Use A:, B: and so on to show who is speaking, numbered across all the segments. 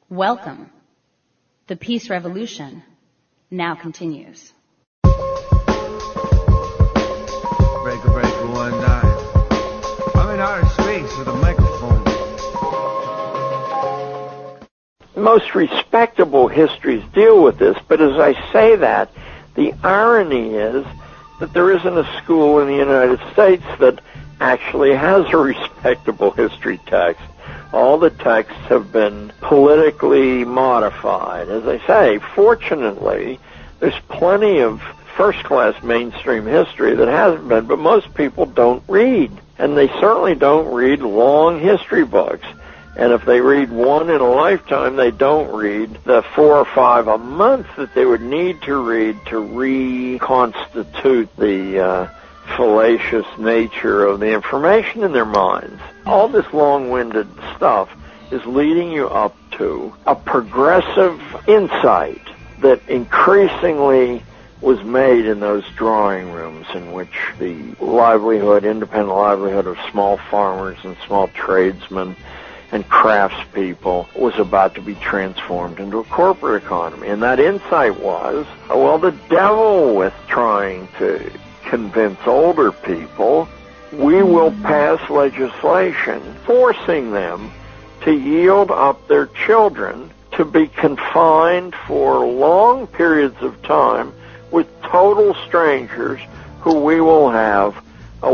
A: Welcome. The Peace Revolution now continues.
B: Breaker 19. I'm in outer space with a microphone.
C: Most respectable histories deal with this, but as I say that, the irony is that there isn't a school in the United States that actually has a respectable history text. All the texts have been politically modified. As I say, fortunately, there's plenty of first-class mainstream history that hasn't been, but most people don't read. And they certainly don't read long history books. And if they read one in a lifetime, they don't read the 4 or 5 a month that they would need to read to reconstitute the fallacious nature of the information in their minds. All this long-winded stuff is leading you up to a progressive insight that increasingly was made in those drawing rooms in which the independent livelihood of small farmers and small tradesmen and craftspeople was about to be transformed into a corporate economy. And that insight was, well, the devil with trying to convince older people, we will pass legislation forcing them to yield up their children to be confined for long periods of time with total strangers who we will have a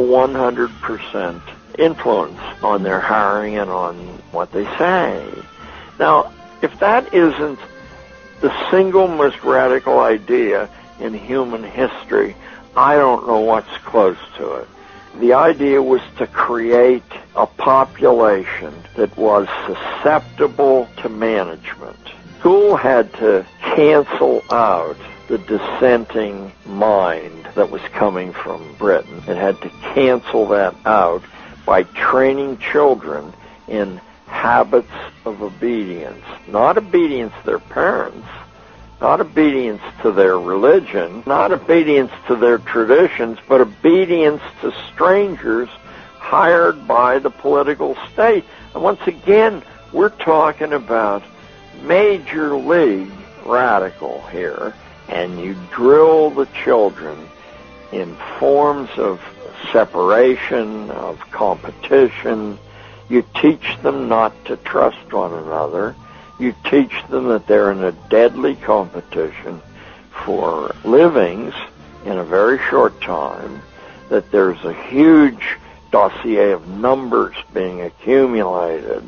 C: 100% influence on their hiring and on what they say. Now, if that isn't the single most radical idea in human history, I don't know what's close to it. The idea was to create a population that was susceptible to management. School had to cancel out the dissenting mind that was coming from Britain. It had to cancel that out by training children in habits of obedience. Not obedience to their parents, not obedience to their religion, not obedience to their traditions, but obedience to strangers hired by the political state. And once again, we're talking about major league radical here, and you drill the children in forms of separation, of competition. You teach them not to trust one another. You teach them that they're in a deadly competition for livings in a very short time, that there's a huge dossier of numbers being accumulated,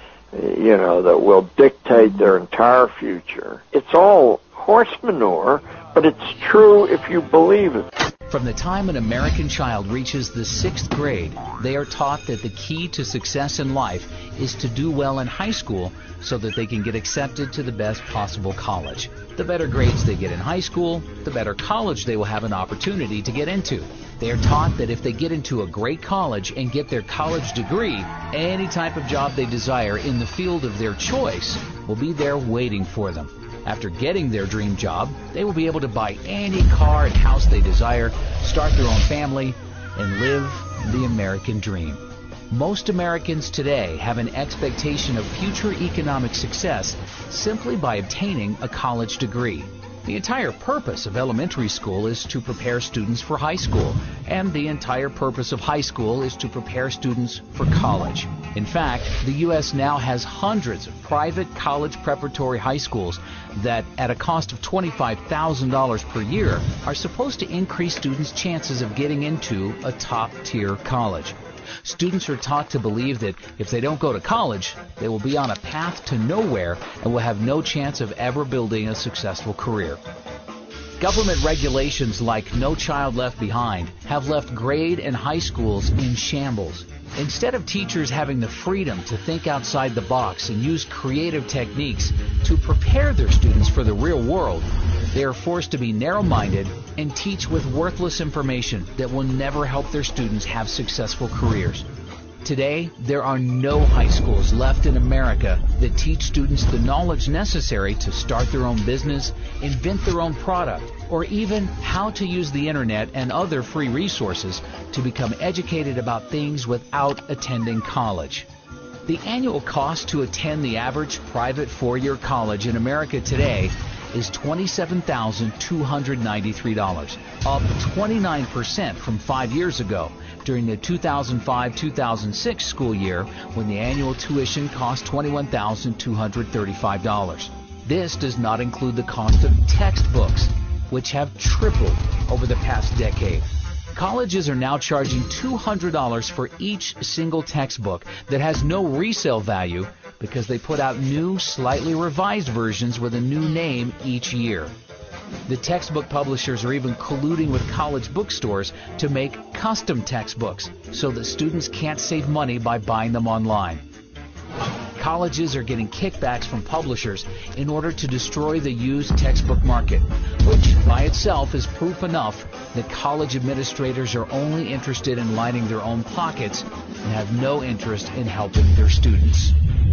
C: that will dictate their entire future. It's all horse manure, but it's true if you believe it.
D: From the time an American child reaches the 6th grade, they are taught that the key to success in life is to do well in high school so that they can get accepted to the best possible college. The better grades they get in high school, the better college they will have an opportunity to get into. They are taught that if they get into a great college and get their college degree, any type of job they desire in the field of their choice will be there waiting for them. After getting their dream job, they will be able to buy any car and house they desire, start their own family, and live the American dream. Most Americans today have an expectation of future economic success simply by obtaining a college degree. The entire purpose of elementary school is to prepare students for high school, and the entire purpose of high school is to prepare students for college. In fact, the U.S. now has hundreds of private college preparatory high schools that, at a cost of $25,000 per year, are supposed to increase students' chances of getting into a top-tier college. Students are taught to believe that if they don't go to college, they will be on a path to nowhere and will have no chance of ever building a successful career. Government regulations like No Child Left Behind have left grade and high schools in shambles. Instead of teachers having the freedom to think outside the box and use creative techniques to prepare their students for the real world, they are forced to be narrow-minded and teach with worthless information that will never help their students have successful careers. Today, there are no high schools left in America that teach students the knowledge necessary to start their own business, invent their own product, or even how to use the internet and other free resources to become educated about things without attending college. The annual cost to attend the average private four-year college in America today is $27,293, up 29% from 5 years ago during the 2005-2006 school year when the annual tuition cost $21,235. This does not include the cost of textbooks, which have tripled over the past decade. Colleges are now charging $200 for each single textbook that has no resale value because they put out new, slightly revised versions with a new name each year. The textbook publishers are even colluding with college bookstores to make custom textbooks so that students can't save money by buying them online. Colleges are getting kickbacks from publishers in order to destroy the used textbook market, which by itself is proof enough that college administrators are only interested in lining their own pockets and have no interest in helping their students.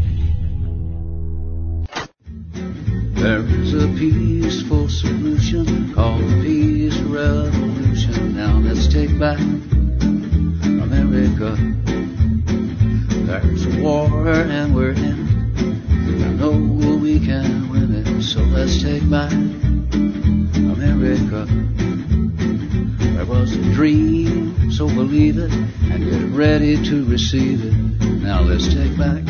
E: There is a peaceful solution called the Peace Revolution. Now let's take back America. There's a war and we're in. I know we can win it. So let's take back America. There was a dream, so believe it and get ready to receive it. Now let's take back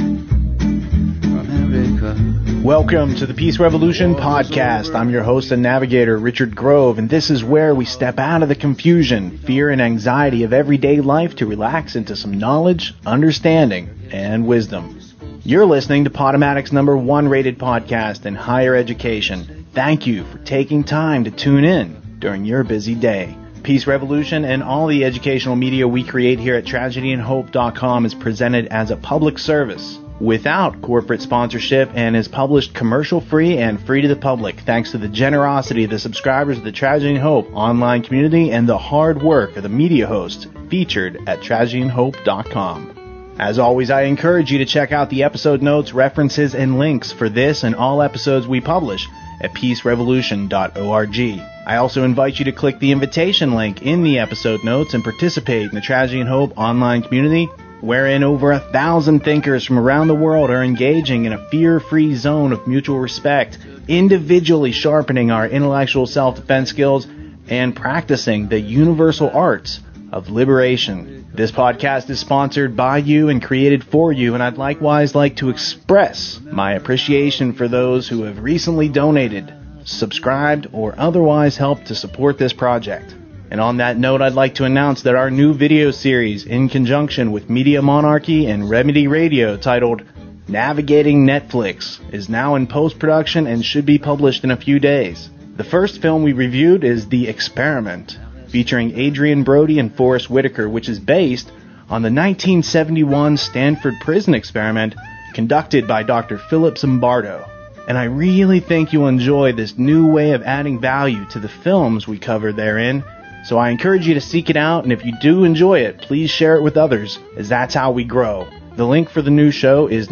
E: America.
F: Welcome to the Peace Revolution podcast. I'm your host and navigator, Richard Grove, and this is where we step out of the confusion, fear, and anxiety of everyday life to relax into some knowledge, understanding, and wisdom. You're listening to Podomatic's #1 rated podcast in higher education. Thank you for taking time to tune in during your busy day. Peace Revolution and all the educational media we create here at TragedyandHope.com is presented as a public service, without corporate sponsorship, and is published commercial-free and free to the public thanks to the generosity of the subscribers of the Tragedy and Hope online community and the hard work of the media hosts featured at TragedyandHope.com. As always, I encourage you to check out the episode notes, references, and links for this and all episodes we publish at peacerevolution.org. I also invite you to click the invitation link in the episode notes and participate in the Tragedy and Hope online community, wherein over 1,000 thinkers from around the world are engaging in a fear-free zone of mutual respect, individually sharpening our intellectual self-defense skills and practicing the universal arts of liberation. This podcast is sponsored by you and created for you, and I'd likewise like to express my appreciation for those who have recently donated, subscribed, or otherwise helped to support this project. And on that note, I'd like to announce that our new video series, in conjunction with Media Monarchy and Remedy Radio, titled Navigating Netflix, is now in post-production and should be published in a few days. The first film we reviewed is The Experiment, featuring Adrian Brody and Forrest Whitaker, which is based on the 1971 Stanford prison experiment conducted by Dr. Philip Zimbardo. And I really think you'll enjoy this new way of adding value to the films we cover therein. So I encourage you to seek it out, and if you do enjoy it, please share it with others, as that's how we grow. The link for the new show is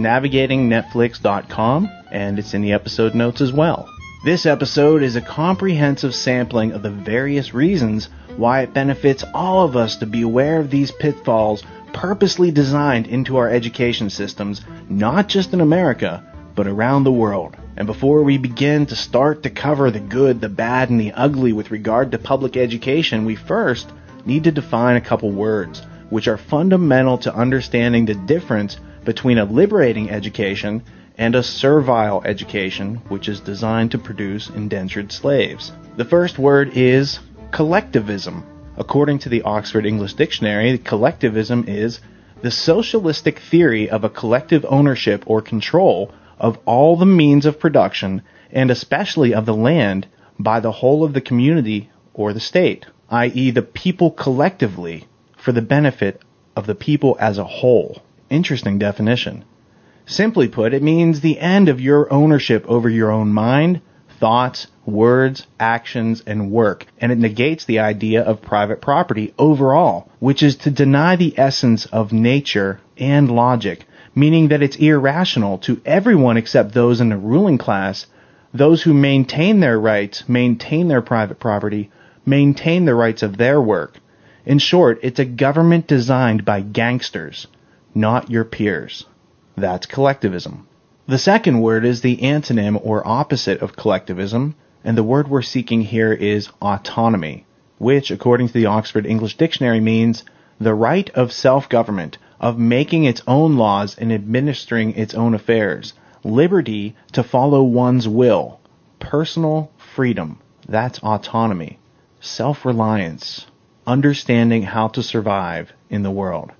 F: navigatingnetflix.com, and it's in the episode notes as well. This episode is a comprehensive sampling of the various reasons why it benefits all of us to be aware of these pitfalls purposely designed into our education systems, not just in America, but around the world. And before we begin to start to cover the good, the bad, and the ugly with regard to public education, we first need to define a couple words, which are fundamental to understanding the difference between a liberating education and a servile education, which is designed to produce indentured slaves. The first word is collectivism. According to the Oxford English Dictionary, collectivism is the socialistic theory of a collective ownership or control of all the means of production, and especially of the land, by the whole of the community or the state, i.e. the people collectively, for the benefit of the people as a whole. Interesting definition. Simply put, it means the end of your ownership over your own mind, thoughts, words, actions, and work, and it negates the idea of private property overall, which is to deny the essence of nature and logic, meaning that it's irrational to everyone except those in the ruling class, those who maintain their rights, maintain their private property, maintain the rights of their work. In short, it's a government designed by gangsters, not your peers. That's collectivism. The second word is the antonym or opposite of collectivism, and the word we're seeking here is autonomy, which, according to the Oxford English Dictionary, means the right of self-government, of making its own laws and administering its own affairs, liberty to follow one's will, personal freedom, that's autonomy, self-reliance, understanding how to survive in the world.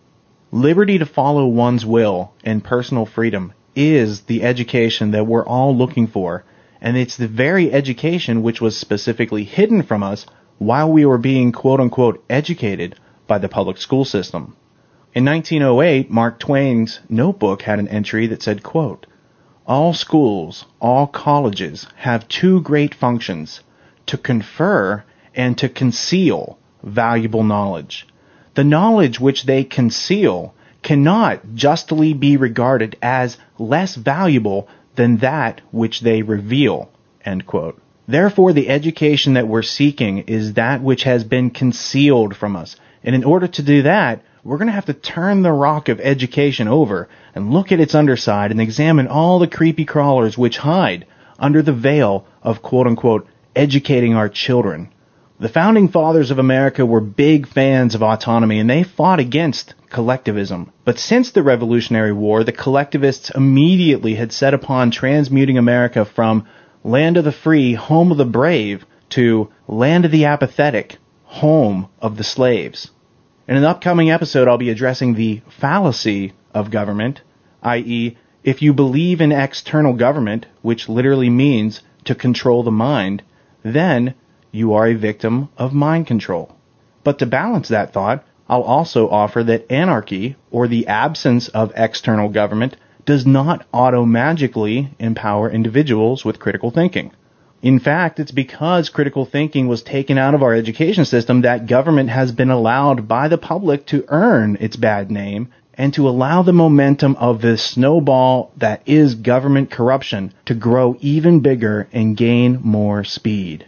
F: Liberty to follow one's will and personal freedom is the education that we're all looking for, and it's the very education which was specifically hidden from us while we were being quote-unquote educated by the public school system. In 1908, Mark Twain's notebook had an entry that said, quote, "All schools, all colleges have two great functions, to confer and to conceal valuable knowledge. The knowledge which they conceal cannot justly be regarded as less valuable than that which they reveal." End quote. Therefore, the education that we're seeking is that which has been concealed from us. And in order to do that, we're going to have to turn the rock of education over and look at its underside and examine all the creepy crawlers which hide under the veil of quote-unquote educating our children. The founding fathers of America were big fans of autonomy, and they fought against collectivism. But since the Revolutionary War, the collectivists immediately had set upon transmuting America from land of the free, home of the brave, to land of the apathetic, home of the slaves. In an upcoming episode, I'll be addressing the fallacy of government, i.e., if you believe in external government, which literally means to control the mind, then you are a victim of mind control. But to balance that thought, I'll also offer that anarchy, or the absence of external government, does not auto-magically empower individuals with critical thinking. In fact, it's because critical thinking was taken out of our education system that government has been allowed by the public to earn its bad name and to allow the momentum of the snowball that is government corruption to grow even bigger and gain more speed.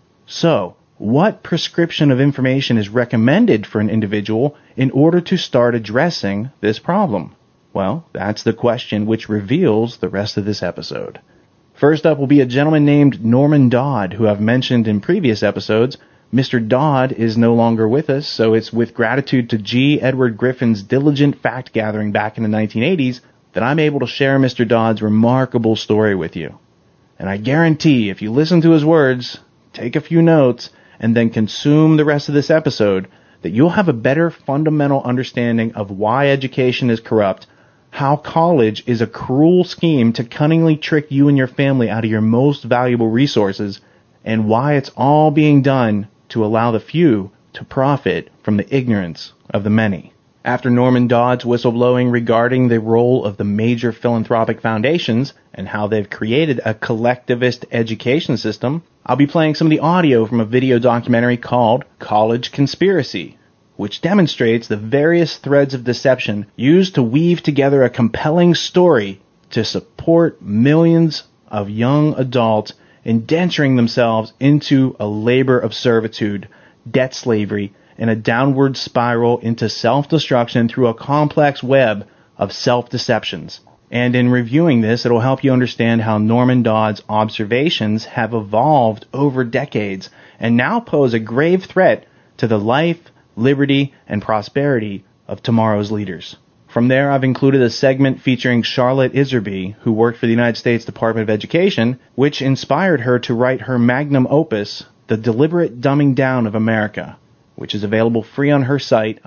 F: So, what prescription of information is recommended for an individual in order to start addressing this problem? Well, that's the question which reveals the rest of this episode. First up will be a gentleman named Norman Dodd, who I've mentioned in previous episodes. Mr. Dodd is no longer with us, so it's with gratitude to G. Edward Griffin's diligent fact-gathering back in the 1980s that I'm able to share Mr. Dodd's remarkable story with you. And I guarantee, if you listen to his words, take a few notes, and then consume the rest of this episode, that you'll have a better fundamental understanding of why education is corrupt, how college is a cruel scheme to cunningly trick you and your family out of your most valuable resources, and why it's all being done to allow the few to profit from the ignorance of the many. After Norman Dodd's whistleblowing regarding the role of the major philanthropic foundations and how they've created a collectivist education system, I'll be playing some of the audio from a video documentary called College Conspiracy, which demonstrates the various threads of deception used to weave together a compelling story to support millions of young adults indenturing themselves into a labor of servitude, debt slavery, and a downward spiral into self-destruction through a complex web of self-deceptions. And in reviewing this, it'll help you understand how Norman Dodd's observations have evolved over decades and now pose a grave threat to the life, liberty, and prosperity of tomorrow's leaders. From there, I've included a segment featuring Charlotte Iserby, who worked for the United States Department of Education, which inspired her to write her magnum opus, The Deliberate Dumbing Down of America, which is available free on her site,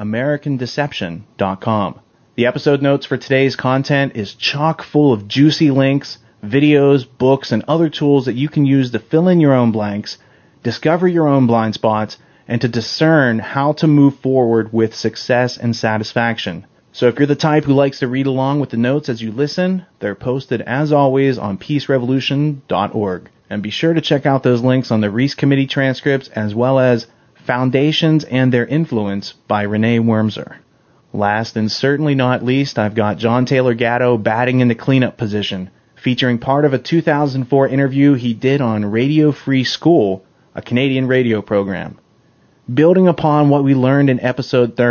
F: AmericanDeception.com. The episode notes for today's content is chock full of juicy links, videos, books, and other tools that you can use to fill in your own blanks, discover your own blind spots, and to discern how to move forward with success and satisfaction. So if you're the type who likes to read along with the notes as you listen, they're posted as always on peacerevolution.org. And be sure to check out those links on the Reese Committee transcripts as well as Foundations and Their Influence by Renee Wormser. Last and certainly not least, I've got John Taylor Gatto batting in the cleanup position, featuring part of a 2004 interview he did on Radio Free School, a Canadian radio program. Building upon what we learned in episode 30,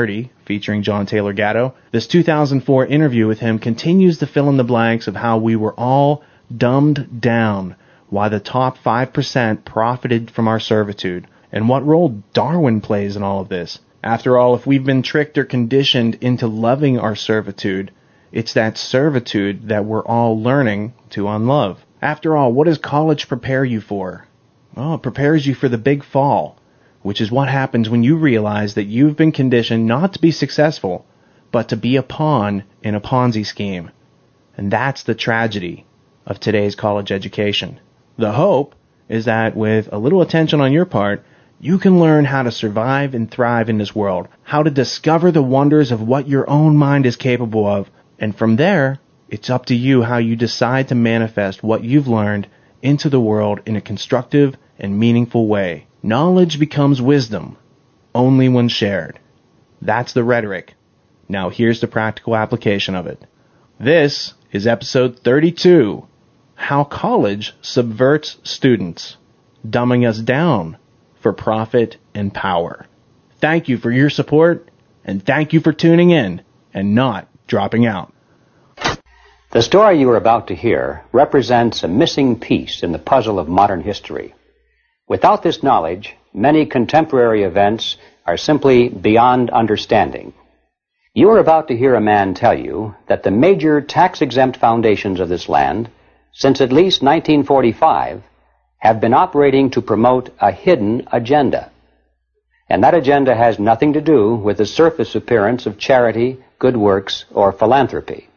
F: featuring John Taylor Gatto. This 2004 interview with him continues to fill in the blanks of how we were all dumbed down, why the top 5% profited from our servitude, and what role Darwin plays in all of this. After all, if we've been tricked or conditioned into loving our servitude, it's that servitude that we're all learning to unlove. After all, what does college prepare you for? Well, it prepares you for the big fall, which is what happens when you realize that you've been conditioned not to be successful, but to be a pawn in a Ponzi scheme. And that's the tragedy of today's college education. The hope is that with a little attention on your part, you can learn how to survive and thrive in this world, how to discover the wonders of what your own mind is capable of, and from there, it's up to you how you decide to manifest what you've learned into the world in a constructive and meaningful way. Knowledge becomes wisdom only when shared. That's the rhetoric. Now here's the practical application of it. This is episode 32, How College Subverts Students, Dumbing Us Down for Profit and Power. Thank you for your support, and thank you for tuning in and not dropping out.
G: The story you are about to hear represents a missing piece in the puzzle of modern history. Without this knowledge, many contemporary events are simply beyond understanding. You are about to hear a man tell you that the major tax-exempt foundations of this land, since at least 1945, have been operating to promote a hidden agenda. And that agenda has nothing to do with the surface appearance of charity, good works, or philanthropy.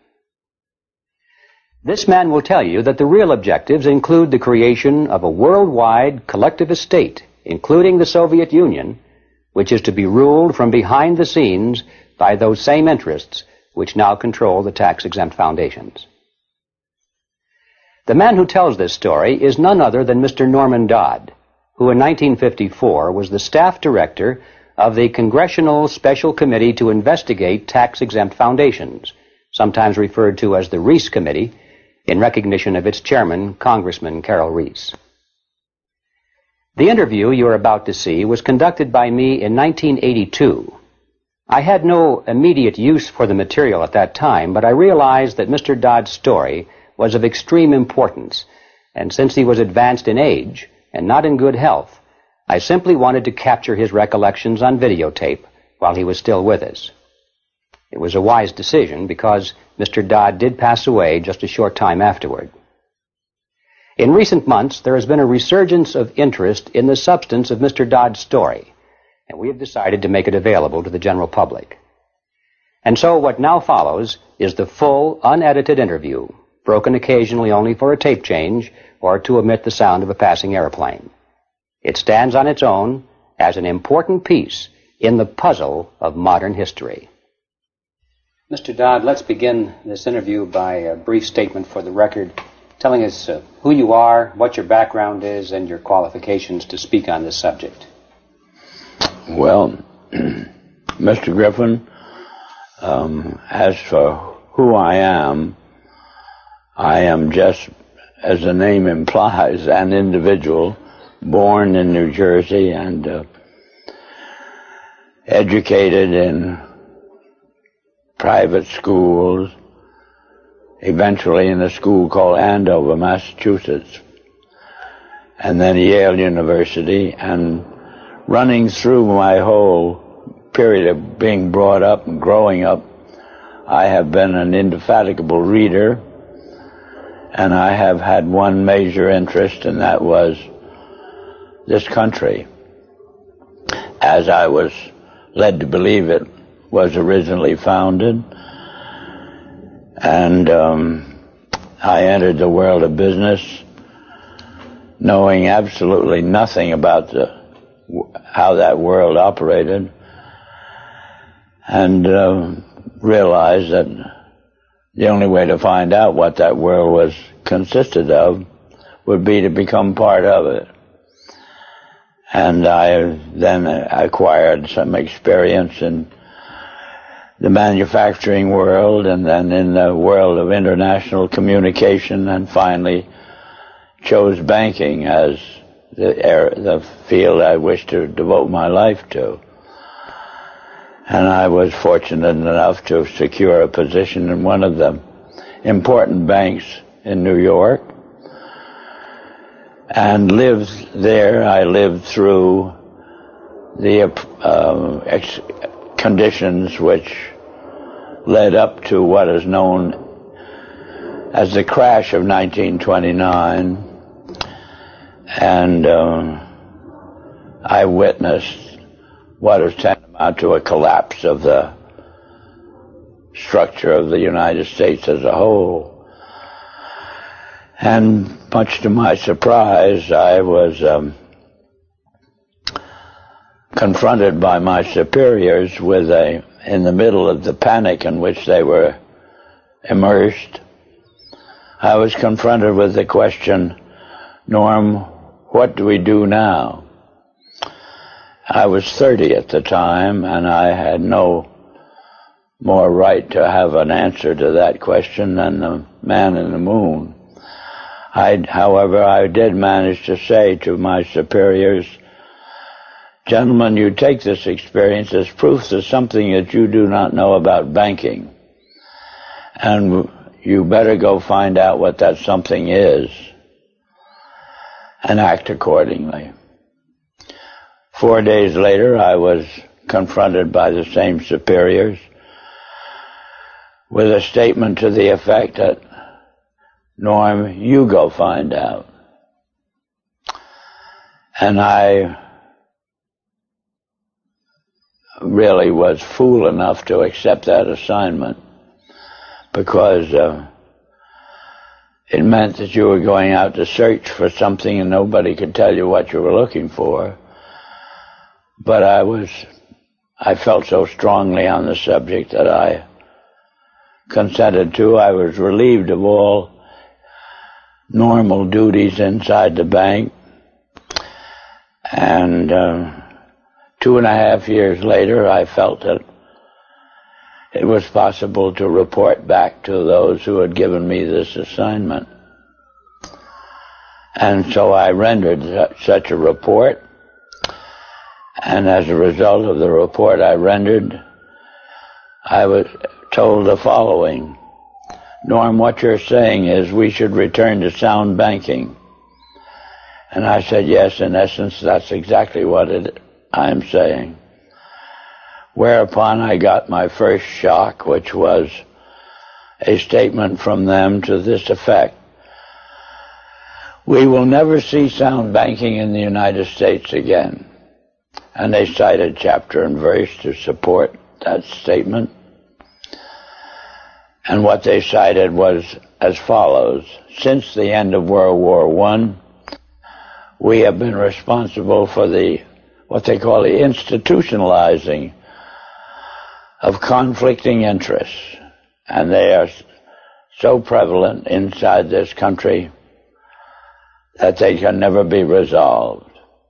G: This man will tell you that the real objectives include the creation of a worldwide collectivist state, including the Soviet Union, which is to be ruled from behind the scenes by those same interests which now control the tax-exempt foundations. The man who tells this story is none other than Mr. Norman Dodd, who in 1954 was the staff director of the Congressional Special Committee to Investigate Tax-Exempt Foundations, sometimes referred to as the Reese Committee, in recognition of its chairman, Congressman Carroll Reese. The interview you are about to see was conducted by me in 1982. I had no immediate use for the material at that time, but I realized that Mr. Dodd's story was of extreme importance, and since he was advanced in age and not in good health, I simply wanted to capture his recollections on videotape while he was still with us. It was a wise decision because Mr. Dodd did pass away just a short time afterward. In recent months, there has been a resurgence of interest in the substance of Mr. Dodd's story, and we have decided to make it available to the general public. And so what now follows is the full, unedited interview, broken occasionally only for a tape change or to omit the sound of a passing airplane. It stands on its own as an important piece in the puzzle of modern history. Mr. Dodd, let's begin this interview by a brief statement for the record, telling us who you are, what your background is, and your qualifications to speak on this subject.
H: Well, Mr. Griffin, as for who I am just, as the name implies, an individual born in New Jersey and educated in private schools, eventually in a school called Andover, Massachusetts, and then Yale University, and running through my whole period of being brought up and growing up, I have been an indefatigable reader, and I have had one major interest, and that was this country, as I was led to believe it was originally founded. And I entered the world of business knowing absolutely nothing about how that world operated, and realized that the only way to find out what that world consisted of would be to become part of it. And I then acquired some experience in the manufacturing world, and then in the world of international communication, and finally chose banking as the field I wish to devote my life to. And I was fortunate enough to secure a position in one of the important banks in New York, and lived there. I lived through the conditions which led up to what is known as the crash of 1929, and I witnessed what is tantamount to a collapse of the structure of the United States as a whole. And much to my surprise, I was confronted by my superiors with in the middle of the panic in which they were immersed, I was confronted with the question, Norm, what do we do now? I was 30 at the time, and I had no more right to have an answer to that question than the man in the moon. However, I did manage to say to my superiors, gentlemen, you take this experience as proof of something that you do not know about banking, and you better go find out what that something is and act accordingly. 4 days later, I was confronted by the same superiors with a statement to the effect that, Norm, you go find out. And I really was fool enough to accept that assignment, because it meant that you were going out to search for something and nobody could tell you what you were looking for. But I felt so strongly on the subject that I consented to. I was relieved of all normal duties inside the bank, and 2.5 years later, I felt that it was possible to report back to those who had given me this assignment. And so I rendered such a report, and as a result of the report I rendered, I was told the following, Norm, what you're saying is we should return to sound banking. And I said, yes, in essence, that's exactly what I'm saying. Whereupon I got my first shock, which was a statement from them to this effect. We will never see sound banking in the United States again. And they cited chapter and verse to support that statement. And what they cited was as follows. Since the end of World War I, we have been responsible for what they call the institutionalizing of conflicting interests. And they are so prevalent inside this country that they can never be resolved.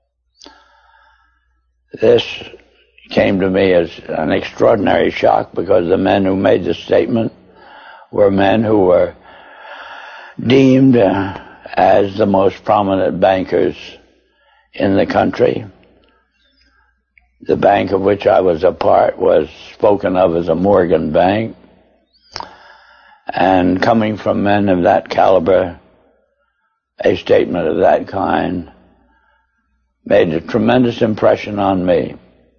H: This came to me as an extraordinary shock, because the men who made the statement were men who were deemed as the most prominent bankers in the country. The bank of which I was a part was spoken of as a Morgan Bank, and coming from men of that caliber, a statement of that kind made a tremendous impression on me.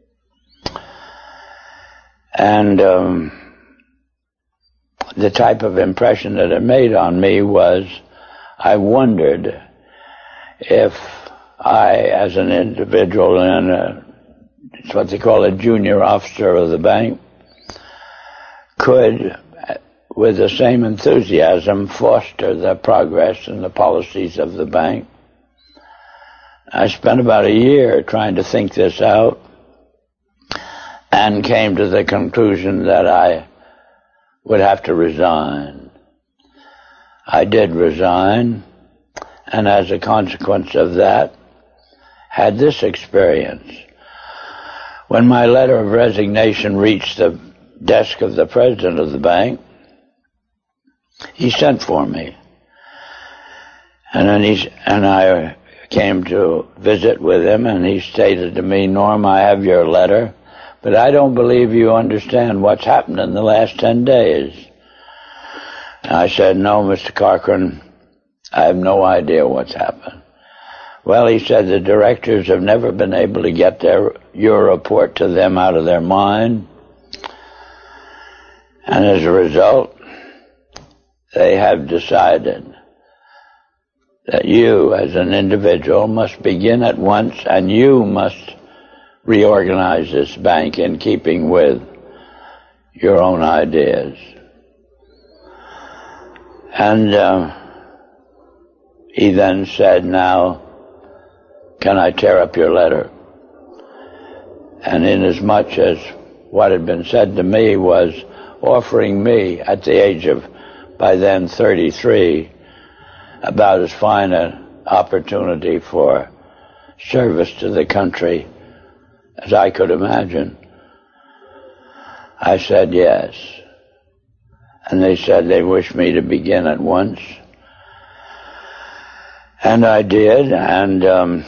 H: And the type of impression that it made on me was, I wondered if I, as an individual and it's what they call a junior officer of the bank, could, with the same enthusiasm, foster the progress and the policies of the bank. I spent about a year trying to think this out, and came to the conclusion that I would have to resign. I did resign, and as a consequence of that, had this experience. When my letter of resignation reached the desk of the president of the bank, he sent for me. And then I came to visit with him, and he stated to me, Norm, I have your letter, but I don't believe you understand what's happened in the last 10 days. And I said, no, Mr. Corcoran, I have no idea what's happened. Well, he said the directors have never been able to get your report to them out of their mind. And as a result, they have decided that you, as an individual, must begin at once, and you must reorganize this bank in keeping with your own ideas. And he then said, now, can I tear up your letter? And inasmuch as what had been said to me was offering me, at the age of, by then, 33, about as fine an opportunity for service to the country as I could imagine, I said yes. And they said they wished me to begin at once. And I did, and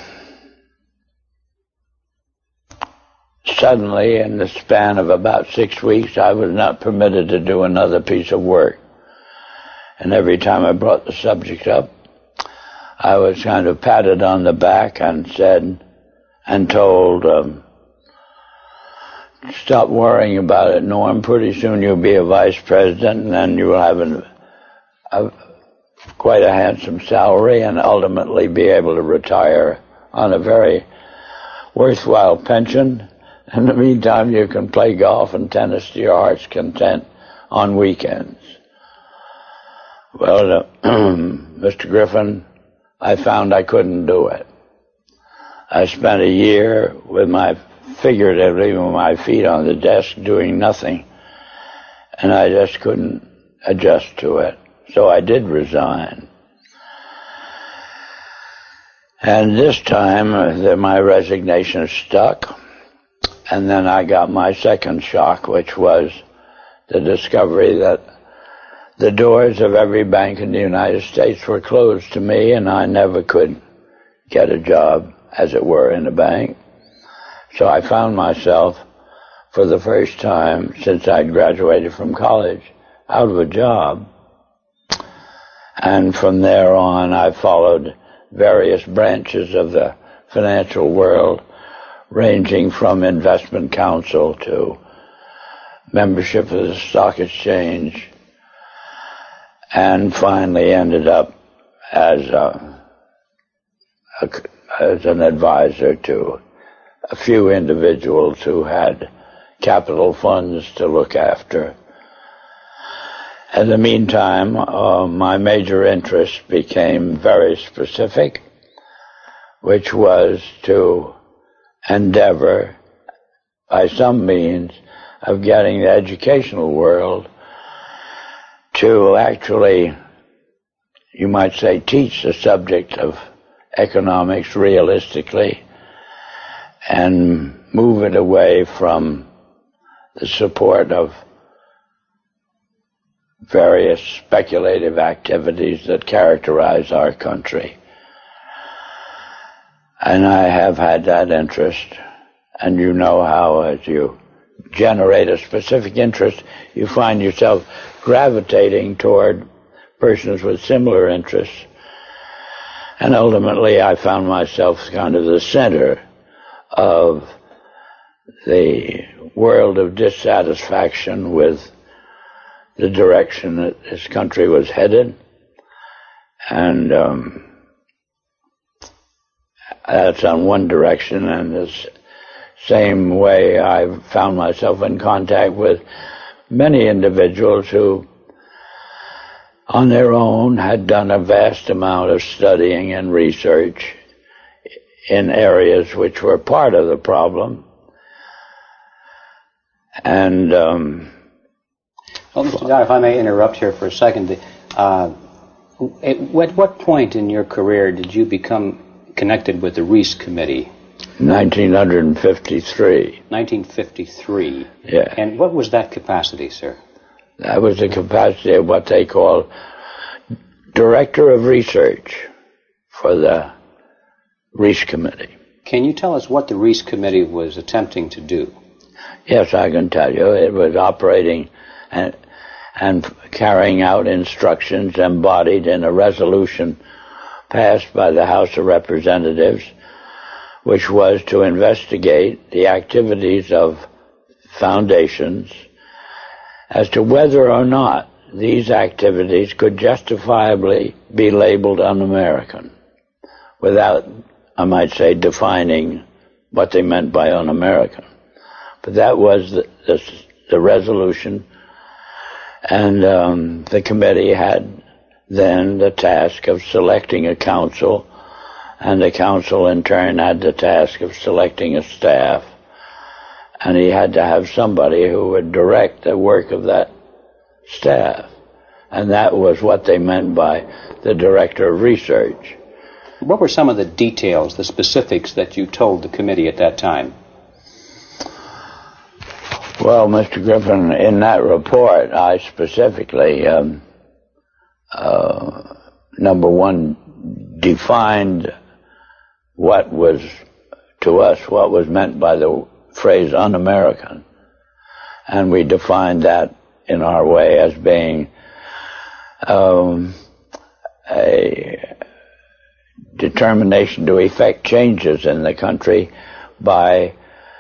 H: suddenly, in the span of about 6 weeks, I was not permitted to do another piece of work. And every time I brought the subject up, I was kind of patted on the back and said, and told, stop worrying about it, Norm. Pretty soon you'll be a vice president, and then you will have quite a handsome salary and ultimately be able to retire on a very worthwhile pension. In the meantime, you can play golf and tennis to your heart's content on weekends. Well, Mr. Griffin, I found I couldn't do it. I spent a year figuratively with my feet on the desk doing nothing, and I just couldn't adjust to it. So I did resign. And this time, my resignation stuck, and then I got my second shock, which was the discovery that the doors of every bank in the United States were closed to me, and I never could get a job, as it were, in a bank. So I found myself, for the first time since I'd graduated from college, out of a job. And from there on, I followed various branches of the financial world, ranging from investment counsel to membership of the stock exchange, and finally ended up as an advisor to a few individuals who had capital funds to look after. In the meantime, my major interest became very specific, which was to endeavor, by some means, of getting the educational world to actually, you might say, teach the subject of economics realistically and move it away from the support of various speculative activities that characterize our country. And I have had that interest, and you know how as you generate a specific interest, you find yourself gravitating toward persons with similar interests. And ultimately I found myself kind of the center of the world of dissatisfaction with the direction that this country was headed. And that's on one direction, and this same way I found myself in contact with many individuals who on their own had done a vast amount of studying and research in areas which were part of the problem. And
G: well, Mr. Dyer, if I may interrupt here for a second, at what point in your career did you become connected with the Reece Committee?
H: 1953.
G: 1953.
H: Yeah.
G: And what was that capacity, sir?
H: That was the capacity of what they call Director of Research for the Reece Committee.
G: Can you tell us what the Reece Committee was attempting to do?
H: Yes, I can tell you. It was operating and carrying out instructions embodied in a resolution passed by the House of Representatives, which was to investigate the activities of foundations as to whether or not these activities could justifiably be labeled un-American, without, I might say, defining what they meant by un-American. But that was the resolution, and the committee had then the task of selecting a council, and the council in turn had the task of selecting a staff, and he had to have somebody who would direct the work of that staff. And that was what they meant by the director of research.
G: What were some of the details, the specifics that you told the committee at that time?
H: Well, Mr. Griffin, in that report, I specifically, number one, defined what was, to us, what was meant by the phrase un-American. And we defined that in our way as being a determination to effect changes in the country by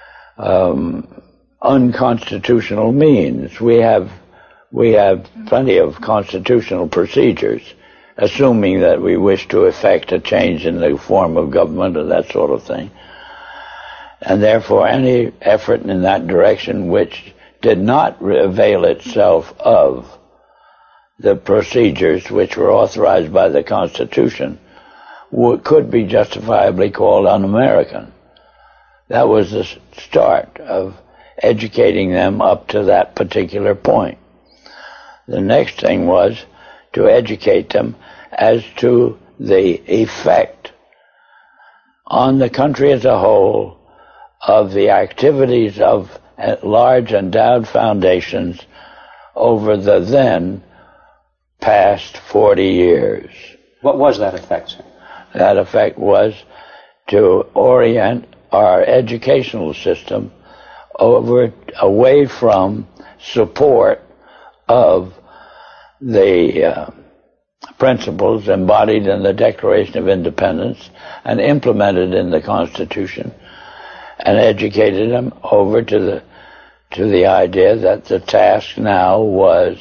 H: unconstitutional means. We have plenty of constitutional procedures, assuming that we wish to effect a change in the form of government or that sort of thing. And therefore, any effort in that direction which did not avail itself of the procedures which were authorized by the Constitution could be justifiably called un-American. That was the start of educating them up to that particular point. The next thing was to educate them as to the effect on the country as a whole of the activities of large endowed foundations over the then past 40 years.
G: What was that effect, sir?
H: That effect was to orient our educational system away from support of the principles embodied in the Declaration of Independence and implemented in the Constitution, and educated them over to the idea that the task now was,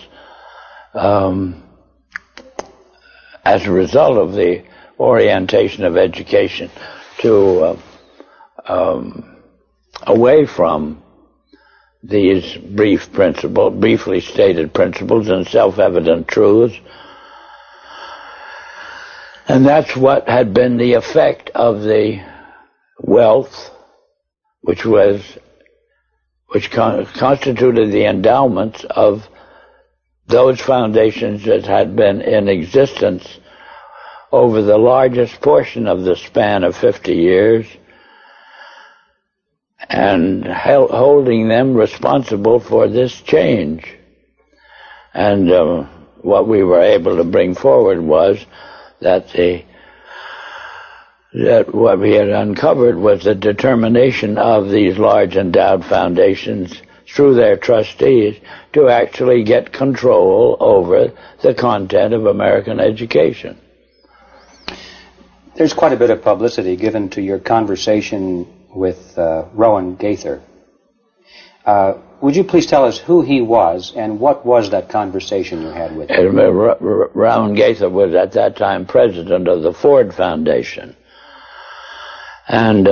H: as a result of the orientation of education, to away from these briefly stated principles and self-evident truths. And that's what had been the effect of the wealth which constituted the endowments of those foundations that had been in existence over the largest portion of the span of 50 years, and holding them responsible for this change. And what we were able to bring forward was that what we had uncovered was the determination of these large endowed foundations through their trustees to actually get control over the content of American education.
G: There's quite a bit of publicity given to your conversation with Rowan Gaither. Would you please tell us who he was and what was that conversation you had with him?
H: Rowan Gaither was at that time president of the Ford Foundation. And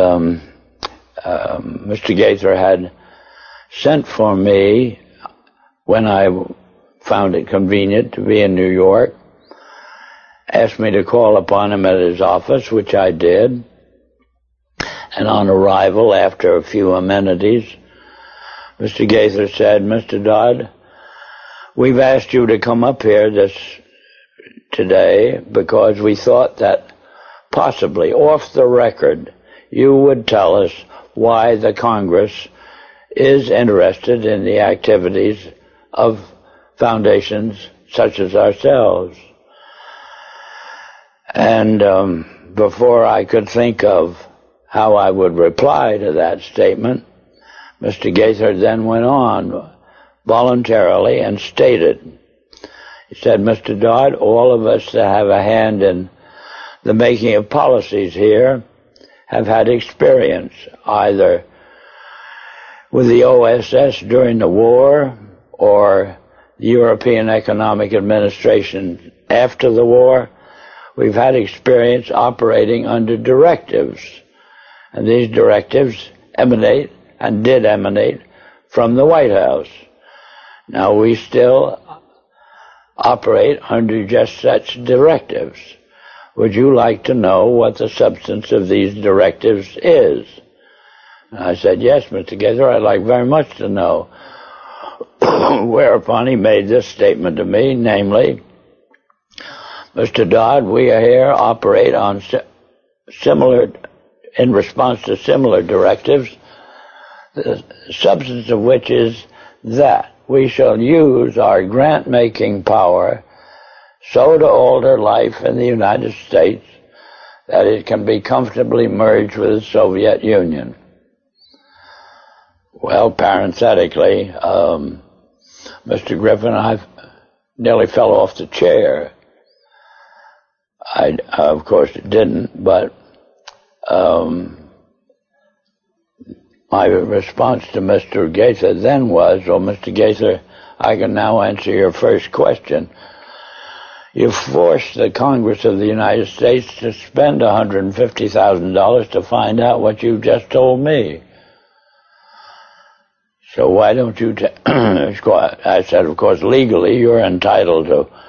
H: Mr. Gaither had sent for me when I found it convenient to be in New York, asked me to call upon him at his office, which I did. And on arrival, after a few amenities, Mr. Gaither said, "Mr. Dodd, we've asked you to come up here today because we thought that possibly off the record you would tell us why the Congress is interested in the activities of foundations such as ourselves." And before I could think of how I would reply to that statement, Mr. Gaither then went on voluntarily and stated, he said, Mr. Dodd, all of us that have a hand in the making of policies here have had experience either with the OSS during the war or the European Economic Administration after the war. We've had experience operating under directives, and these directives emanate and did emanate from the White House. Now we still operate under just such directives. Would you like to know what the substance of these directives is? And I said, yes, Mr. Gaither, I'd like very much to know. Whereupon he made this statement to me, namely, Mr. Dodd, we here operate on in response to similar directives, the substance of which is that we shall use our grant-making power so to alter life in the United States that it can be comfortably merged with the Soviet Union. Well, parenthetically, Mr. Griffin, I nearly fell off the chair. I of course, didn't, but my response to Mr. Gaither then was, well, Mr. Gaither, I can now answer your first question. You forced the Congress of the United States to spend $150,000 to find out what you just told me. So why don't you I said, of course, legally you're entitled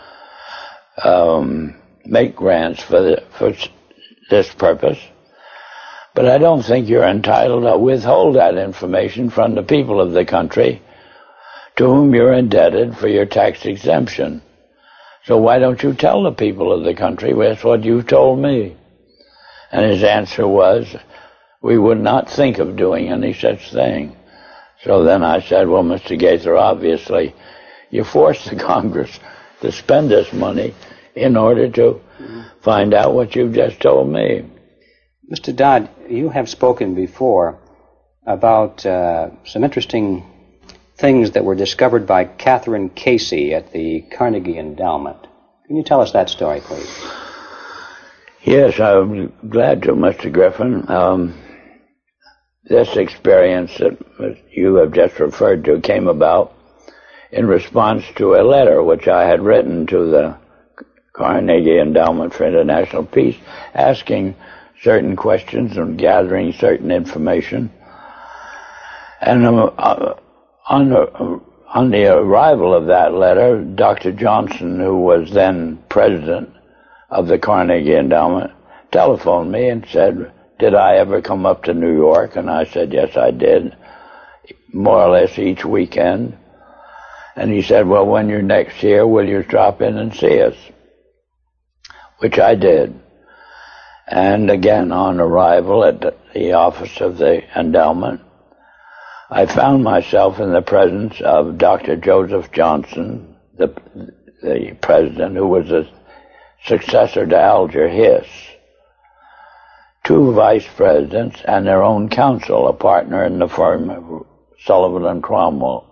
H: to make grants for this purpose, but I don't think you're entitled to withhold that information from the people of the country to whom you're indebted for your tax exemption. So why don't you tell the people of the country that's what you told me? And his answer was, we would not think of doing any such thing. So then I said, well, Mr. Gaither, obviously, you forced the Congress to spend this money in order to find out what you've just told me.
G: Mr. Dodd, you have spoken before about some interesting things that were discovered by Catherine Casey at the Carnegie Endowment. Can you tell us that story, please?
H: Yes, I'm glad to, Mr. Griffin. This experience that you have just referred to came about in response to a letter which I had written to the Carnegie Endowment for International Peace, asking certain questions and gathering certain information. And on the arrival of that letter, Dr. Johnson, who was then president of the Carnegie Endowment, telephoned me and said, did I ever come up to New York? And I said, yes, I did, more or less each weekend. And he said, well, when you're next here, will you drop in and see us? Which I did. And again, on arrival at the office of the endowment, I found myself in the presence of Dr. Joseph Johnson, the president, who was a successor to Alger Hiss, two vice presidents, and their own counsel, a partner in the firm of Sullivan and Cromwell.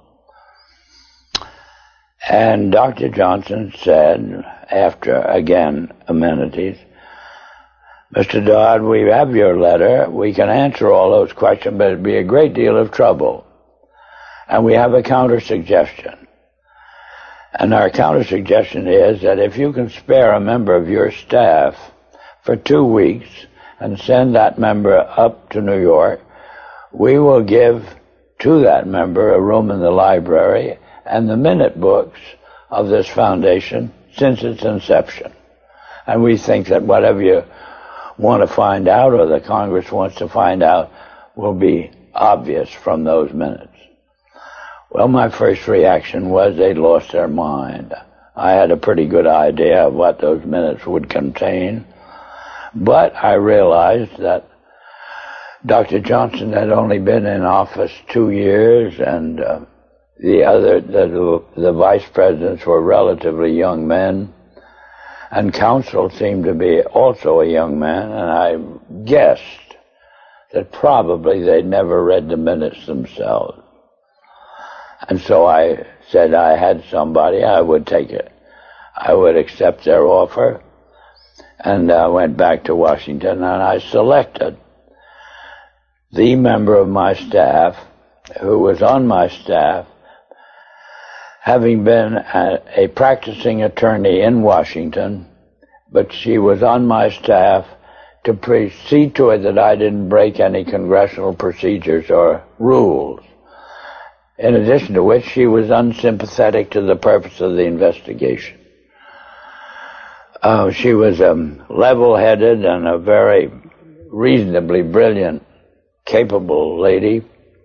H: And Dr. Johnson said, after, again, amenities, Mr. Dodd, we have your letter. We can answer all those questions, but it'd be a great deal of trouble. And we have a counter-suggestion. And our counter-suggestion is that if you can spare a member of your staff for 2 weeks and send that member up to New York, we will give to that member a room in the library and the minute books of this foundation since its inception. And we think that whatever you want to find out or the Congress wants to find out will be obvious from those minutes. Well, my first reaction was they'd lost their mind. I had a pretty good idea of what those minutes would contain, but I realized that Dr. Johnson had only been in office 2 years, and the vice presidents were relatively young men, and counsel seemed to be also a young man, and I guessed that probably they'd never read the minutes themselves. And so I said I had somebody, I would take it. I would accept their offer, and I went back to Washington, and I selected the member of my staff who was on my staff, having been a practicing attorney in Washington, but she was on my staff to see to it that I didn't break any congressional procedures or rules. In addition to which, she was unsympathetic to the purpose of the investigation. She was level-headed and a very reasonably brilliant, capable lady.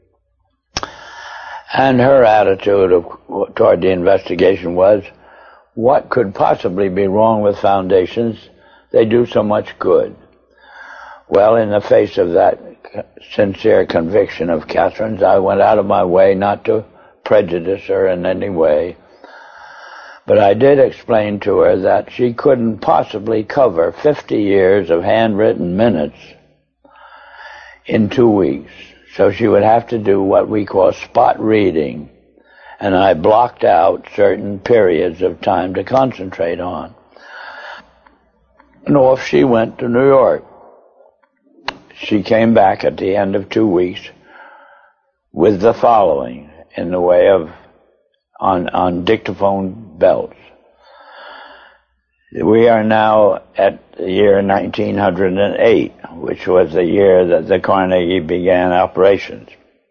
H: And her attitude toward the investigation was, what could possibly be wrong with foundations? They do so much good. Well, in the face of that sincere conviction of Catherine's, I went out of my way not to prejudice her in any way. But I did explain to her that she couldn't possibly cover 50 years of handwritten minutes in 2 weeks. So she would have to do what we call spot reading. And I blocked out certain periods of time to concentrate on. And off she went to New York. She came back at the end of 2 weeks with the following in the way of on dictaphone belts. We are now at the year 1908, which was the year that the Carnegie began operations.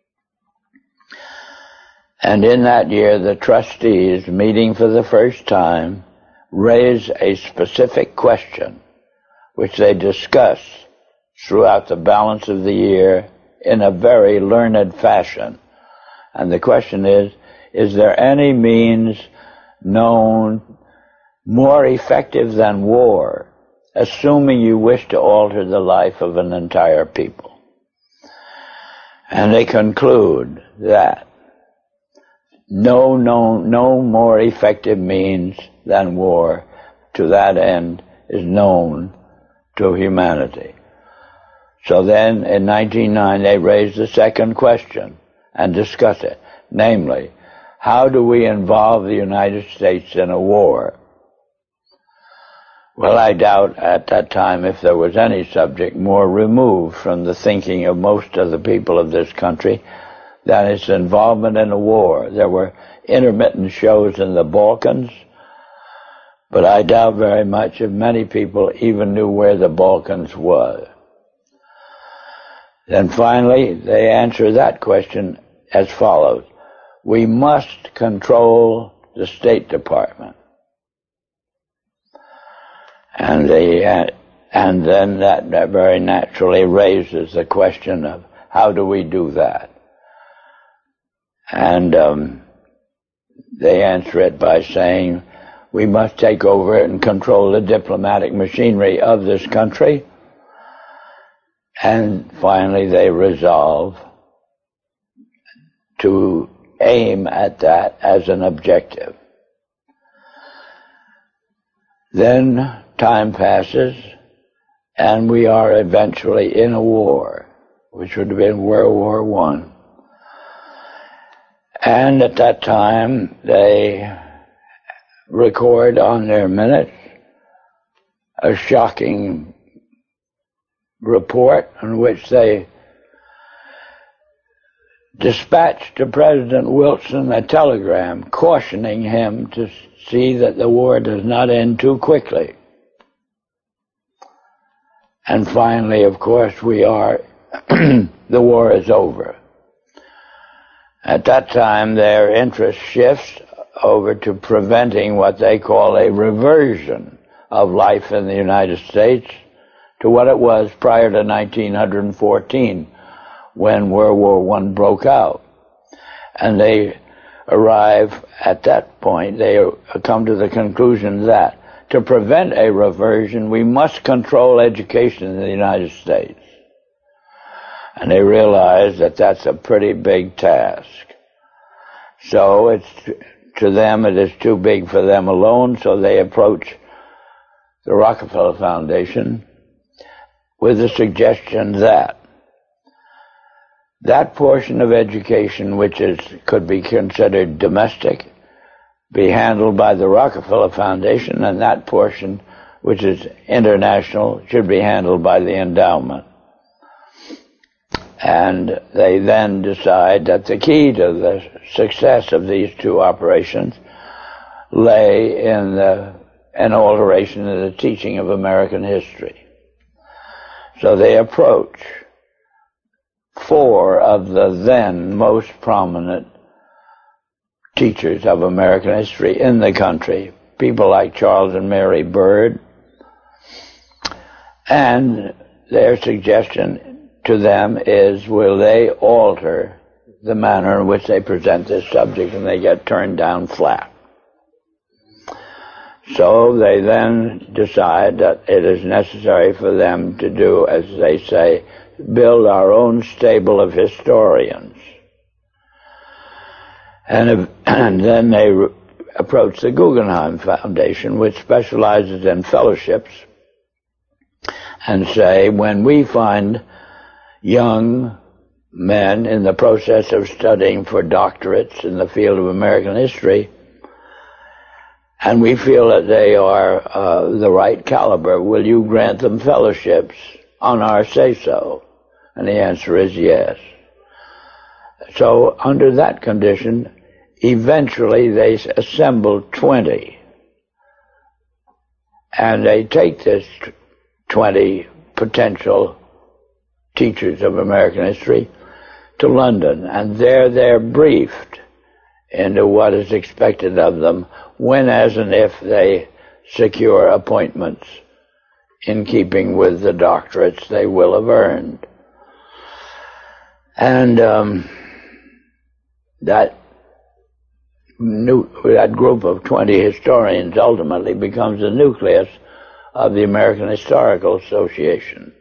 H: And in that year, the trustees, meeting for the first time, raised a specific question, which they discussed throughout the balance of the year in a very learned fashion. And the question is there any means known more effective than war, assuming you wish to alter the life of an entire people? And they conclude that no more effective means than war to that end is known to humanity. So then, in 1909, they raised the second question and discussed it, namely, how do we involve the United States in a war? Well, I doubt at that time if there was any subject more removed from the thinking of most of the people of this country than its involvement in a war. There were intermittent shows in the Balkans, but I doubt very much if many people even knew where the Balkans was. Then finally, they answer that question as follows. We must control the State Department. And then that very naturally raises the question of how do we do that? And they answer it by saying we must take over and control the diplomatic machinery of this country. And finally they resolve to aim at that as an objective. Then time passes, and we are eventually in a war, which would have been World War I. And at that time, they record on their minutes a shocking report in which they dispatched to President Wilson a telegram cautioning him to see that the war does not end too quickly. And finally, of course, the war is over. At that time, their interest shifts over to preventing what they call a reversion of life in the United States to what it was prior to 1914, when World War I broke out. And they arrive at that point, they come to the conclusion that to prevent a reversion, we must control education in the United States. And they realize that that's a pretty big task. So to them, it is too big for them alone, so they approach the Rockefeller Foundation with the suggestion that that portion of education which could be considered domestic be handled by the Rockefeller Foundation, and that portion which is international should be handled by the endowment. And they then decide that the key to the success of these two operations lay in an alteration in the teaching of American history. So they approach 4 of the then most prominent teachers of American history in the country, people like Charles and Mary Bird, and their suggestion to them is, will they alter the manner in which they present this subject, and they get turned down flat. So they then decide that it is necessary for them to do, as they say, build our own stable of historians. And then they approach the Guggenheim Foundation, which specializes in fellowships, and say, when we find young men in the process of studying for doctorates in the field of American history, and we feel that they are the right caliber, will you grant them fellowships on our say-so? And the answer is yes. So under that condition, eventually they assemble 20. And they take this 20 potential teachers of American history to London, and there they're briefed into what is expected of them when, as and if they secure appointments in keeping with the doctorates they will have earned. And that group of 20 historians ultimately becomes the nucleus of the American Historical Association.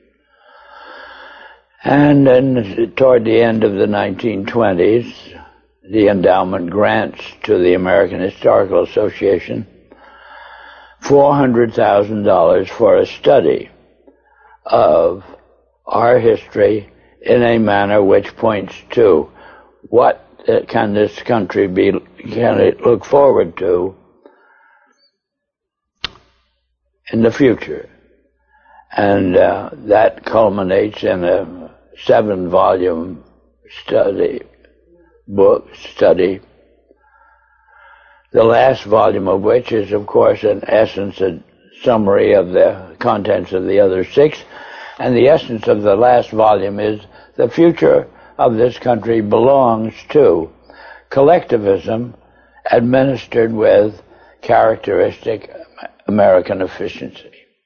H: And then toward the end of the 1920s, the endowment grants to the American Historical Association $400,000 for a study of our history in a manner which points to what can this country can it look forward to in the future. And that culminates in a 7-volume study, the last volume of which is, of course, in essence a summary of the contents of the other 6. And the essence of the last volume is the future of this country belongs to collectivism administered with characteristic American efficiency.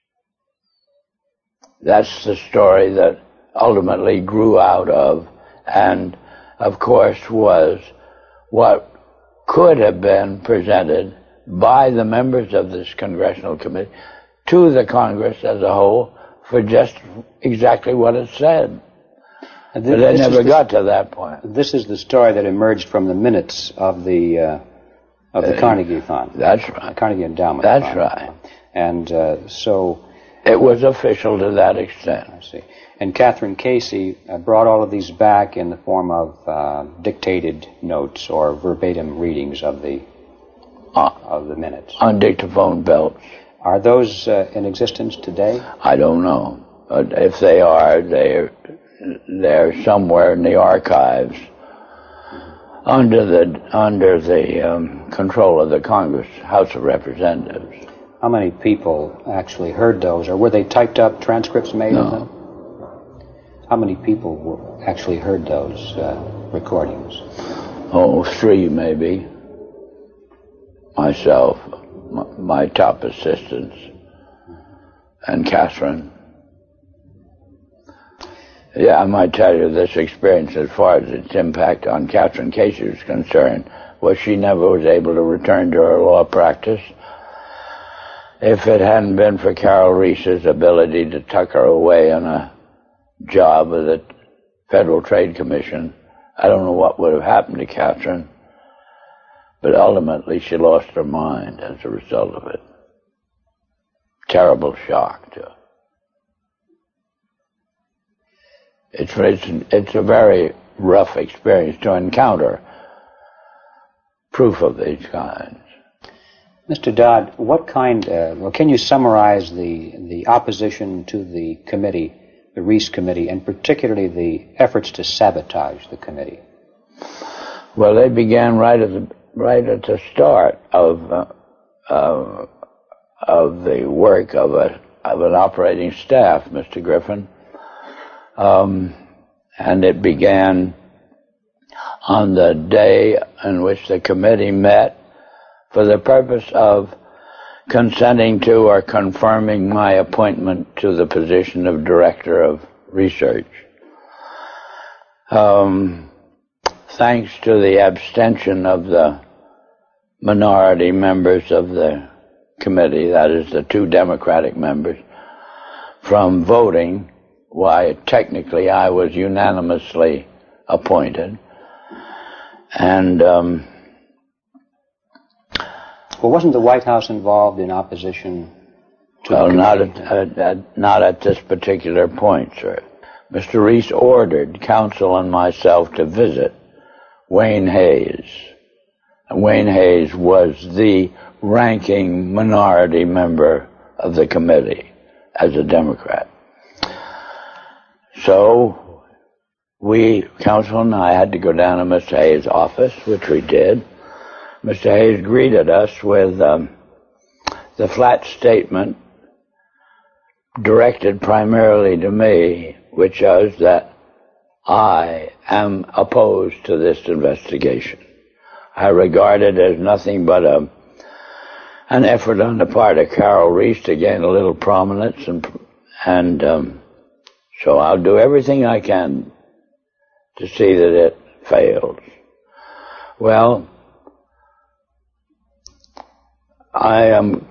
H: That's the story that ultimately grew out of, and of course was what could have been presented by the members of this congressional committee to the Congress as a whole for just exactly what it said. But they never got to that point.
G: This is the story that emerged from the minutes of the Carnegie Fund.
H: That's right.
G: Carnegie Endowment
H: That's
G: Fund.
H: right.
G: And so...
H: It was official to that extent.
G: I see. And Catherine Casey brought all of these back in the form of dictated notes or verbatim readings of the minutes.
H: On dictaphone belts.
G: Are those in existence today?
H: I don't know. If they are, they're somewhere in the archives under the control of the Congress, House of Representatives.
G: How many people actually heard those, or were they typed up transcripts made of them? How many people actually heard those recordings?
H: Oh, 3 maybe. Myself, my top assistants, and Catherine. Yeah, I might tell you this experience as far as its impact on Catherine Casey was concerned was she never was able to return to her law practice. If it hadn't been for Carol Reese's ability to tuck her away on a job with the Federal Trade Commission, I don't know what would have happened to Catherine, but ultimately she lost her mind as a result of it. Terrible shock to her. It's a very rough experience to encounter proof of these kinds.
G: Mr. Dodd, what kind, can you summarize the opposition to the committee, the Reese Committee, and particularly the efforts to sabotage the committee?
H: Well, they began right at the start of the work of an operating staff, Mr. Griffin, and it began on the day in which the committee met for the purpose of consenting to or confirming my appointment to the position of Director of Research. Thanks to the abstention of the minority members of the committee, that is the 2 Democratic members, from voting, why technically I was unanimously appointed. And
G: well, wasn't the White House involved in opposition to
H: well,
G: the committee?
H: not at this particular point, sir. Mr. Reese ordered counsel and myself to visit Wayne Hayes. And Wayne Hayes was the ranking minority member of the committee as a Democrat. So counsel and I had to go down to Mr. Hayes' office, which we did. Mr. Hayes greeted us with the flat statement directed primarily to me, which was that I am opposed to this investigation. I regard it as nothing but an effort on the part of Carol Reese to gain a little prominence, and so I'll do everything I can to see that it fails. Well, I am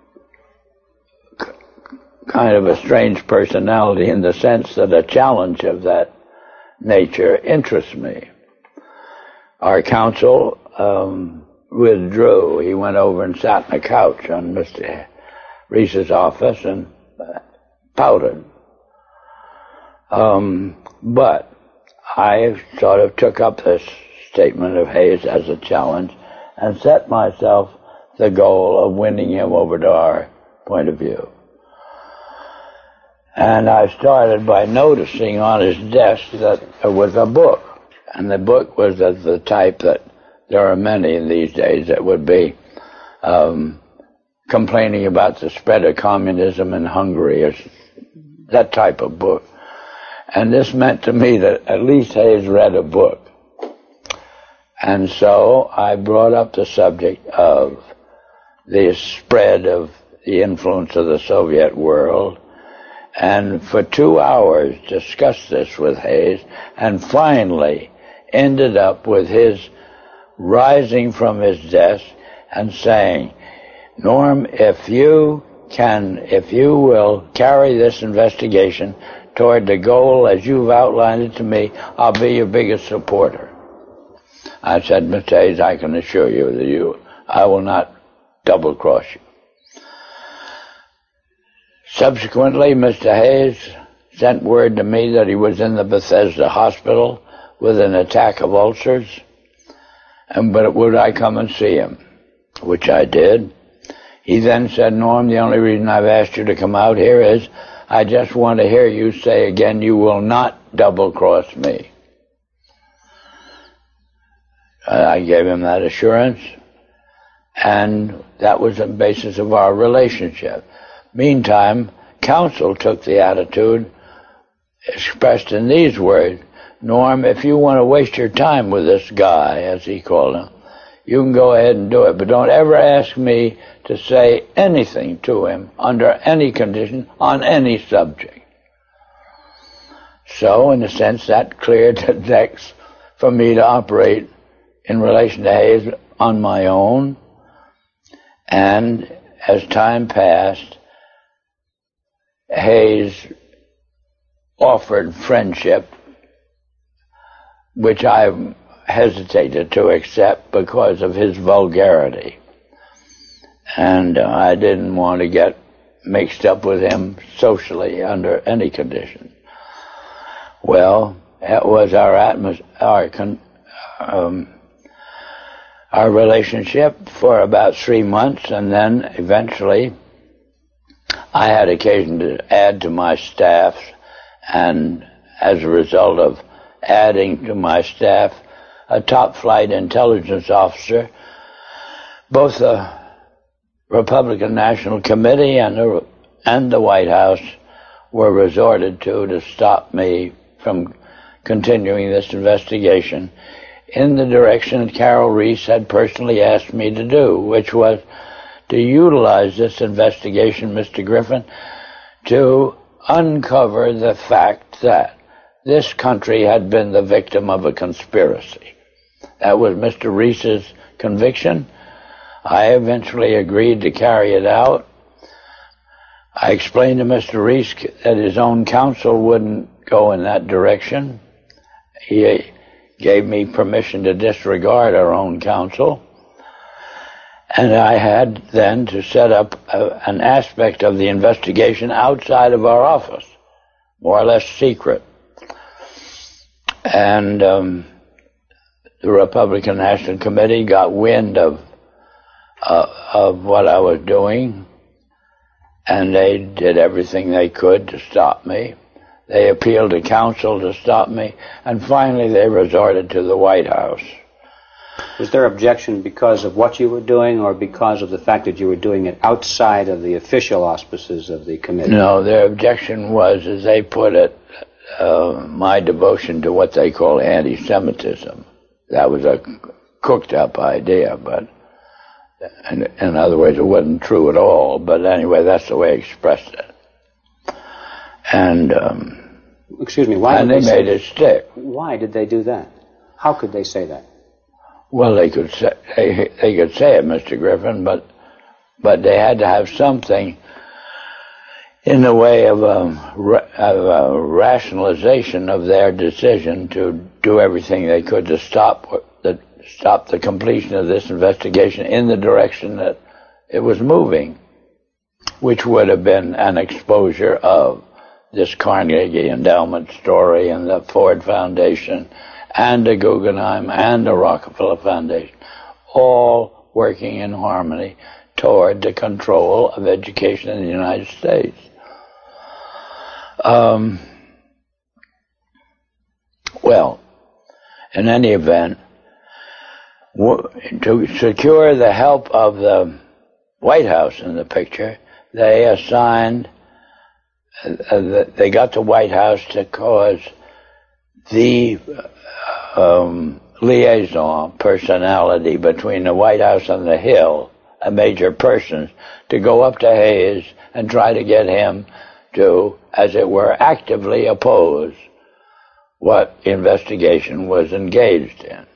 H: kind of a strange personality in the sense that a challenge of that nature interests me. Our counsel withdrew. He went over and sat on a couch on Mr. Reese's office and pouted. But I sort of took up this statement of Hayes as a challenge and set myself the goal of winning him over to our point of view. And I started by noticing on his desk that there was a book. And the book was of the type that there are many in these days that would be complaining about the spread of communism in Hungary, or that type of book. And this meant to me that at least Hayes read a book. And so I brought up the subject of the spread of the influence of the Soviet world, and for 2 hours discussed this with Hayes, and finally ended up with his rising from his desk and saying, Norm, if you will carry this investigation toward the goal as you've outlined it to me, I'll be your biggest supporter. I said, Mr. Hayes, I can assure you that I will not double-cross you. Subsequently, Mr. Hayes sent word to me that he was in the Bethesda hospital with an attack of ulcers, but would I come and see him, which I did. He then said, Norm, the only reason I've asked you to come out here is I just want to hear you say again, you will not double-cross me. I gave him that assurance, and that was the basis of our relationship. Meantime, counsel took the attitude expressed in these words, Norm, if you want to waste your time with this guy, as he called him, you can go ahead and do it, but don't ever ask me to say anything to him under any condition on any subject. So, in a sense, that cleared the decks for me to operate in relation to Hayes on my own, and as time passed, Hayes offered friendship, which I hesitated to accept because of his vulgarity. And I didn't want to get mixed up with him socially under any condition. Well, was our relationship for about 3 months, and then eventually I had occasion to add to my staff, and as a result of adding to my staff a top-flight intelligence officer, both the Republican National Committee and the White House were resorted to stop me from continuing this investigation in the direction that Carol Reese had personally asked me to do, which was to utilize this investigation, Mr. Griffin, to uncover the fact that this country had been the victim of a conspiracy. That was Mr. Reese's conviction. I eventually agreed to carry it out. I explained to Mr. Reese that his own counsel wouldn't go in that direction. He gave me permission to disregard our own counsel. And I had then to set up an aspect of the investigation outside of our office, more or less secret. And the Republican National Committee got wind of what I was doing, and they did everything they could to stop me. They appealed to counsel to stop me, and finally they resorted to the White House.
G: Was their objection because of what you were doing, or because of the fact that you were doing it outside of the official auspices of the committee?
H: No, their objection was, as they put it, my devotion to what they call anti-Semitism. That was a cooked-up idea, but in other words, it wasn't true at all. But anyway, that's the way I expressed it. And
G: excuse me, why?
H: And they made it stick.
G: Why did they do that? How could they say that?
H: Well, they could say it, Mr. Griffin, but they had to have something in the way of a rationalization of their decision to do everything they could to stop the completion of this investigation in the direction that it was moving, which would have been an exposure of this Carnegie Endowment story and the Ford Foundation and the Guggenheim and the Rockefeller Foundation, all working in harmony toward the control of education in the United States. Well, in any event, to secure the help of the White House in the picture, they assigned, they got the White House to cause the liaison personality between the White House and the Hill, a major person, to go up to Hayes and try to get him to, as it were, actively oppose what investigation was engaged in.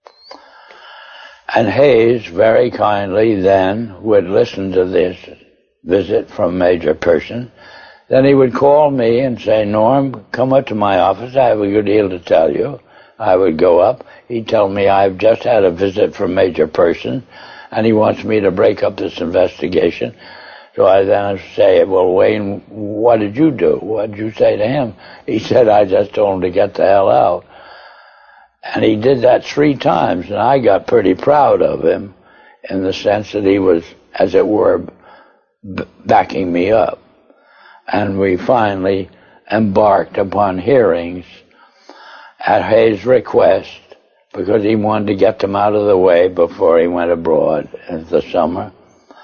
H: And Hayes very kindly then would listen to this visit from Major Person. Then he would call me and say, Norm, come up to my office. I have a good deal to tell you. I would go up. He'd tell me, I've just had a visit from Major Person, and he wants me to break up this investigation. So I then say, well, Wayne, what did you do? What did you say to him? He said, I just told him to get the hell out. And he did that 3 times, and I got pretty proud of him in the sense that he was, as it were, backing me up. And we finally embarked upon hearings at Hayes' request, because he wanted to get them out of the way before he went abroad in the summer.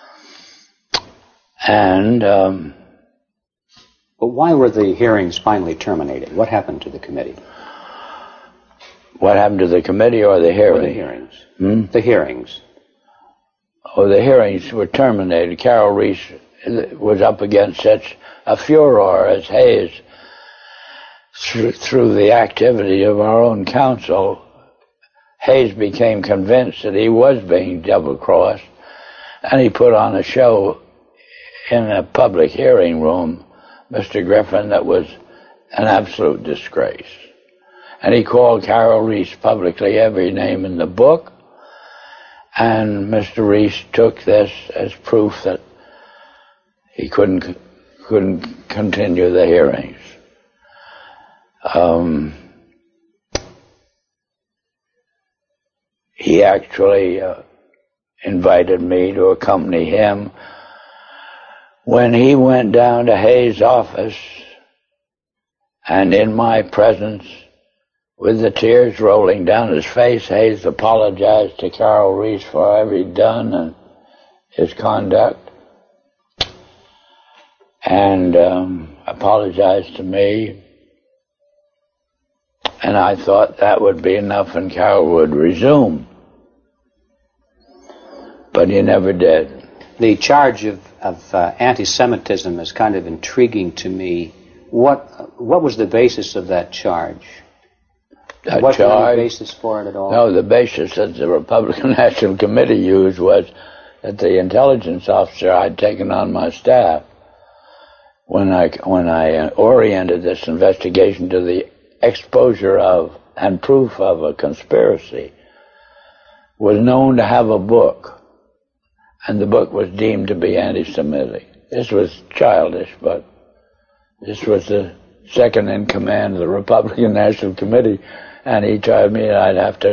H: And
G: but why were the hearings finally terminated? What happened to the committee?
H: What happened to the committee or the hearings?
G: Or the hearings. The hearings.
H: Oh, the hearings were terminated. Carol Reese was up against such a furor as Hayes, through the activity of our own counsel. Hayes became convinced that he was being double-crossed, and he put on a show in a public hearing room, Mr. Griffin, that was an absolute disgrace. And he called Carol Reese publicly every name in the book, and Mr. Reese took this as proof that he couldn't continue the hearings. he actually invited me to accompany him when he went down to Hayes' office, and in my presence, with the tears rolling down his face, Hayes apologized to Carroll Reese for whatever he'd done and his conduct, and apologized to me. And I thought that would be enough and Carroll would resume. But he never did.
G: The charge of anti-Semitism is kind of intriguing to me. What was the basis of that charge? Was there any basis for it at all?
H: No, the basis that the Republican National Committee used was that the intelligence officer I'd taken on my staff, when I oriented this investigation to the exposure of and proof of a conspiracy, was known to have a book, and the book was deemed to be anti-Semitic. This was childish, but this was the second in command of the Republican National Committee, and he told me I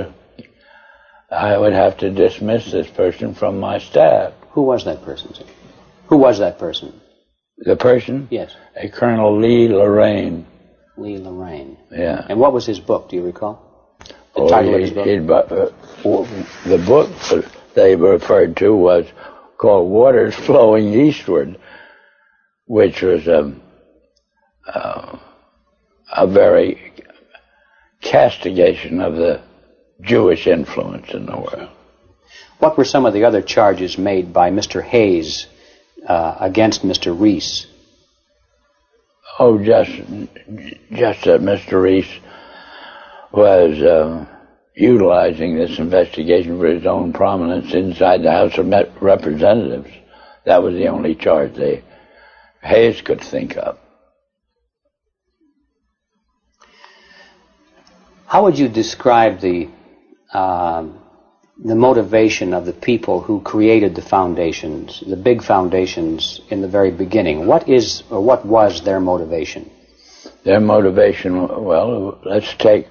H: would have to dismiss this person from my staff.
G: Who was that person, sir? Who was that person?
H: The person?
G: Yes.
H: A Colonel Lee Lorraine.
G: Lee Lorraine.
H: Yeah.
G: And what was his book, do you recall? The title of his book?
H: The book they referred to was called Waters Flowing Eastward, which was a very castigation of the Jewish influence in the world.
G: What were some of the other charges made by Mr. Hayes against Mr. Reese?
H: Oh, just that Mr. Reese was utilizing this investigation for his own prominence inside the House of Representatives. That was the only charge Hayes could think of.
G: How would you describe the motivation of the people who created the foundations, the big foundations in the very beginning? What was their motivation?
H: Their motivation, well, let's take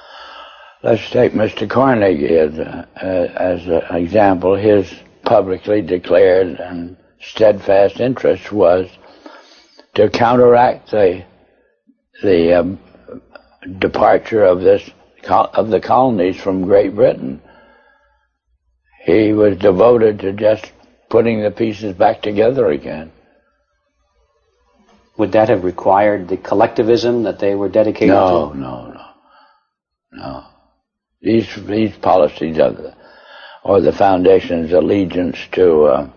H: Mr. Carnegie as an example. His publicly declared and steadfast interest was to counteract the departure of the colonies from Great Britain. He was devoted to just putting the pieces back together again.
G: Would that have required the collectivism that they were dedicated to?
H: No. These policies or the Foundation's allegiance to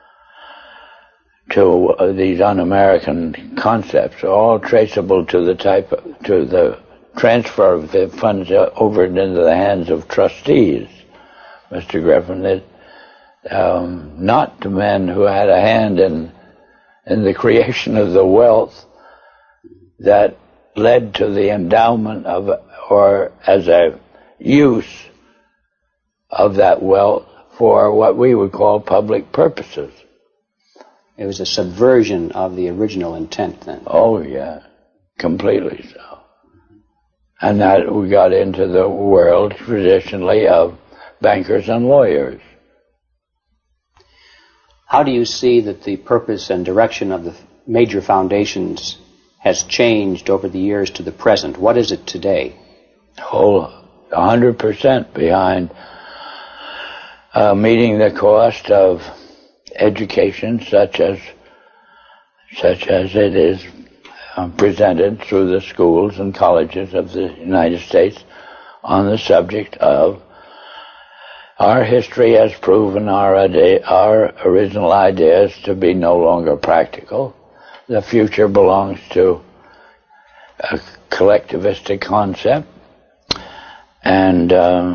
H: these un-American concepts are all traceable to the transfer of the funds over into the hands of trustees, Mr. Griffin, not to men who had a hand in the creation of the wealth that led to the endowment of, or as a use of that wealth for what we would call public purposes.
G: It was a subversion of the original intent then.
H: Oh, yeah, completely so. And that we got into the world traditionally of bankers and lawyers.
G: How do you see that the purpose and direction of the major foundations has changed over the years to the present? What is it today?
H: 100% behind meeting the cost of education such as it is presented through the schools and colleges of the United States on the subject of our history has proven our original ideas to be no longer practical. The future belongs to a collectivistic concept, and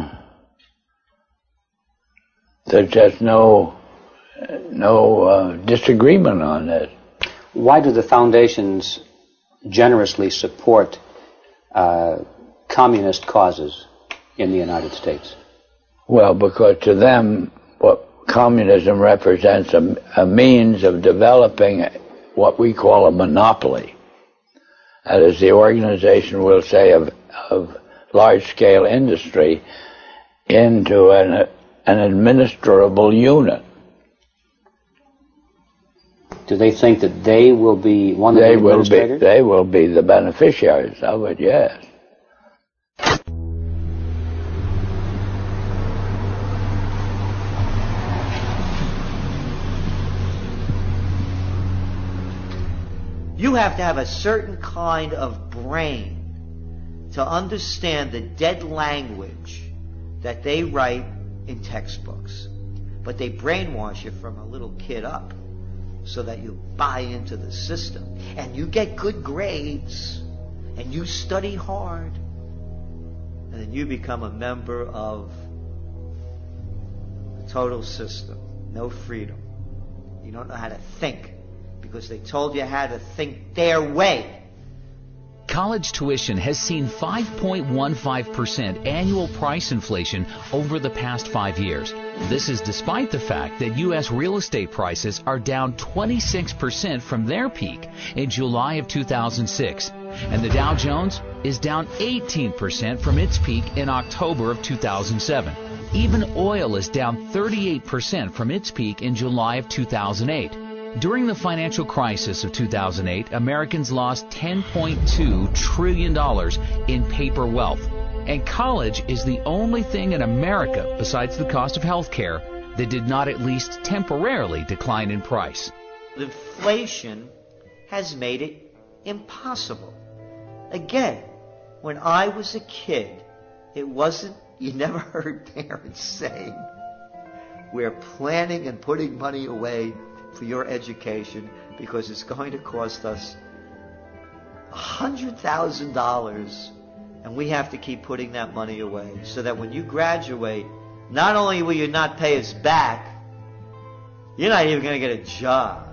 H: there's just no disagreement on this.
G: Why do the foundations generously support communist causes in the United States?
H: Well, because to them, what communism represents a means of developing what we call a monopoly. That is, the organization, we'll say, of large-scale industry into an administrable unit.
G: Do they think that they will be one of the administrators?
H: They will be the beneficiaries of it, yes.
I: You have to have a certain kind of brain to understand the dead language that they write in textbooks. But they brainwash you from a little kid up so that you buy into the system. And you get good grades. And you study hard. And then you become a member of the total system. No freedom. You don't know how to think because they told you how to think their way.
D: College tuition has seen 5.15% annual price inflation over the past 5 years. This is despite the fact that U.S. real estate prices are down 26% from their peak in July of 2006. And the Dow Jones is down 18% from its peak in October of 2007. Even oil is down 38% from its peak in July of 2008. During the financial crisis of 2008, Americans lost $10.2 trillion in paper wealth. And college is the only thing in America, besides the cost of health care, that did not at least temporarily decline in price.
I: Inflation has made it impossible. Again, when I was a kid, it wasn't, you never heard parents saying, we're planning and putting money away for your education because it's going to cost us $100,000 and we have to keep putting that money away so that when you graduate, not only will you not pay us back, you're not even going to get a job.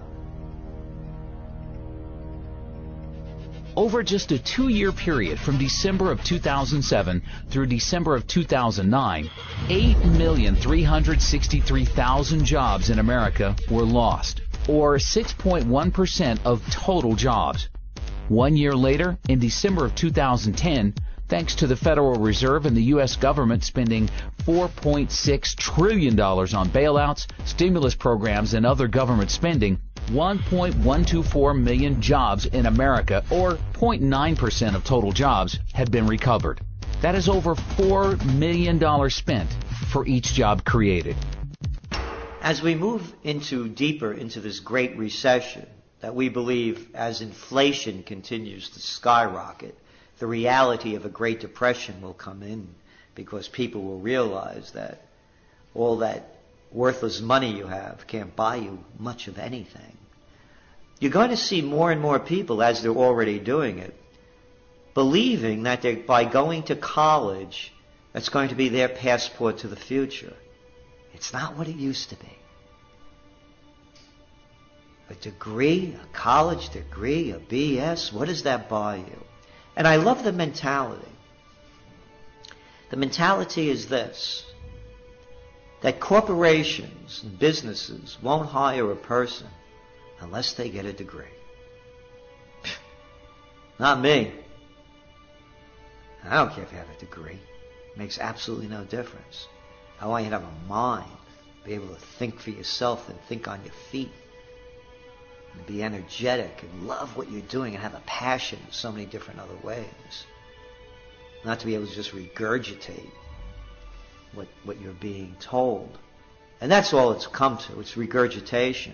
D: Over just a 2-year period from December of 2007 through December of 2009, 8,363,000 jobs in America were lost, or 6.1% of total jobs. 1 year later, in December of 2010, thanks to the Federal Reserve and the U.S. government spending $4.6 trillion on bailouts, stimulus programs, and other government spending, 1.124 million jobs in America, or 0.9% of total jobs, have been recovered. That is over $4 million spent for each job created.
I: As we move deeper into this great recession that we believe as inflation continues to skyrocket, the reality of a Great Depression will come in because people will realize that all that worthless money you have can't buy you much of anything. You're going to see more and more people, as they're already doing it, believing that by going to college, that's going to be their passport to the future. It's not what it used to be. A degree, a college degree, a BS, what does that buy you? And I love the mentality. The mentality is this, that corporations and businesses won't hire a person unless they get a degree. Not me. I don't care if you have a degree. It makes absolutely no difference. I want you to have a mind, be able to think for yourself and think on your feet, and be energetic and love what you're doing and have a passion in so many different other ways. Not to be able to just regurgitate what you're being told. And that's all it's come to. It's regurgitation.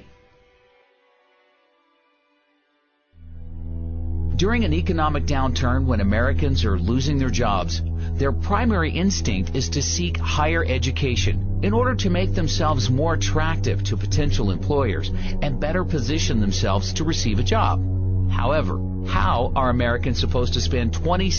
D: During an economic downturn when Americans are losing their jobs, their primary instinct is to seek higher education in order to make themselves more attractive to potential employers and better position themselves to receive a job. However, how are Americans supposed to spend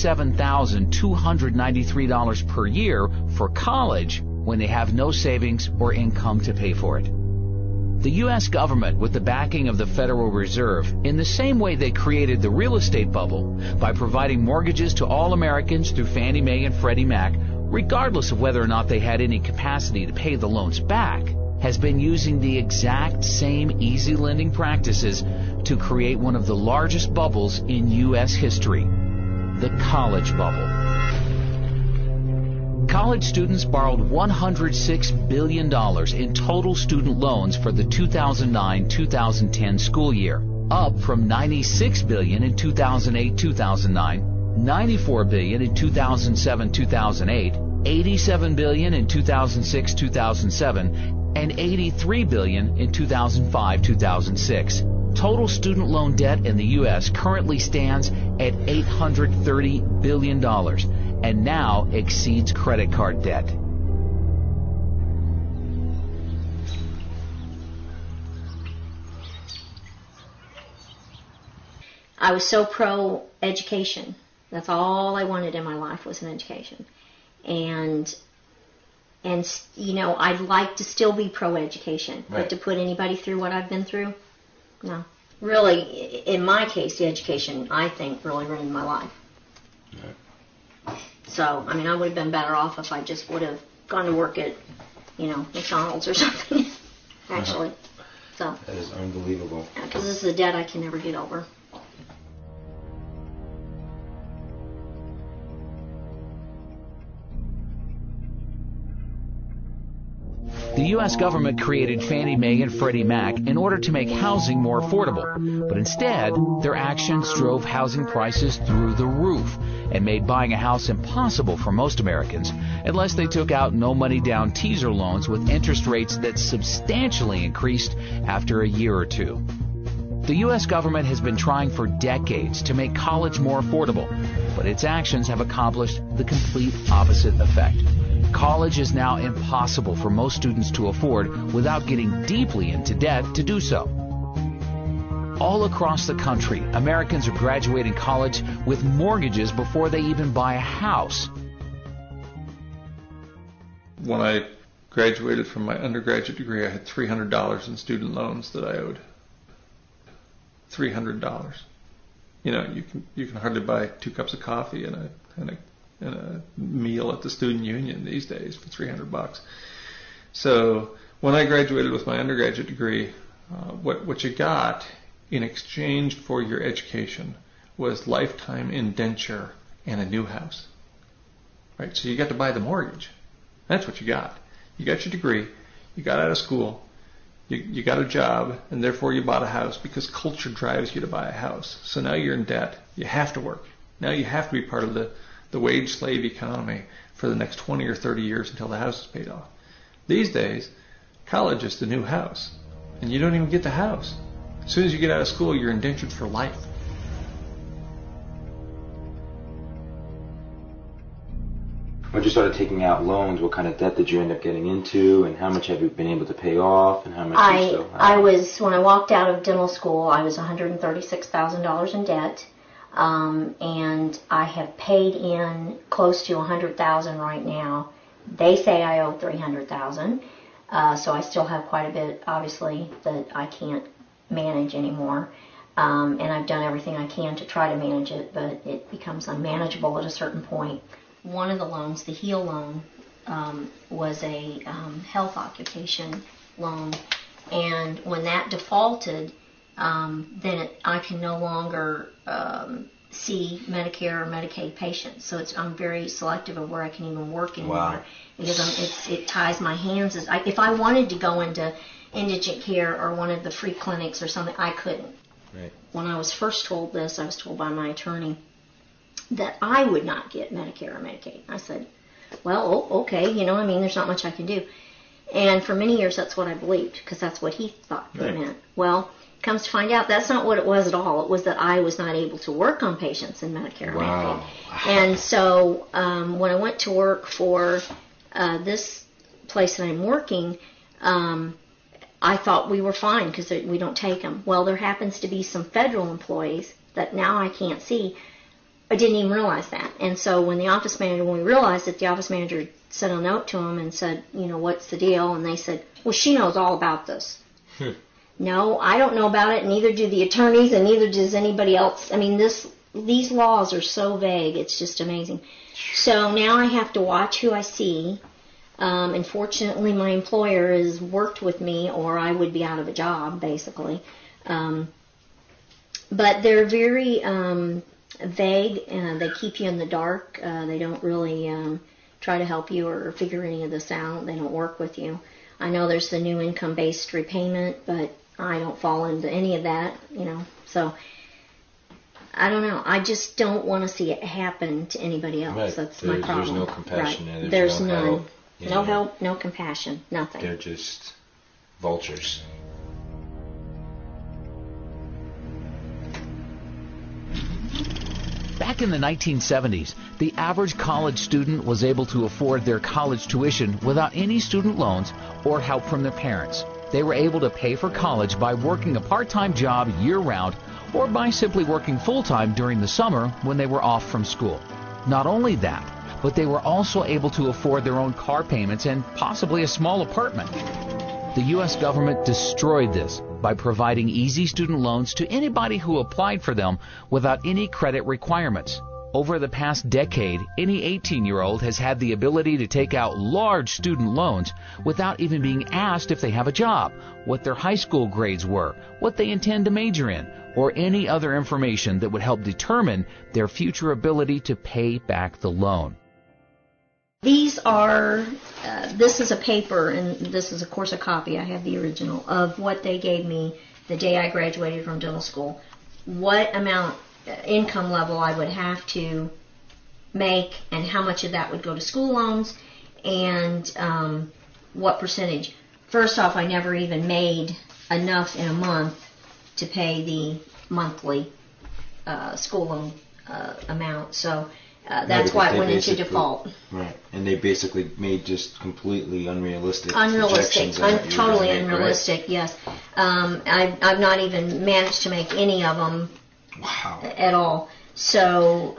D: $27,293 per year for college when they have no savings or income to pay for it? The U.S. government, with the backing of the Federal Reserve, in the same way they created the real estate bubble by providing mortgages to all Americans through Fannie Mae and Freddie Mac, regardless of whether or not they had any capacity to pay the loans back, has been using the exact same easy lending practices to create one of the largest bubbles in U.S. history, the college bubble. College students borrowed $106 billion in total student loans for the 2009-2010 school year, up from $96 billion in 2008-2009, $94 billion in 2007-2008, $87 billion in 2006-2007, and $83 billion in 2005-2006. Total student loan debt in the U.S. currently stands at $830 billion and now exceeds credit card debt.
J: I was so pro-education. That's all I wanted in my life was an education. And you know, I'd like to still be pro-education, right. But to put anybody through what I've been through, no. Really, in my case, the education, I think, really ruined my life. Right. So, I mean, I would have been better off if I just would have gone to work at, you know, McDonald's or something, actually. So
F: that is unbelievable.
J: Because this is a debt I can never get over.
D: The U.S. government created Fannie Mae and Freddie Mac in order to make housing more affordable. But instead, their actions drove housing prices through the roof and made buying a house impossible for most Americans unless they took out no-money-down teaser loans with interest rates that substantially increased after a year or two. The U.S. government has been trying for decades to make college more affordable, but its actions have accomplished the complete opposite effect. College is now impossible for most students to afford without getting deeply into debt to do so. All across the country, Americans are graduating college with mortgages before they even buy a house.
K: When I graduated from my undergraduate degree, I had $300 in student loans that I owed. $300. You know, you can hardly buy 2 cups of coffee and a meal at the student union these days for $300. So when I graduated with my undergraduate degree, what you got in exchange for your education was lifetime indenture and a new house. Right? So you got to buy the mortgage. That's what you got. You got your degree, you got out of school, you got a job, and therefore you bought a house because culture drives you to buy a house. So now you're in debt. You have to work. Now you have to be part of the wage slave economy for the next 20 or 30 years until the house is paid off. These days, college is the new house, and you don't even get the house. As soon as you get out of school, you're indentured for life.
F: Once you started taking out loans, what kind of debt did you end up getting into, and how much have you been able to pay off, and how much you still have?
J: When I walked out of dental school, I was $136,000 in debt. And I have paid in close to $100,000 right now. They say I owe $300,000, so I still have quite a bit, obviously, that I can't manage anymore. And I've done everything I can to try to manage it, but it becomes unmanageable at a certain point. One of the loans, the HEAL loan, was a health occupation loan, and when that defaulted, then I can no longer see Medicare or Medicaid patients. So I'm very selective of where I can even work anymore. Wow. Because it ties my hands. If I wanted to go into indigent care or one of the free clinics or something, I couldn't. Right. When I was first told this, I was told by my attorney that I would not get Medicare or Medicaid. I said, well, okay, there's not much I can do. And for many years, that's what I believed, because that's what he thought it meant. Well, comes to find out, that's not what it was at all. It was that I was not able to work on patients in Medicare or Medicaid. And so when I went to work for this place that I'm working, I thought we were fine because we don't take them. Well, there happens to be some federal employees that now I can't see. I didn't even realize that. And so when we realized it, the office manager sent a note to them and said, what's the deal? And they said, well, she knows all about this. No, I don't know about it, neither do the attorneys, and neither does anybody else. I mean, these laws are so vague, it's just amazing. So now I have to watch who I see. And fortunately, my employer has worked with me, or I would be out of a job, basically. But they're very vague, and they keep you in the dark. They don't really try to help you or figure any of this out. They don't work with you. I know there's the new income-based repayment, but I don't fall into any of that, So I don't know. I just don't want to see it happen to anybody else.
L: Right.
J: That's my problem.
L: There's no compassion
J: right.
L: there.
J: There's
L: no
J: none.
L: help.
J: No help, no compassion, nothing.
L: They're just vultures.
D: Back in the 1970s, the average college student was able to afford their college tuition without any student loans or help from their parents. They were able to pay for college by working a part-time job year-round or by simply working full-time during the summer when they were off from school. Not only that, but they were also able to afford their own car payments and possibly a small apartment. The U.S. government destroyed this by providing easy student loans to anybody who applied for them without any credit requirements. Over the past decade, any 18-year-old has had the ability to take out large student loans without even being asked if they have a job, what their high school grades were, what they intend to major in, or any other information that would help determine their future ability to pay back the loan.
J: These are, this is a paper, and this is, of course, a copy. I have the original of what they gave me the day I graduated from dental school. What amount, income level I would have to make, and how much of that would go to school loans, and what percentage. First off, I never even made enough in a month to pay the monthly school loan amount. So that's why it went into default.
L: Right, and they basically made just completely unrealistic
J: projections. Totally unrealistic,
L: right?
J: Yes. I've not even managed to make any of them at all. So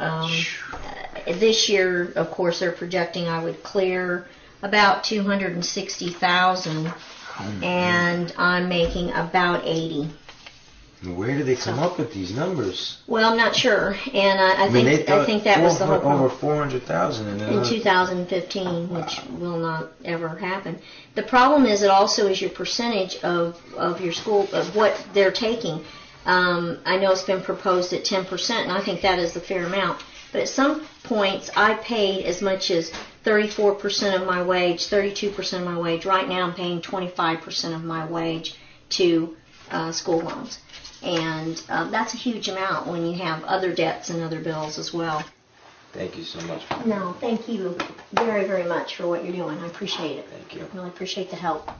J: this year, of course, they're projecting I would clear about $260,000, and I'm making about $80,000.
L: Where do they come up with these numbers?
J: Well, I'm not sure, and I think that was the whole problem.
L: Over 400,000
J: in 2015, which will not ever happen. The problem is it also is your percentage of your school, of what they're taking. I know it's been proposed at 10%, and I think that is the fair amount. But at some points, I paid as much as 34% of my wage, 32% of my wage. Right now, I'm paying 25% of my wage to school loans. And that's a huge amount when you have other debts and other bills as well.
L: Thank you so much.
J: No, thank you very, very much for what you're doing. I appreciate it.
L: Thank you.
J: I really appreciate the help.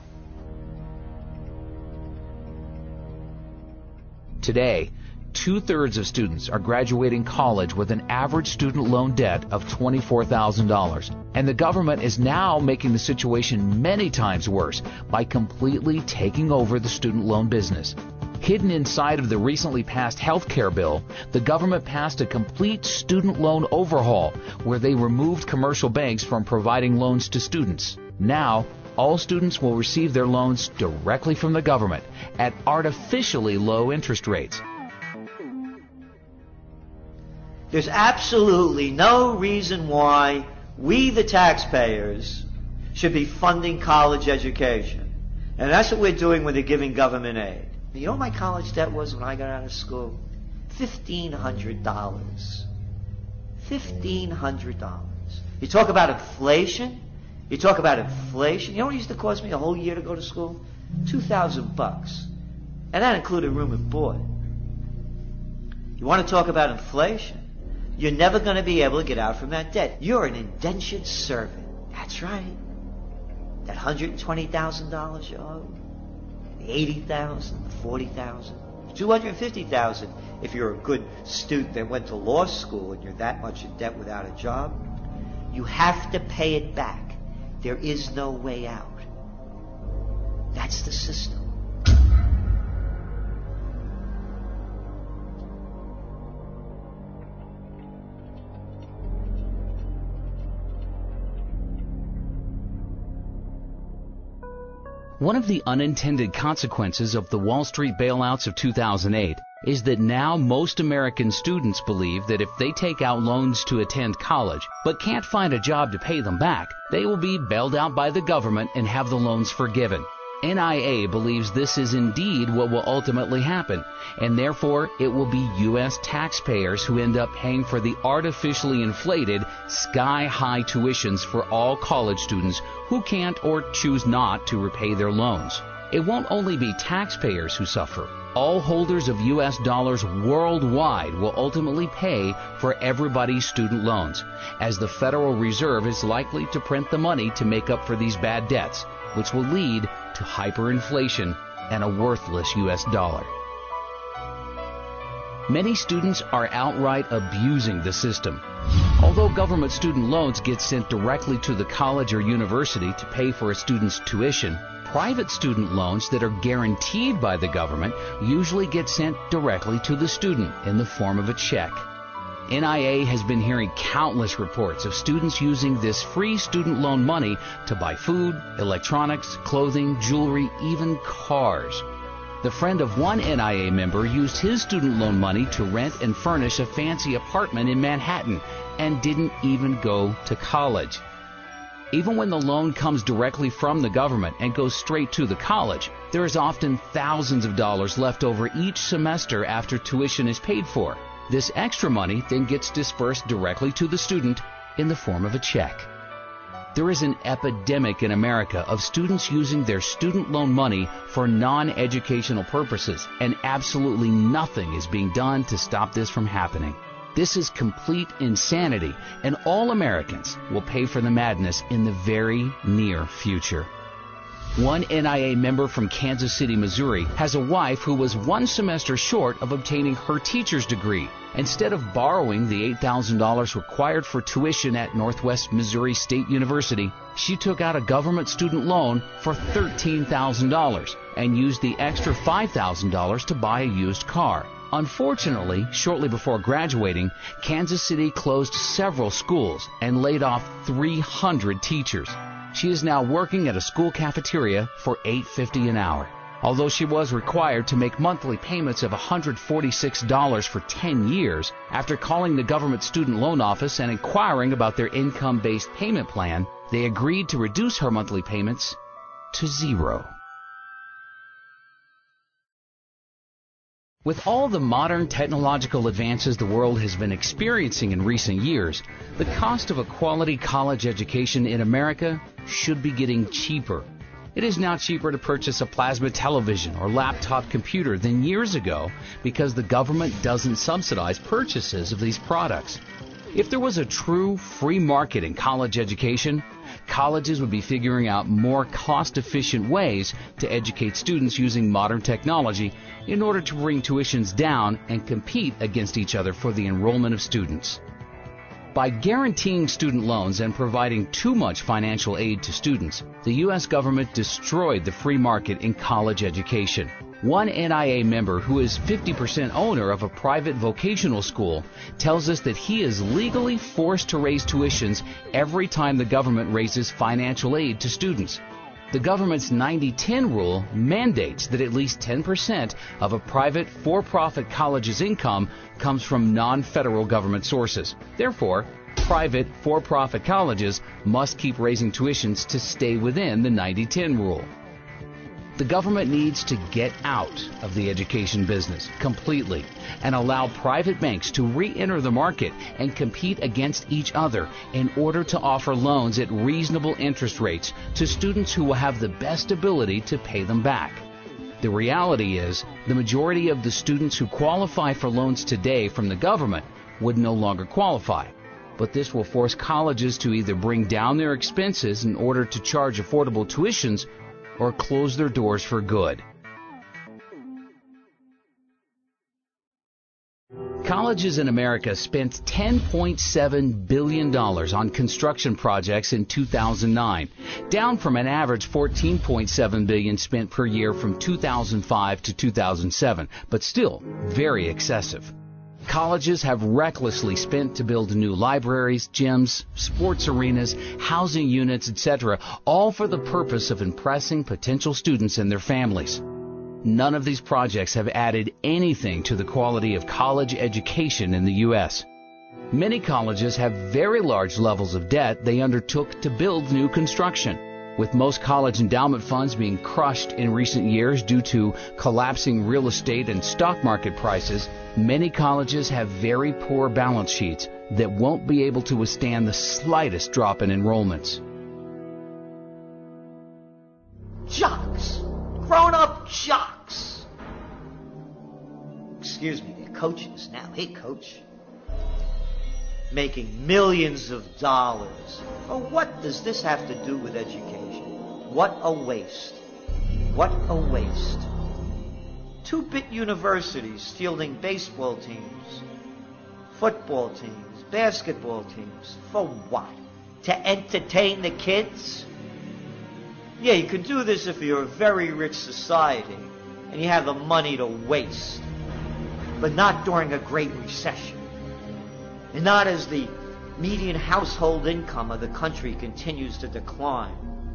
D: Today, 2/3 of students are graduating college with an average student loan debt of $24,000. And the government is now making the situation many times worse by completely taking over the student loan business. Hidden inside of the recently passed health care bill, the government passed a complete student loan overhaul where they removed commercial banks from providing loans to students. Now, all students will receive their loans directly from the government at artificially low interest rates.
I: There's absolutely no reason why we, the taxpayers, should be funding college education. And that's what we're doing with the giving government aid. You know what my college debt was when I got out of school? $1,500. $1,500. You talk about inflation? You talk about inflation? You know what it used to cost me a whole year to go to school? $2,000. And that included room and board. You want to talk about inflation? You're never going to be able to get out from that debt. You're an indentured servant. That's right. That $120,000 you owe, the $80,000, the $40,000, $250,000 if you're a good student that went to law school and you're that much in debt without a job. You have to pay it back. There is no way out. That's the system.
D: One of the unintended consequences of the Wall Street bailouts of 2008 is that now most American students believe that if they take out loans to attend college but can't find a job to pay them back, they will be bailed out by the government and have the loans forgiven. NIA believes this is indeed what will ultimately happen, and therefore it will be U.S. taxpayers who end up paying for the artificially inflated, sky-high tuitions for all college students who can't or choose not to repay their loans. It won't only be taxpayers who suffer. All holders of U.S. dollars worldwide will ultimately pay for everybody's student loans, as the Federal Reserve is likely to print the money to make up for these bad debts, which will lead to hyperinflation and a worthless U.S. dollar. Many students are outright abusing the system. Although government student loans get sent directly to the college or university to pay for a student's tuition, private student loans that are guaranteed by the government usually get sent directly to the student in the form of a check. NIA has been hearing countless reports of students using this free student loan money to buy food, electronics, clothing, jewelry, even cars. The friend of one NIA member used his student loan money to rent and furnish a fancy apartment in Manhattan and didn't even go to college. Even when the loan comes directly from the government and goes straight to the college, there is often thousands of dollars left over each semester after tuition is paid for. This extra money then gets dispersed directly to the student in the form of a check. There is an epidemic in America of students using their student loan money for non-educational purposes, and absolutely nothing is being done to stop this from happening. This is complete insanity, and all Americans will pay for the madness in the very near future. One NIA member from Kansas City, Missouri, has a wife who was one semester short of obtaining her teacher's degree. Instead of borrowing the $8,000 required for tuition at Northwest Missouri State University, she took out a government student loan for $13,000 and used the extra $5,000 to buy a used car. Unfortunately, shortly before graduating, Kansas City closed several schools and laid off 300 teachers. She is now working at a school cafeteria for $8.50 an hour. Although she was required to make monthly payments of $146 for 10 years, after calling the government student loan office and inquiring about their income-based payment plan, they agreed to reduce her monthly payments to zero. With all the modern technological advances the world has been experiencing in recent years, the cost of a quality college education in America should be getting cheaper. It is now cheaper to purchase a plasma television or laptop computer than years ago because the government doesn't subsidize purchases of these products. If there was a true free market in college education, colleges would be figuring out more cost-efficient ways to educate students using modern technology in order to bring tuitions down and compete against each other for the enrollment of students. By guaranteeing student loans and providing too much financial aid to students, the U.S. government destroyed the free market in college education. One NIA member who is 50% owner of a private vocational school tells us that he is legally forced to raise tuitions every time the government raises financial aid to students. The government's 90-10 rule mandates that at least 10% of a private for-profit college's income comes from non-federal government sources. Therefore, private for-profit colleges must keep raising tuitions to stay within the 90-10 rule. The government needs to get out of the education business completely and allow private banks to re-enter the market and compete against each other in order to offer loans at reasonable interest rates to students who will have the best ability to pay them back. The reality is, the majority of the students who qualify for loans today from the government would no longer qualify. But this will force colleges to either bring down their expenses in order to charge affordable tuitions or close their doors for good. Colleges in America spent $10.7 billion on construction projects in 2009, down from an average $14.7 billion spent per year from 2005 to 2007, but still very excessive. Colleges have recklessly spent to build new libraries, gyms, sports arenas, housing units, etc., all for the purpose of impressing potential students and their families. None of these projects have added anything to the quality of college education in the U.S. Many colleges have very large levels of debt they undertook to build new construction. With most college endowment funds being crushed in recent years due to collapsing real estate and stock market prices, many colleges have very poor balance sheets that won't be able to withstand the slightest drop in enrollments.
I: Jocks! Grown-up jocks! Excuse me, they're coaches now. Hey, coach. Making millions of dollars. Oh, what does this have to do with education? What a waste. What a waste. 2-bit universities fielding baseball teams, football teams, basketball teams. For what? To entertain the kids? Yeah, you can do this if you're a very rich society and you have the money to waste. But not during a great recession. And not as the median household income of the country continues to decline.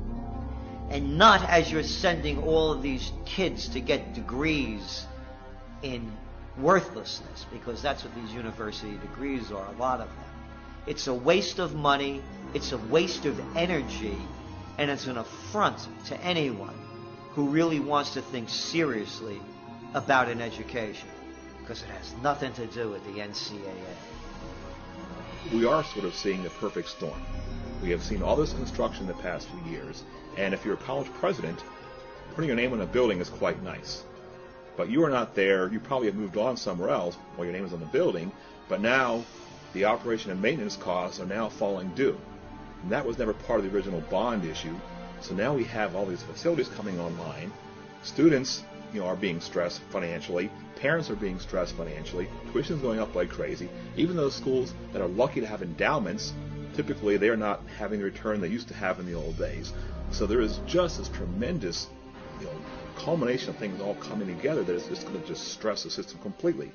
I: And not as you're sending all of these kids to get degrees in worthlessness, because that's what these university degrees are, a lot of them. It's a waste of money, it's a waste of energy, and it's an affront to anyone who really wants to think seriously about an education, because it has nothing to do with the NCAA.
M: We are sort of seeing the perfect storm. We have seen all this construction the past few years, and if you're a college president, putting your name on a building is quite nice. But you are not there. You probably have moved on somewhere else while your name is on the building, but now the operation and maintenance costs are now falling due. And that was never part of the original bond issue. So now we have all these facilities coming online. Students, are being stressed financially. Parents are being stressed financially. Tuition is going up like crazy. Even those schools that are lucky to have endowments, typically they are not having the return they used to have in the old days. So there is just this tremendous, culmination of things all coming together that is just going to just stress the system completely.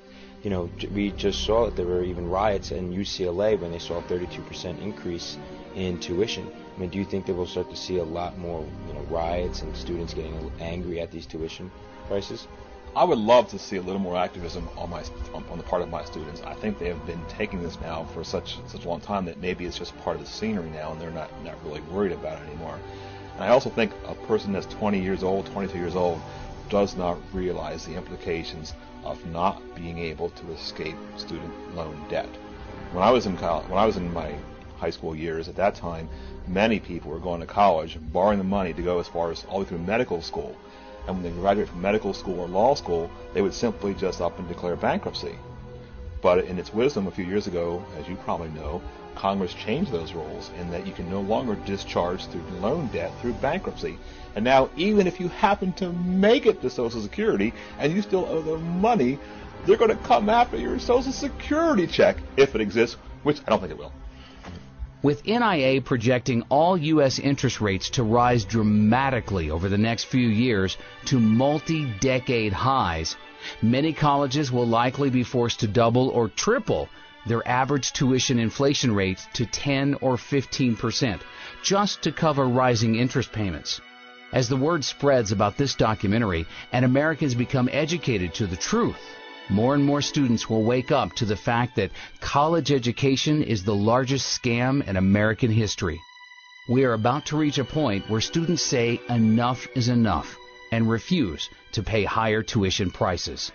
L: We just saw that there were even riots in UCLA when they saw a 32% increase in tuition. I mean, do you think that we'll start to see a lot more, riots and students getting angry at these tuition prices?
M: I would love to see a little more activism on the part of my students. I think they have been taking this now for such a long time that maybe it's just part of the scenery now, and they're not really worried about it anymore. And I also think a person that's 20 years old, 22 years old, does not realize the implications of not being able to escape student loan debt. When I was in my high school years, at that time, many people were going to college, borrowing the money to go as far as all the way through medical school. And when they graduate from medical school or law school, they would simply just up and declare bankruptcy. But in its wisdom a few years ago, as you probably know, Congress changed those rules in that you can no longer discharge student loan debt through bankruptcy. And now, even if you happen to make it to Social Security and you still owe them money, they're going to come after your Social Security check, if it exists, which I don't think it will.
D: With NIA projecting all U.S. interest rates to rise dramatically over the next few years to multi-decade highs, many colleges will likely be forced to double or triple their average tuition inflation rate to 10 or 15%, just to cover rising interest payments. As the word spreads about this documentary and Americans become educated to the truth, more and more students will wake up to the fact that college education is the largest scam in American history. We are about to reach a point where students say enough is enough and refuse to pay higher tuition prices.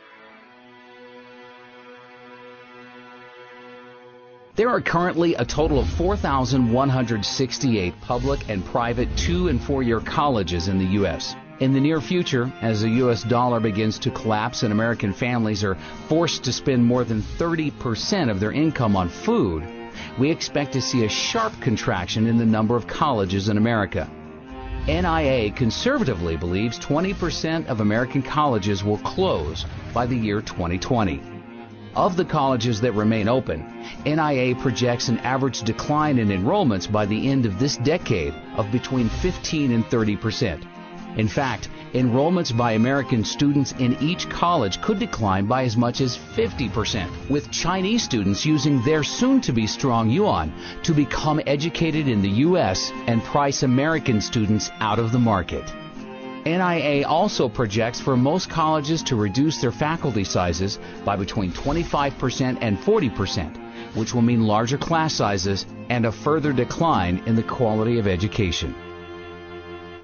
D: There are currently a total of 4,168 public and private 2- and 4-year colleges in the U.S. In the near future, as the U.S. dollar begins to collapse and American families are forced to spend more than 30% of their income on food, we expect to see a sharp contraction in the number of colleges in America. NIA conservatively believes 20% of American colleges will close by the year 2020. Of the colleges that remain open, NIA projects an average decline in enrollments by the end of this decade of between 15 and 30%. In fact, enrollments by American students in each college could decline by as much as 50%, with Chinese students using their soon-to-be strong yuan to become educated in the U.S. and price American students out of the market. NIA also projects for most colleges to reduce their faculty sizes by between 25% and 40%, which will mean larger class sizes and a further decline in the quality of education.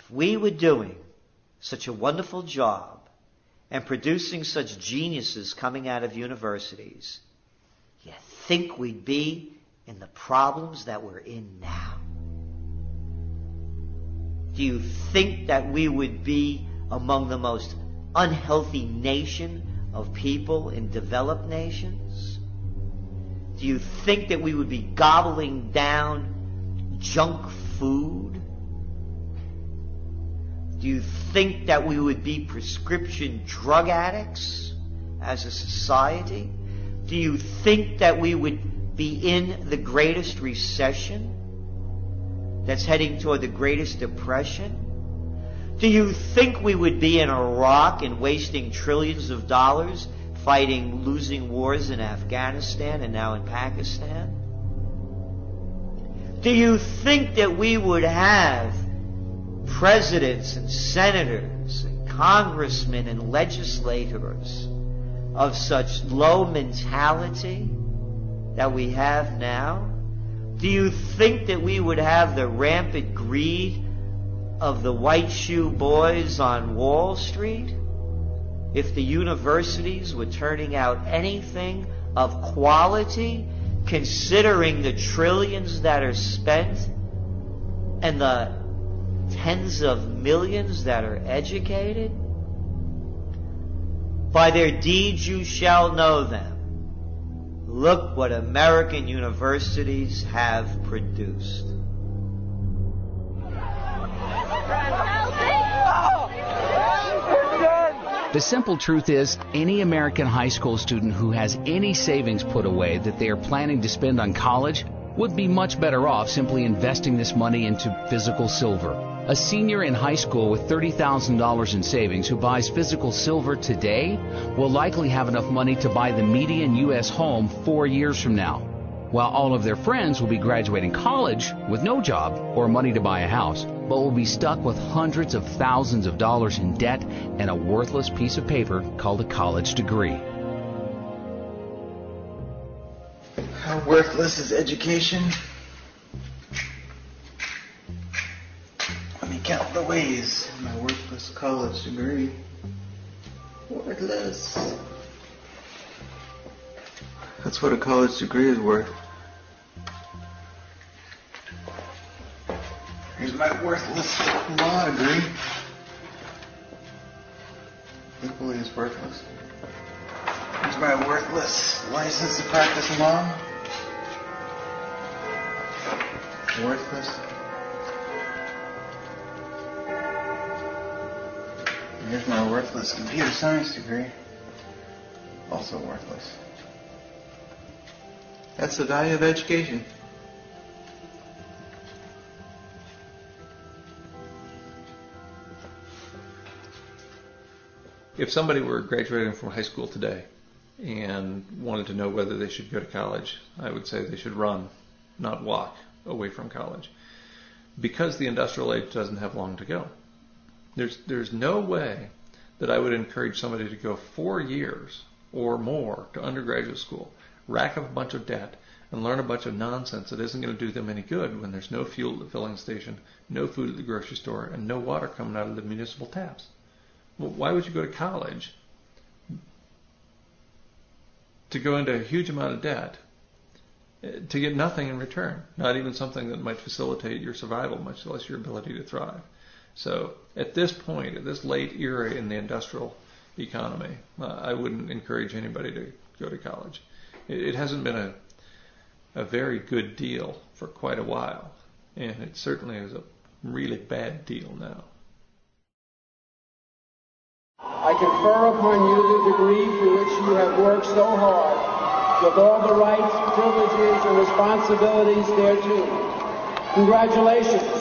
I: if we were doing such a wonderful job and producing such geniuses coming out of universities, you think we'd be in the problems that we're in now? Do you think that we would be among the most unhealthy nation of people in developed nations? Do you think that we would be gobbling down junk food? Do you think that we would be prescription drug addicts as a society? Do you think that we would be in the greatest recession that's heading toward the greatest depression? Do you think we would be in Iraq and wasting trillions of dollars fighting losing wars in Afghanistan and now in Pakistan? Do you think that we would have presidents and senators and congressmen and legislators of such low mentality that we have now? Do you think that we would have the rampant greed of the white shoe boys on Wall Street if the universities were turning out anything of quality, considering the trillions that are spent and the tens of millions that are educated? By their deeds you shall know them. Look what American universities have produced.
D: The simple truth is, any American high school student who has any savings put away that they are planning to spend on college would be much better off simply investing this money into physical silver. A senior in high school with $30,000 in savings who buys physical silver today will likely have enough money to buy the median U.S. home 4 years from now, while all of their friends will be graduating college with no job or money to buy a house, but will be stuck with hundreds of thousands of dollars in debt and a worthless piece of paper called a college degree.
N: How worthless is education? Let me count the ways. My worthless college degree. Worthless. That's what a college degree is worth. Here's my worthless law degree. Equally as worthless. Here's my worthless license to practice law. Worthless. Here's my worthless computer science degree. Also worthless. That's the value of education.
K: If somebody were graduating from high school today and wanted to know whether they should go to college, I would say they should run, not walk away from college, because the industrial age doesn't have long to go. There's no way that I would encourage somebody to go 4 years or more to undergraduate school, rack up a bunch of debt, and learn a bunch of nonsense that isn't going to do them any good when there's no fuel at the filling station, no food at the grocery store, and no water coming out of the municipal taps. Well, why would you go to college to go into a huge amount of debt to get nothing in return, not even something that might facilitate your survival, much less your ability to thrive? So at this point, at this late era in the industrial economy, I wouldn't encourage anybody to go to college. It hasn't been a very good deal for quite a while, and it certainly is a really bad deal now.
O: I confer upon you the degree for which you have worked so hard, with all the rights, privileges, and responsibilities thereto. Congratulations.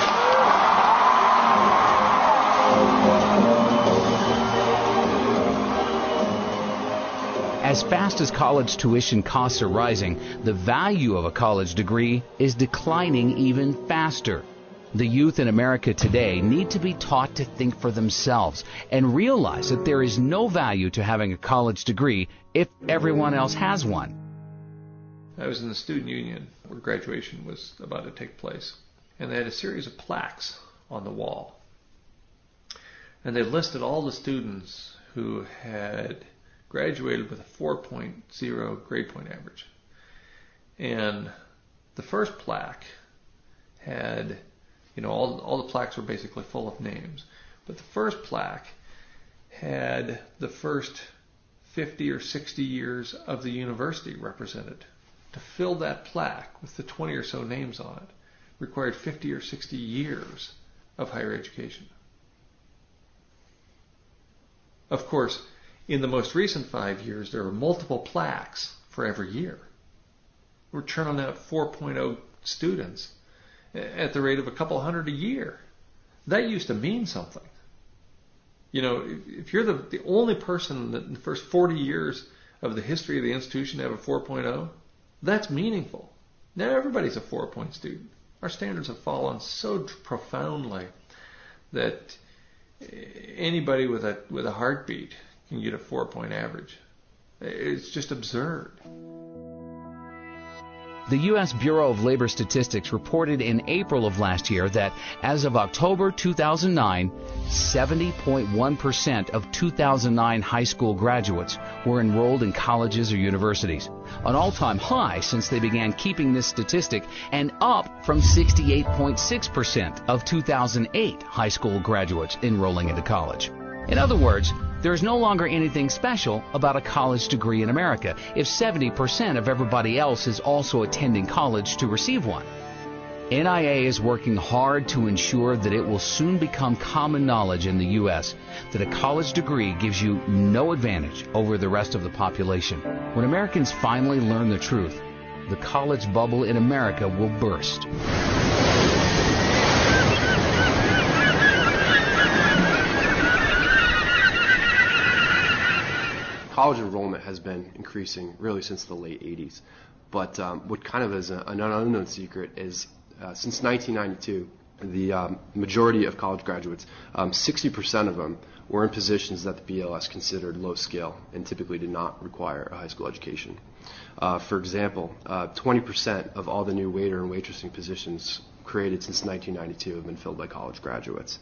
D: As fast as college tuition costs are rising, the value of a college degree is declining even faster. The youth in America today need to be taught to think for themselves and realize that there is no value to having a college degree if everyone else has one.
K: I was in the student union where graduation was about to take place, and they had a series of plaques on the wall. and they listed all the students who had graduated with a 4.0 grade point average. And the first plaque had, all the plaques were basically full of names, but the first plaque had the first 50 or 60 years of the university represented. To fill that plaque with the 20 or so names on it required 50 or 60 years of higher education. Of course, in the most recent 5 years, there were multiple plaques for every year. We're churning out 4.0 students at the rate of a couple hundred a year. That used to mean something. If you're the only person that in the first 40 years of the history of the institution to have a 4.0, that's meaningful. Now everybody's a 4-point student. Our standards have fallen so profoundly that anybody with a heartbeat can get a 4-point average. It's just absurd.
D: The U.S. Bureau of Labor Statistics reported in April of last year that as of October 2009, 70.1% of 2009 high school graduates were enrolled in colleges or universities, an all-time high since they began keeping this statistic, and up from 68.6% of 2008 high school graduates enrolling into college. In other words, there is no longer anything special about a college degree in America if 70% of everybody else is also attending college to receive one. NIA is working hard to ensure that it will soon become common knowledge in the U.S. that a college degree gives you no advantage over the rest of the population. When Americans finally learn the truth, the college bubble in America will burst.
P: College enrollment has been increasing really since the late 80s. But what kind of is an unknown secret is since 1992, the majority of college graduates, 60% of them, were in positions that the BLS considered low skill and typically did not require a high school education. For example, 20% of all the new waiter and waitressing positions created since 1992 have been filled by college graduates.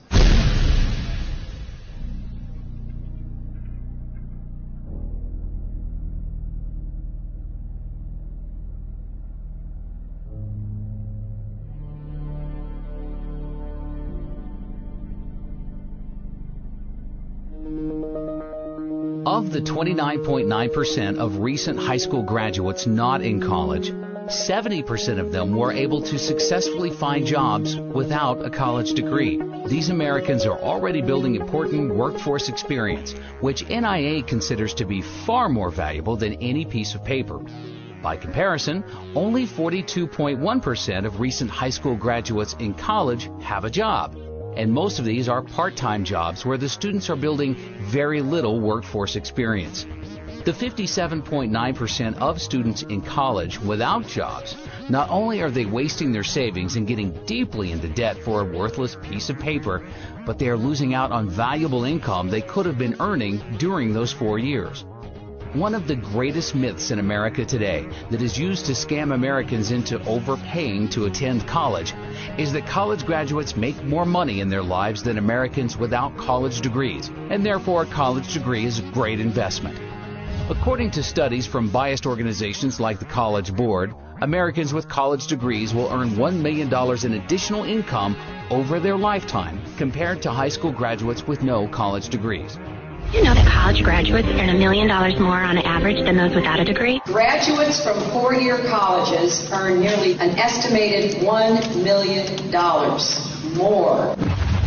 D: Of the 29.9% of recent high school graduates not in college, 70% of them were able to successfully find jobs without a college degree. These Americans are already building important workforce experience, which NIA considers to be far more valuable than any piece of paper. By comparison, only 42.1% of recent high school graduates in college have a job. And most of these are part-time jobs where the students are building very little workforce experience. The 57.9% of students in college without jobs, not only are they wasting their savings and getting deeply into debt for a worthless piece of paper, but they are losing out on valuable income they could have been earning during those 4 years. One of the greatest myths in America today that is used to scam Americans into overpaying to attend college is that college graduates make more money in their lives than Americans without college degrees, and therefore a college degree is a great investment. According to studies from biased organizations like the College Board, Americans with college degrees will earn $1 million in additional income over their lifetime compared to high school graduates with no college degrees.
Q: You know that college graduates earn $1 million more on average than those without a degree?
R: Graduates from four-year colleges earn nearly an estimated $1 million more.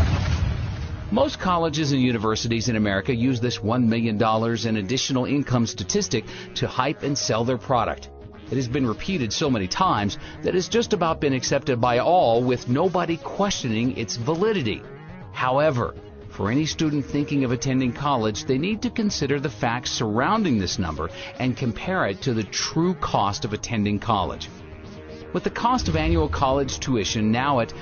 D: Most colleges and universities in America use this $1 million in additional income statistic to hype and sell their product. It has been repeated so many times that it's just about been accepted by all with nobody questioning its validity. However, for any student thinking of attending college, they need to consider the facts surrounding this number and compare it to the true cost of attending college. With the cost of annual college tuition now at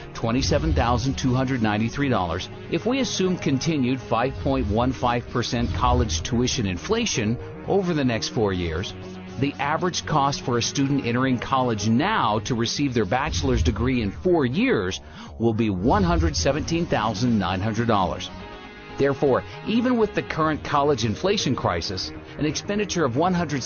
D: $27,293, if we assume continued 5.15% college tuition inflation over the next 4 years, the average cost for a student entering college now to receive their bachelor's degree in 4 years will be $117,900. Therefore, even with the current college inflation crisis, an expenditure of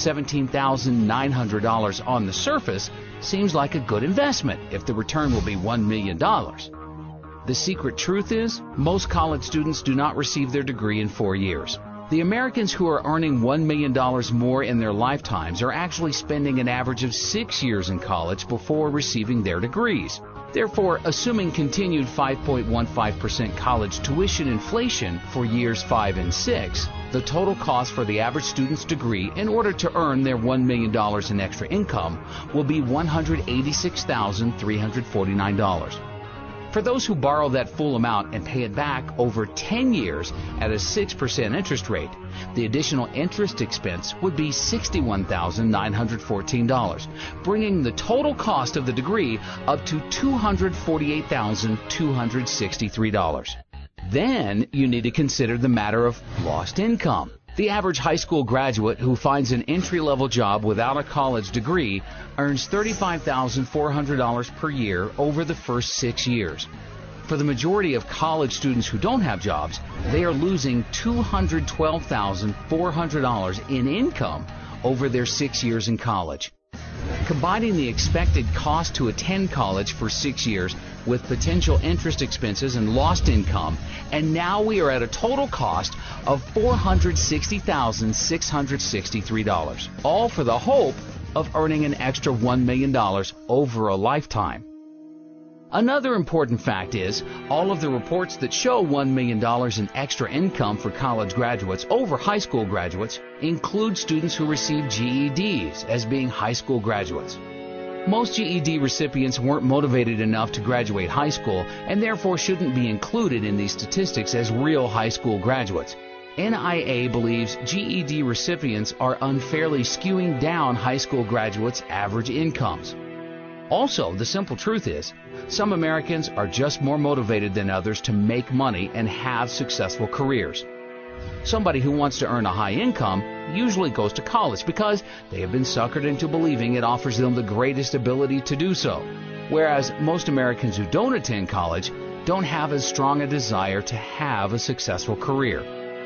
D: $117,900 on the surface seems like a good investment if the return will be $1 million. The secret truth is, most college students do not receive their degree in 4 years. The Americans who are earning $1 million more in their lifetimes are actually spending an average of 6 years in college before receiving their degrees. Therefore, assuming continued 5.15% college tuition inflation for years 5 and 6, the total cost for the average student's degree in order to earn their $1 million in extra income will be $186,349. For those who borrow that full amount and pay it back over 10 years at a 6% interest rate, the additional interest expense would be $61,914, bringing the total cost of the degree up to $248,263. Then you need to consider the matter of lost income. The average high school graduate who finds an entry-level job without a college degree earns $35,400 per year over the first 6 years. For the majority of college students who don't have jobs, they are losing $212,400 in income over their 6 years in college. Combining the expected cost to attend college for 6 years with potential interest expenses and lost income, and now we are at a total cost of $460,663, all for the hope of earning an extra $1 million over a lifetime. Another important fact is, all of the reports that show $1 million in extra income for college graduates over high school graduates include students who receive GEDs as being high school graduates. Most GED recipients weren't motivated enough to graduate high school and therefore shouldn't be included in these statistics as real high school graduates. NIA believes GED recipients are unfairly skewing down high school graduates' average incomes. Also, the simple truth is, some Americans are just more motivated than others to make money and have successful careers. Somebody who wants to earn a high income usually goes to college because they have been suckered into believing it offers them the greatest ability to do so. Whereas most Americans who don't attend college don't have as strong a desire to have a successful career.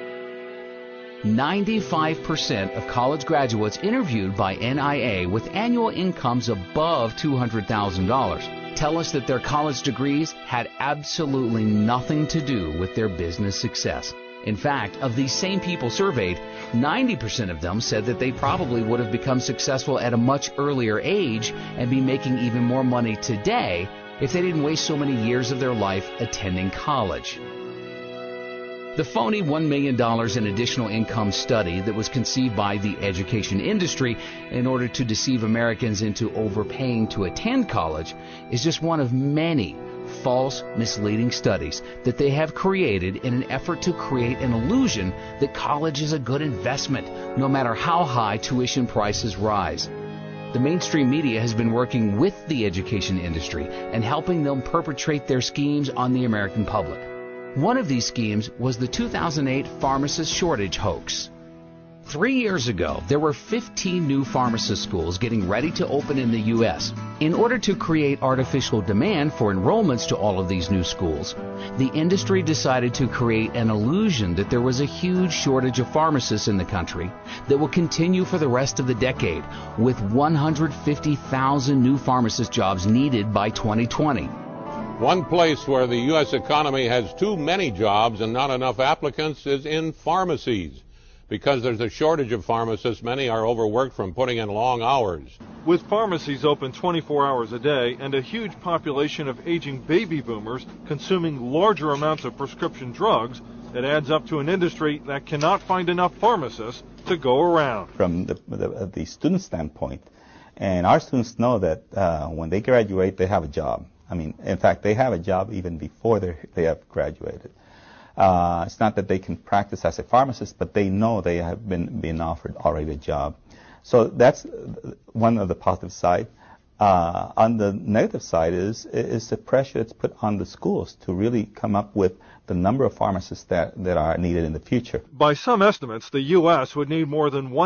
D: 95% of college graduates interviewed by NIA with annual incomes above $200,000 tell us that their college degrees had absolutely nothing to do with their business success. In fact, of these same people surveyed, 90% of them said that they probably would have become successful at a much earlier age and be making even more money today if they didn't waste so many years of their life attending college. The phony $1 million in additional income study that was conceived by the education industry in order to deceive Americans into overpaying to attend college is just one of many false, misleading studies that they have created in an effort to create an illusion that college is a good investment, no matter how high tuition prices rise. The mainstream media has been working with the education industry and helping them perpetrate their schemes on the American public. One of these schemes was the 2008 pharmacist shortage hoax. 3 years ago, there were 15 new pharmacist schools getting ready to open in the U.S. In order to create artificial demand for enrollments to all of these new schools, the industry decided to create an illusion that there was a huge shortage of pharmacists in the country that will continue for the rest of the decade, with 150,000 new pharmacist jobs needed by 2020.
S: One place where the U.S. economy has too many jobs and not enough applicants is in pharmacies. Because there's a shortage of pharmacists, many are overworked from putting in long hours.
T: With pharmacies open 24 hours a day and a huge population of aging baby boomers consuming larger amounts of prescription drugs, it adds up to an industry that cannot find enough pharmacists to go around.
U: From the student standpoint, and our students know that when they graduate, they have a job. I mean, in fact, they have a job even before they have graduated. It's not that they can practice as a pharmacist, but they know they have been offered already a job. So that's one of the positive side. On the negative side is the pressure that's put on the schools to really come up with the number of pharmacists that are needed in the future.
T: By some estimates, the U.S. would need more than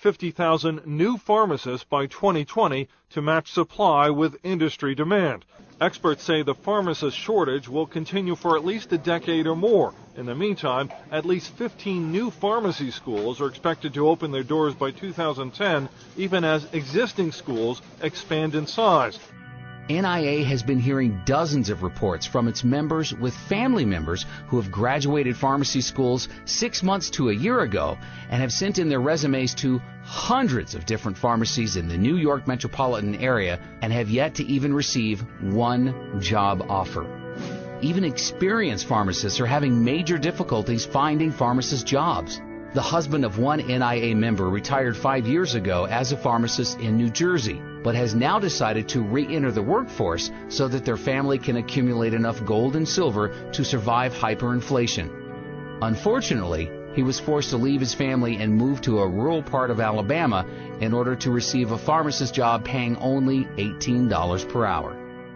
T: 150,000 new pharmacists by 2020 to match supply with industry demand. Experts say the pharmacist shortage will continue for at least a decade or more. In the meantime, at least 15 new pharmacy schools are expected to open their doors by 2010, even as existing schools expand in size.
D: NIA has been hearing dozens of reports from its members with family members who have graduated pharmacy schools 6 months to a year ago and have sent in their resumes to hundreds of different pharmacies in the New York metropolitan area and have yet to even receive one job offer. Even experienced pharmacists are having major difficulties finding pharmacist jobs. The husband of one NIA member retired 5 years ago as a pharmacist in New Jersey, but has now decided to re-enter the workforce so that their family can accumulate enough gold and silver to survive hyperinflation. Unfortunately, he was forced to leave his family and move to a rural part of Alabama in order to receive a pharmacist job paying only $18 per hour.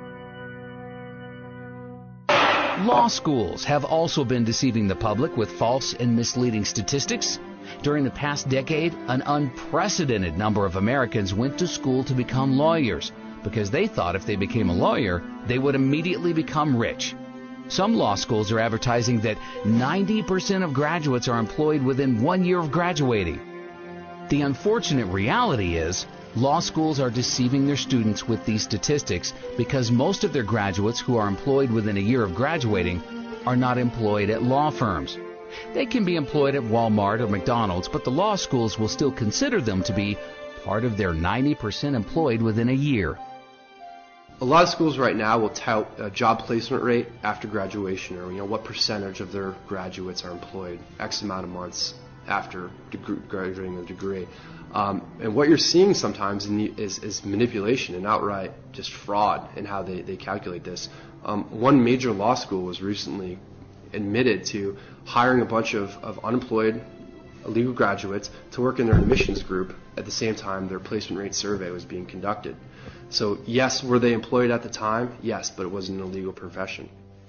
D: Law schools have also been deceiving the public with false and misleading statistics. During the past decade, an unprecedented number of Americans went to school to become lawyers because they thought if they became a lawyer, they would immediately become rich. Some law schools are advertising that 90% of graduates are employed within 1 year of graduating. The unfortunate reality is, law schools are deceiving their students with these statistics because most of their graduates who are employed within a year of graduating are not employed at law firms. They can be employed at Walmart or McDonald's, but the law schools will still consider them to be part of their 90% employed within a year.
P: A lot of schools right now will tout a job placement rate after graduation, or what percentage of their graduates are employed X amount of months after graduating a degree. And what you're seeing sometimes is manipulation and outright just fraud in how they calculate this. One major law school was recently admitted to hiring a bunch of unemployed illegal graduates to work in their admissions group at the same time their placement rate survey was being conducted. So yes, were they employed at the time? Yes, but it was an illegal profession.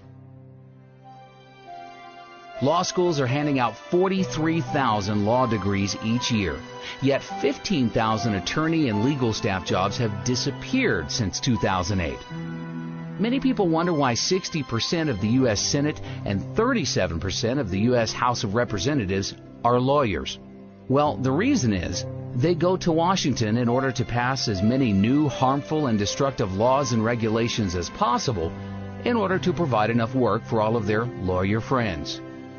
D: Law schools are handing out 43,000 law degrees each year, yet 15,000 attorney and legal staff jobs have disappeared since 2008. Many people wonder why 60% of the U.S. Senate and 37% of the U.S. House of Representatives are lawyers. Well, the reason is they go to Washington in order to pass as many new, harmful, and destructive laws and regulations as possible in order to provide enough work for all of their lawyer friends.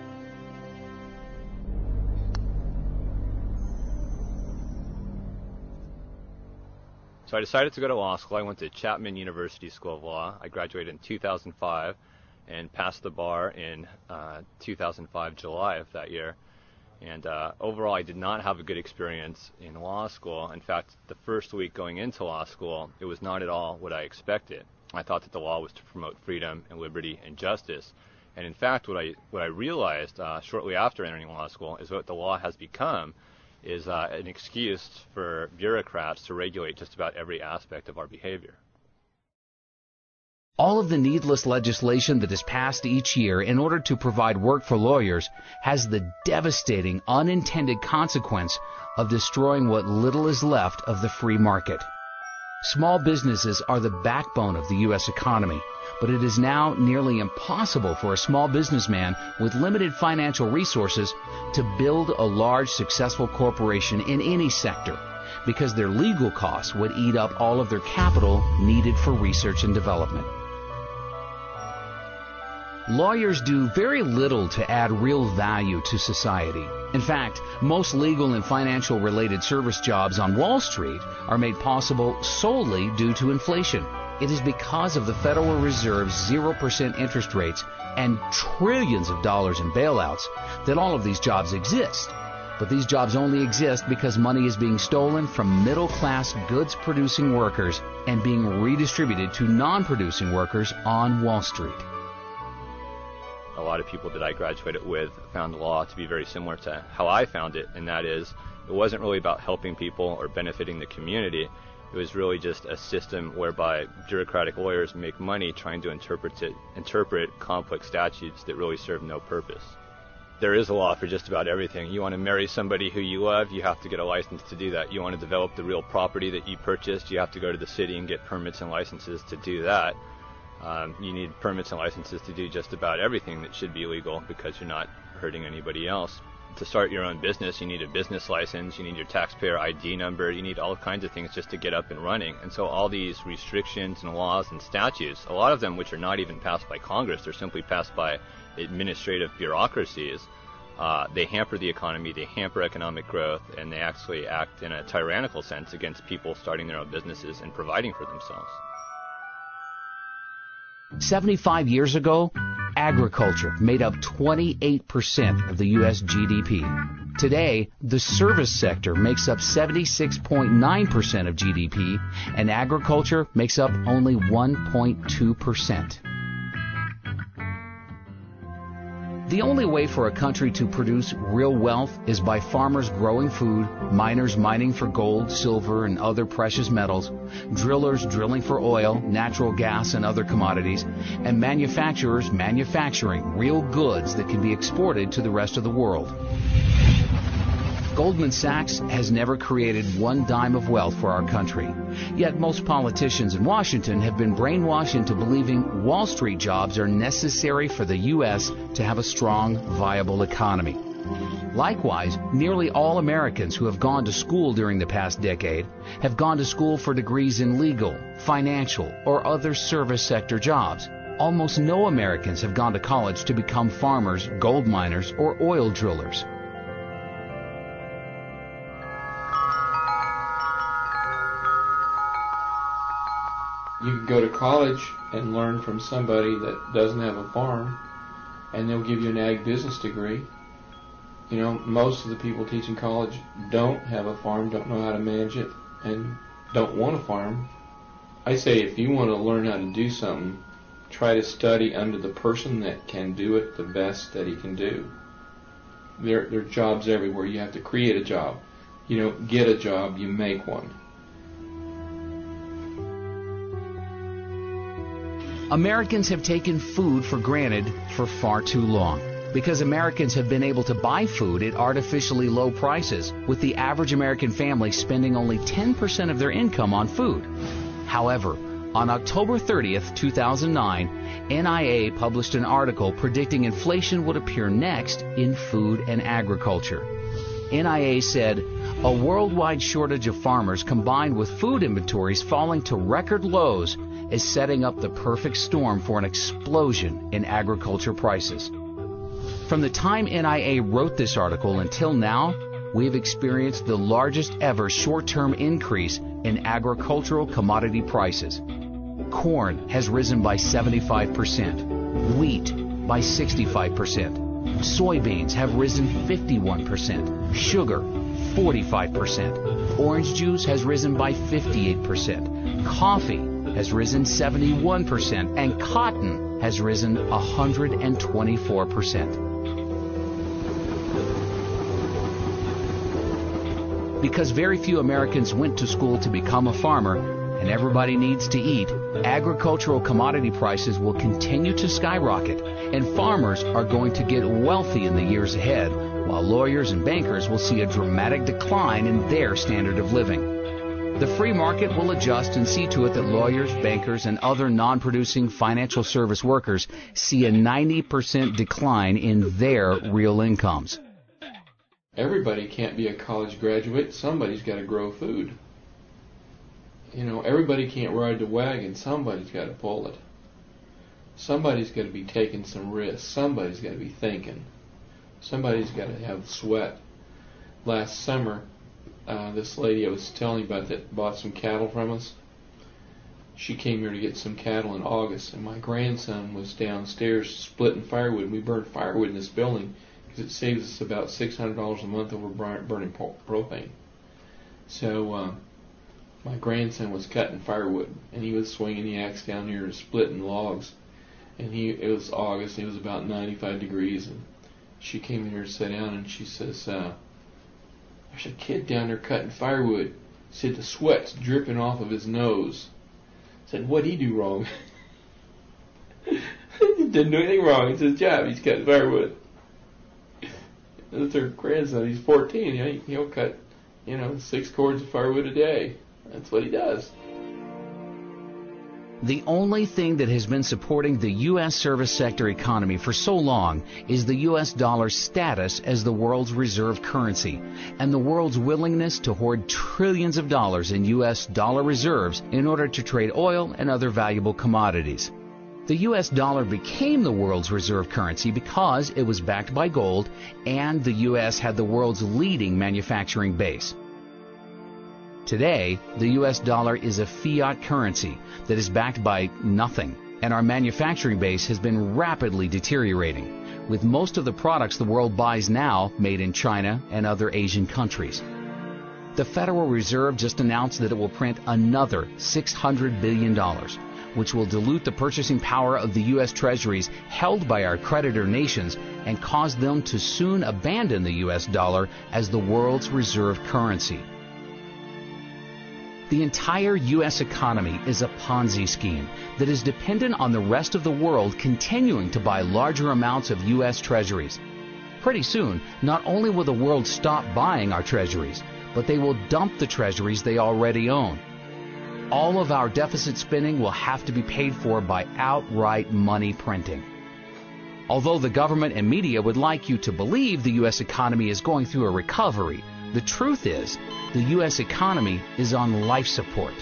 A: So I decided to go to law school. I went to Chapman University School of Law. I graduated in 2005 and passed the bar in 2005, July of that year. And overall, I did not have a good experience in law school. In fact, the first week going into law school, it was not at all what I expected. I thought that the law was to promote freedom and liberty and justice. And in fact, what I realized shortly after entering law school is what the law has become is an excuse for bureaucrats to regulate just about every aspect of our behavior.
D: All of the needless legislation that is passed each year in order to provide work for lawyers has the devastating unintended consequence of destroying what little is left of the free market. Small businesses are the backbone of the U.S. economy, but it is now nearly impossible for a small businessman with limited financial resources to build a large, successful corporation in any sector because their legal costs would eat up all of their capital needed for research and development. Lawyers do very little to add real value to society. In fact, most legal and financial related service jobs on Wall Street are made possible solely due to inflation. It is because of the Federal Reserve's 0% interest rates and trillions of dollars in bailouts that all of these jobs exist. But these jobs only exist because money is being stolen from middle-class goods-producing workers and being redistributed to non-producing workers on Wall Street.
A: A lot of people that I graduated with found law to be very similar to how I found it, and that is, it wasn't really about helping people or benefiting the community. It was really just a system whereby bureaucratic lawyers make money trying to interpret complex statutes that really serve no purpose. There is a law for just about everything. You want to marry somebody who you love, you have to get a license to do that. You want to develop the real property that you purchased, you have to go to the city and get permits and licenses to do that. You need permits and licenses to do just about everything that should be legal because you're not hurting anybody else. To start your own business, you need a business license, you need your taxpayer ID number, you need all kinds of things just to get up and running. And so all these restrictions and laws and statutes, a lot of them which are not even passed by Congress, they're simply passed by administrative bureaucracies, they hamper the economy, they hamper economic growth, and they actually act in a tyrannical sense against people starting their own businesses and providing for themselves.
D: 75 years ago, agriculture made up 28% of the U.S. GDP. Today, the service sector makes up 76.9% of GDP, and agriculture makes up only 1.2%. The only way for a country to produce real wealth is by farmers growing food, miners mining for gold, silver, and other precious metals, drillers drilling for oil, natural gas, and other commodities, and manufacturers manufacturing real goods that can be exported to the rest of the world. Goldman Sachs has never created one dime of wealth for our country. Yet most politicians in Washington have been brainwashed into believing Wall Street jobs are necessary for the U.S. to have a strong, viable economy. Likewise, nearly all Americans who have gone to school during the past decade have gone to school for degrees in legal, financial, or other service sector jobs. Almost no Americans have gone to college to become farmers, gold miners, or oil drillers.
B: You can go to college and learn from somebody that doesn't have a farm, and they'll give you an ag business degree. You know, most of the people teaching college don't have a farm, don't know how to manage it, and don't want a farm. I say if you want to learn how to do something, try to study under the person that can do it the best that he can do. There are jobs everywhere. You have to create a job. You don't get a job, you make one.
D: Americans have taken food for granted for far too long because Americans have been able to buy food at artificially low prices, with the average American family spending only 10% of their income on food. However, on October 30th, 2009, NIA published an article predicting inflation would appear next in food and agriculture. NIA said, a worldwide shortage of farmers combined with food inventories falling to record lows is setting up the perfect storm for an explosion in agriculture prices. From the time NIA wrote this article until now, we have experienced the largest ever short-term increase in agricultural commodity prices. Corn has risen by 75%, wheat by 65%, soybeans have risen 51%, sugar 45%, orange juice has risen by 58%, coffee has risen 71%, and cotton has risen 124%. Because very few Americans went to school to become a farmer, and everybody needs to eat, agricultural commodity prices will continue to skyrocket, and farmers are going to get wealthy in the years ahead, while lawyers and bankers will see a dramatic decline in their standard of living. The free market will adjust and see to it that lawyers, bankers, and other non-producing financial service workers see a 90% decline in their real incomes.
B: Everybody can't be a college graduate. Somebody's got to grow food. You know, everybody can't ride the wagon. Somebody's got to pull it. Somebody's got to be taking some risks. Somebody's got to be thinking. Somebody's got to have sweat. Last summer, this lady I was telling you about that bought some cattle from us, she came here to get some cattle in August, and my grandson was downstairs splitting firewood. We burn firewood in this building because it saves us about $600 a month over burning propane. So my grandson was cutting firewood, and he was swinging the axe down here splitting logs. And it was August, it was about 95 degrees, and she came in here to sit down, and she says, there's a kid down there cutting firewood. Said the sweat's dripping off of his nose. Said, what'd he do wrong? He didn't do anything wrong. It's his job. He's cutting firewood. That's her grandson. He's 14. He'll cut, 6 cords of firewood a day. That's what he does.
D: The only thing that has been supporting the U.S. service sector economy for so long is the U.S. dollar's status as the world's reserve currency and the world's willingness to hoard trillions of dollars in U.S. dollar reserves in order to trade oil and other valuable commodities. The U.S. dollar became the world's reserve currency because it was backed by gold and the U.S. had the world's leading manufacturing base. Today, the U.S. dollar is a fiat currency that is backed by nothing, and our manufacturing base has been rapidly deteriorating, with most of the products the world buys now made in China and other Asian countries. The Federal Reserve just announced that it will print another $600 billion, which will dilute the purchasing power of the U.S. Treasuries held by our creditor nations and cause them to soon abandon the U.S. dollar as the world's reserve currency. The entire U.S. economy is a Ponzi scheme that is dependent on the rest of the world continuing to buy larger amounts of U.S. treasuries. Pretty soon, not only will the world stop buying our treasuries, but they will dump the treasuries they already own. All of our deficit spending will have to be paid for by outright money printing. Although the government and media would like you to believe the U.S. economy is going through a recovery, the truth is, the U.S. economy is on life support.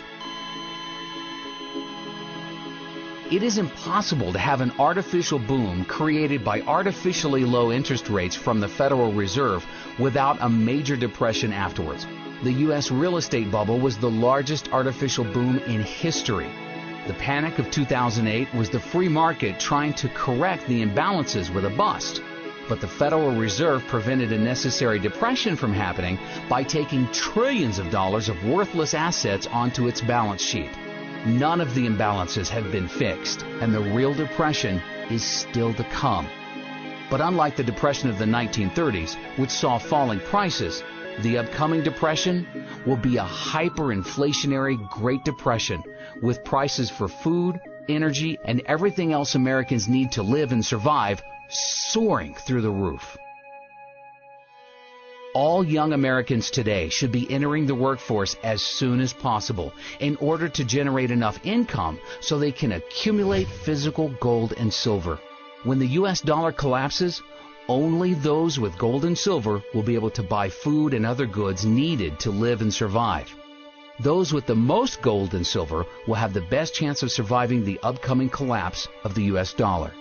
D: It is impossible to have an artificial boom created by artificially low interest rates from the Federal Reserve without a major depression afterwards. The U.S. real estate bubble was the largest artificial boom in history. The panic of 2008 was the free market trying to correct the imbalances with a bust. But the Federal Reserve prevented a necessary depression from happening by taking trillions of dollars of worthless assets onto its balance sheet. None of the imbalances have been fixed, and the real depression is still to come. But unlike the depression of the 1930s, which saw falling prices, the upcoming depression will be a hyperinflationary Great Depression, with prices for food, energy, and everything else Americans need to live and survive soaring through the roof. All young Americans today should be entering the workforce as soon as possible in order to generate enough income so they can accumulate physical gold and silver. When the U.S. dollar collapses, only those with gold and silver will be able to buy food and other goods needed to live and survive. Those with the most gold and silver will have the best chance of surviving the upcoming collapse of the U.S. dollar.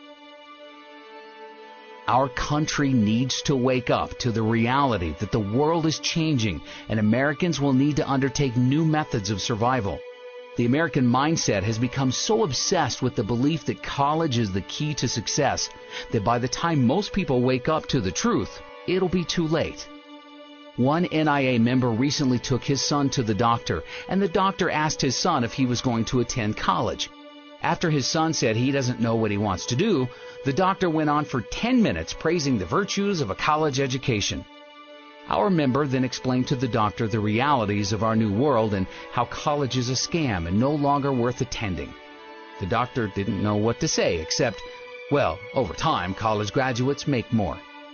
D: Our country needs to wake up to the reality that the world is changing and Americans will need to undertake new methods of survival. The American mindset has become so obsessed with the belief that college is the key to success that by the time most people wake up to the truth, it'll be too late. One NIA member recently took his son to the doctor, and the doctor asked his son if he was going to attend college. After his son said he doesn't know what he wants to do, the doctor went on for 10 minutes praising the virtues of a college education. Our member then explained to the doctor the realities of our new world and how college is a scam and no longer worth attending. The doctor didn't know what to say except, well, over time, college graduates make more.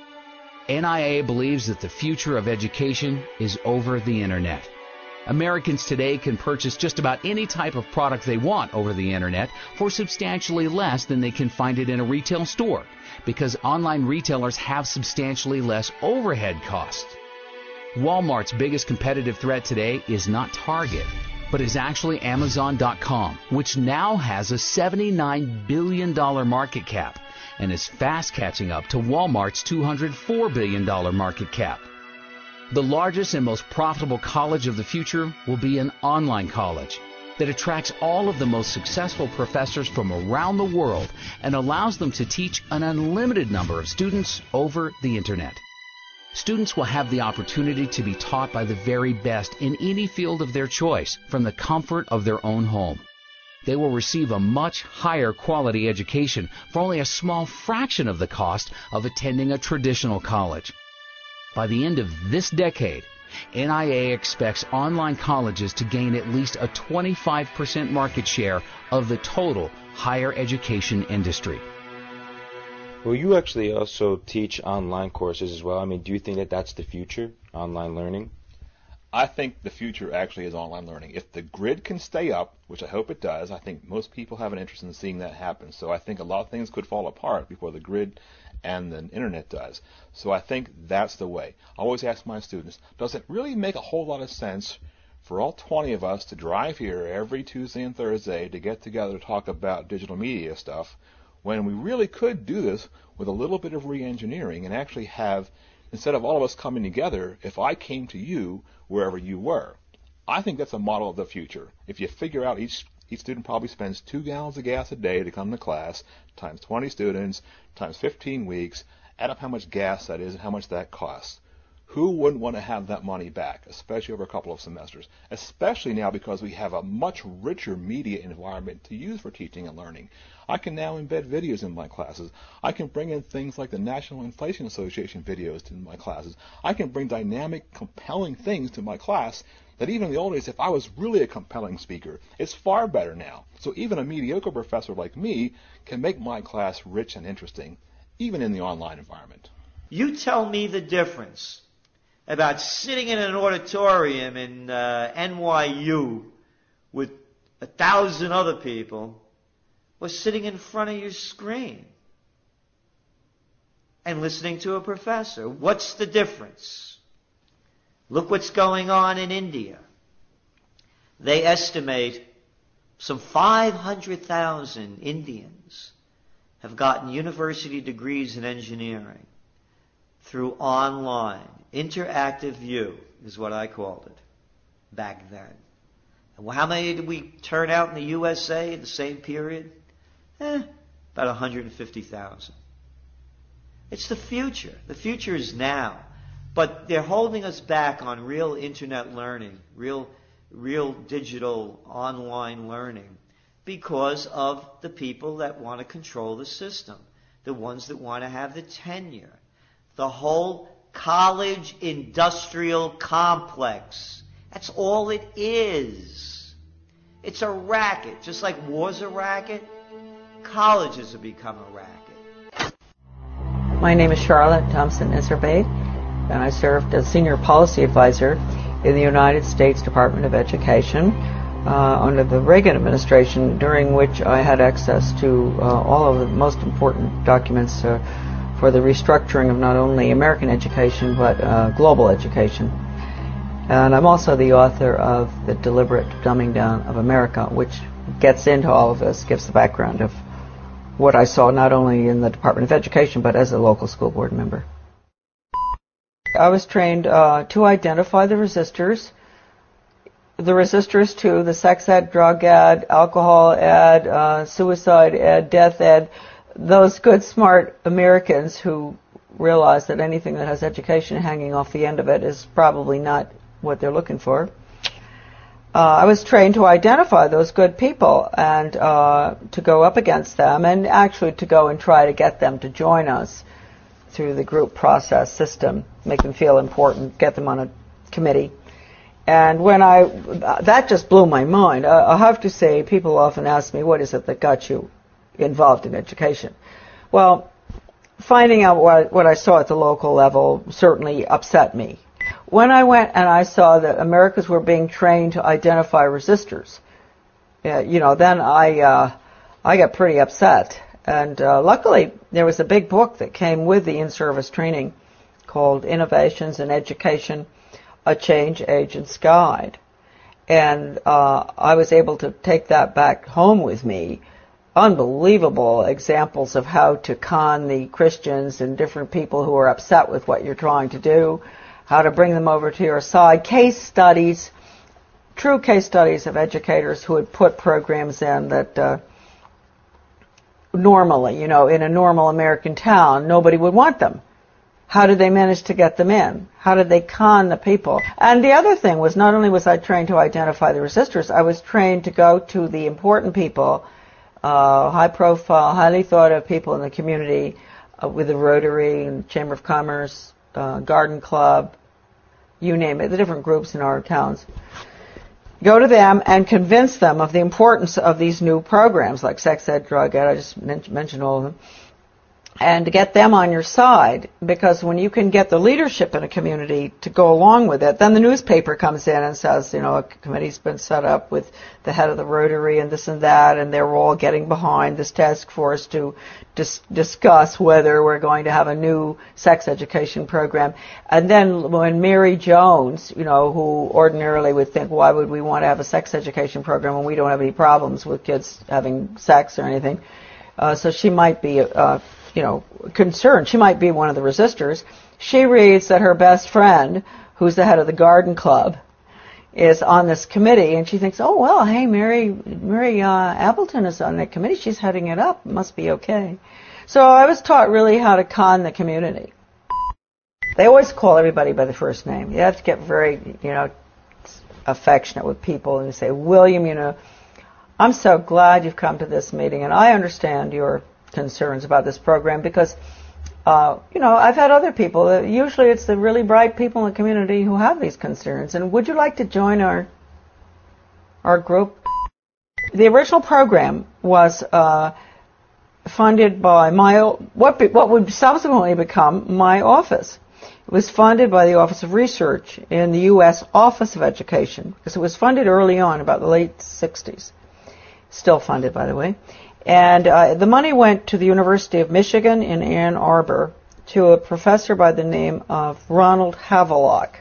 D: NIA believes that the future of education is over the Internet. Americans today can purchase just about any type of product they want over the Internet for substantially less than they can find it in a retail store, because online retailers have substantially less overhead costs. Walmart's biggest competitive threat today is not Target, but is actually Amazon.com, which now has a $79 billion market cap and is fast catching up to Walmart's $204 billion market cap. The largest and most profitable college of the future will be an online college that attracts all of the most successful professors from around the world and allows them to teach an unlimited number of students over the Internet. Students will have the opportunity to be taught by the very best in any field of their choice from the comfort of their own home. They will receive a much higher quality education for only a small fraction of the cost of attending a traditional college. By the end of this decade, NIA expects online colleges to gain at least a 25% market share of the total higher education industry.
L: Well, you actually also teach online courses as well. I mean, do you think that that's the future, online learning?
M: I think the future actually is online learning. If the grid can stay up, which I hope it does, I think most people have an interest in seeing that happen. So I think a lot of things could fall apart before the grid and the internet does. So I think that's the way. I always ask my students, does it really make a whole lot of sense for all 20 of us to drive here every Tuesday and Thursday to get together to talk about digital media stuff, when we really could do this with a little bit of re-engineering and actually have, instead of all of us coming together, if I came to you wherever you were? I think that's a model of the future. If you figure out each student probably spends 2 gallons of gas a day to come to class, times 20 students, times 15 weeks, add up how much gas that is and how much that costs. Who wouldn't want to have that money back, especially over a couple of semesters? Especially now because we have a much richer media environment to use for teaching and learning. I can now embed videos in my classes. I can bring in things like the National Inflation Association videos to my classes. I can bring dynamic, compelling things to my class that even in the old days, if I was really a compelling speaker, it's far better now. So even a mediocre professor like me can make my class rich and interesting, even in the online environment.
I: You tell me the difference about sitting in an auditorium in NYU with 1,000 other people or sitting in front of your screen and listening to a professor. What's the difference? Look what's going on in India. They estimate some 500,000 Indians have gotten university degrees in engineering through online. Interactive view is what I called it back then. And how many did we turn out in the USA in the same period? About 150,000. It's the future. The future is now. But they're holding us back on real internet learning, real digital online learning, because of the people that want to control the system, the ones that want to have the tenure. The whole college industrial complex. That's all it is. It's a racket. Just like war's a racket, colleges have become a racket.
C: My name is Charlotte Thompson Iserbate, and I served as Senior Policy Advisor in the United States Department of Education under the Reagan administration, during which I had access to all of the most important documents for the restructuring of not only American education but global education. And I'm also the author of The Deliberate Dumbing Down of America, which gets into all of this, gives the background of what I saw not only in the Department of Education but as a local school board member. I was trained to identify the resistors to the sex ed, drug ed, alcohol ed, suicide ed, death ed, those good, smart Americans who realize that anything that has education hanging off the end of it is probably not what they're looking for. I was trained to identify those good people and to go up against them, and actually to go and try to get them to join us through the group process system, make them feel important, get them on a committee. And when that just blew my mind. I have to say, people often ask me, what is it that got you involved in education? Well, finding out what I saw at the local level certainly upset me. When I went and I saw that Americans were being trained to identify resistors, then I got pretty upset. And luckily, there was a big book that came with the in-service training called Innovations in Education, A Change Agent's Guide. And I was able to take that back home with me. Unbelievable examples of how to con the Christians and different people who are upset with what you're trying to do, how to bring them over to your side, case studies, true case studies of educators who had put programs in that normally, in a normal American town, nobody would want them. How did they manage to get them in? How did they con the people? And the other thing was, not only was I trained to identify the resistors, I was trained to go to the important people, high profile, highly thought of people in the community, with the Rotary and Chamber of Commerce, Garden Club, you name it, the different groups in our towns. Go to them and convince them of the importance of these new programs like sex ed, drug ed, I just mentioned all of them, and to get them on your side, because when you can get the leadership in a community to go along with it, then the newspaper comes in and says, a committee's been set up with the head of the Rotary and this and that, and they're all getting behind this task force to discuss whether we're going to have a new sex education program. And then when Mary Jones, who ordinarily would think, why would we want to have a sex education program when we don't have any problems with kids having sex or anything? So she might be concerned. She might be one of the resistors. She reads that her best friend, who's the head of the garden club, is on this committee, and she thinks, oh, well, hey, Mary Appleton is on that committee. She's heading it up. It must be okay. So I was taught really how to con the community. They always call everybody by the first name. You have to get very, affectionate with people and say, William, I'm so glad you've come to this meeting, and I understand your concerns about this program because, I've had other people. Usually it's the really bright people in the community who have these concerns. And would you like to join our group? The original program was funded by what would subsequently become my office. It was funded by the Office of Research in the U.S. Office of Education, because it was funded early on, about the late 60s. Still funded, by the way. And the money went to the University of Michigan in Ann Arbor to a professor by the name of Ronald Havelock.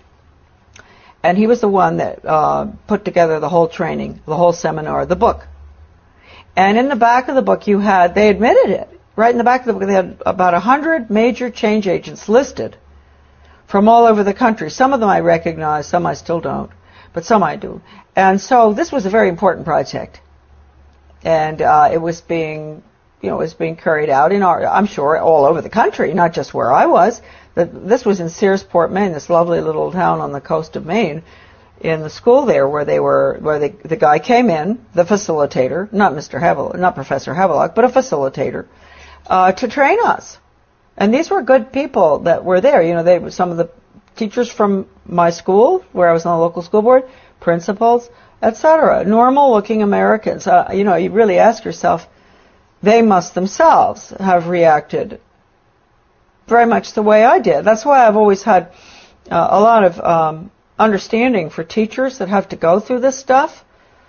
C: And he was the one that put together the whole training, the whole seminar, the book. And in the back of the book they admitted it. Right in the back of the book they had about 100 major change agents listed from all over the country. Some of them I recognize, some I still don't, but some I do. And so this was a very important project. And it was being carried out I'm sure, all over the country, not just where I was. This was in Searsport, Maine, this lovely little town on the coast of Maine, in the school there where the guy came in, the facilitator, not Professor Havelock, but a facilitator, to train us. And these were good people that were there. They were some of the teachers from my school, where I was on the local school board, principals, etc. Normal-looking Americans. You really ask yourself, they must themselves have reacted very much the way I did. That's why I've always had a lot of understanding for teachers that have to go through this stuff.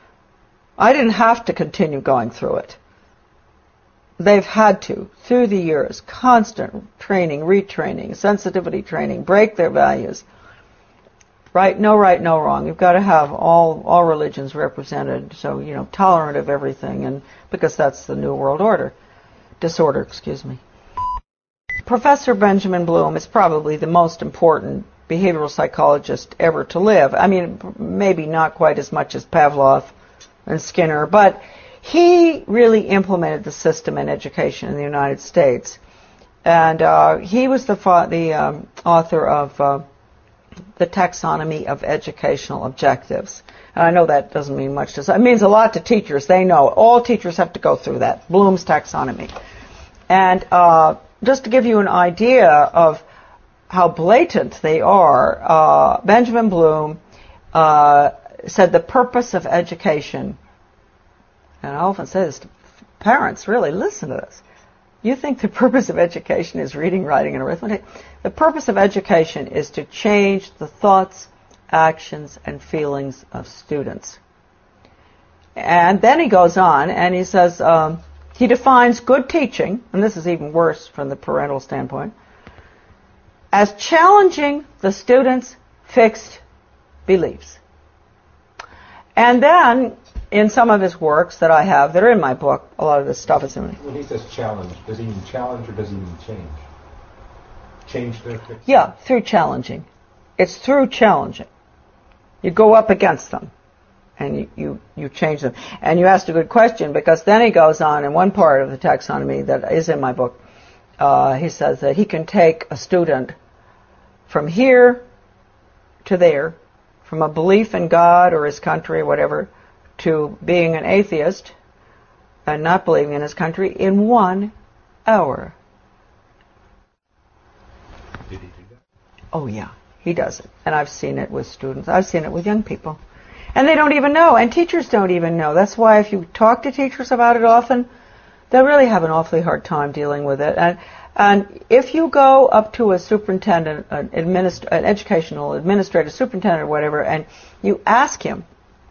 C: I didn't have to continue going through it. They've had to, through the years, constant training, retraining, sensitivity training, break their values. Right, no wrong. You've got to have all religions represented, so, tolerant of everything, and because that's the New World disorder. Professor Benjamin Bloom is probably the most important behavioral psychologist ever to live. I mean, maybe not quite as much as Pavlov and Skinner, but he really implemented the system in education in the United States. And he was the author of the Taxonomy of Educational Objectives. And I know that doesn't mean much to us. It means a lot to teachers. They know. All teachers have to go through that, Bloom's taxonomy. And just to give you an idea of how blatant they are, Benjamin Bloom said the purpose of education, and I often say this to parents, really, listen to this. You think the purpose of education is reading, writing, and arithmetic? The purpose of education is to change the thoughts, actions, and feelings of students. And then he goes on and he says, he defines good teaching, and this is even worse from the parental standpoint, as challenging the student's fixed beliefs. And then, in some of his works that I have, that are in my book, a lot of this stuff is in it.
E: When he says challenge, does he mean challenge or does he mean change? Change their fixed?
C: Yeah, through challenging. It's through challenging. You go up against them, and you change them. And you asked a good question, because then he goes on in one part of the taxonomy that is in my book, he says that he can take a student from here to there, from a belief in God or his country or whatever, to being an atheist and not believing in his country in 1 hour.
E: Did he do that?
C: Oh, yeah, he does it. And I've seen it with students. I've seen it with young people. And they don't even know, and teachers don't even know. That's why if you talk to teachers about it often, they really have an awfully hard time dealing with it. And if you go up to a superintendent, an educational administrator, superintendent or whatever, and you ask him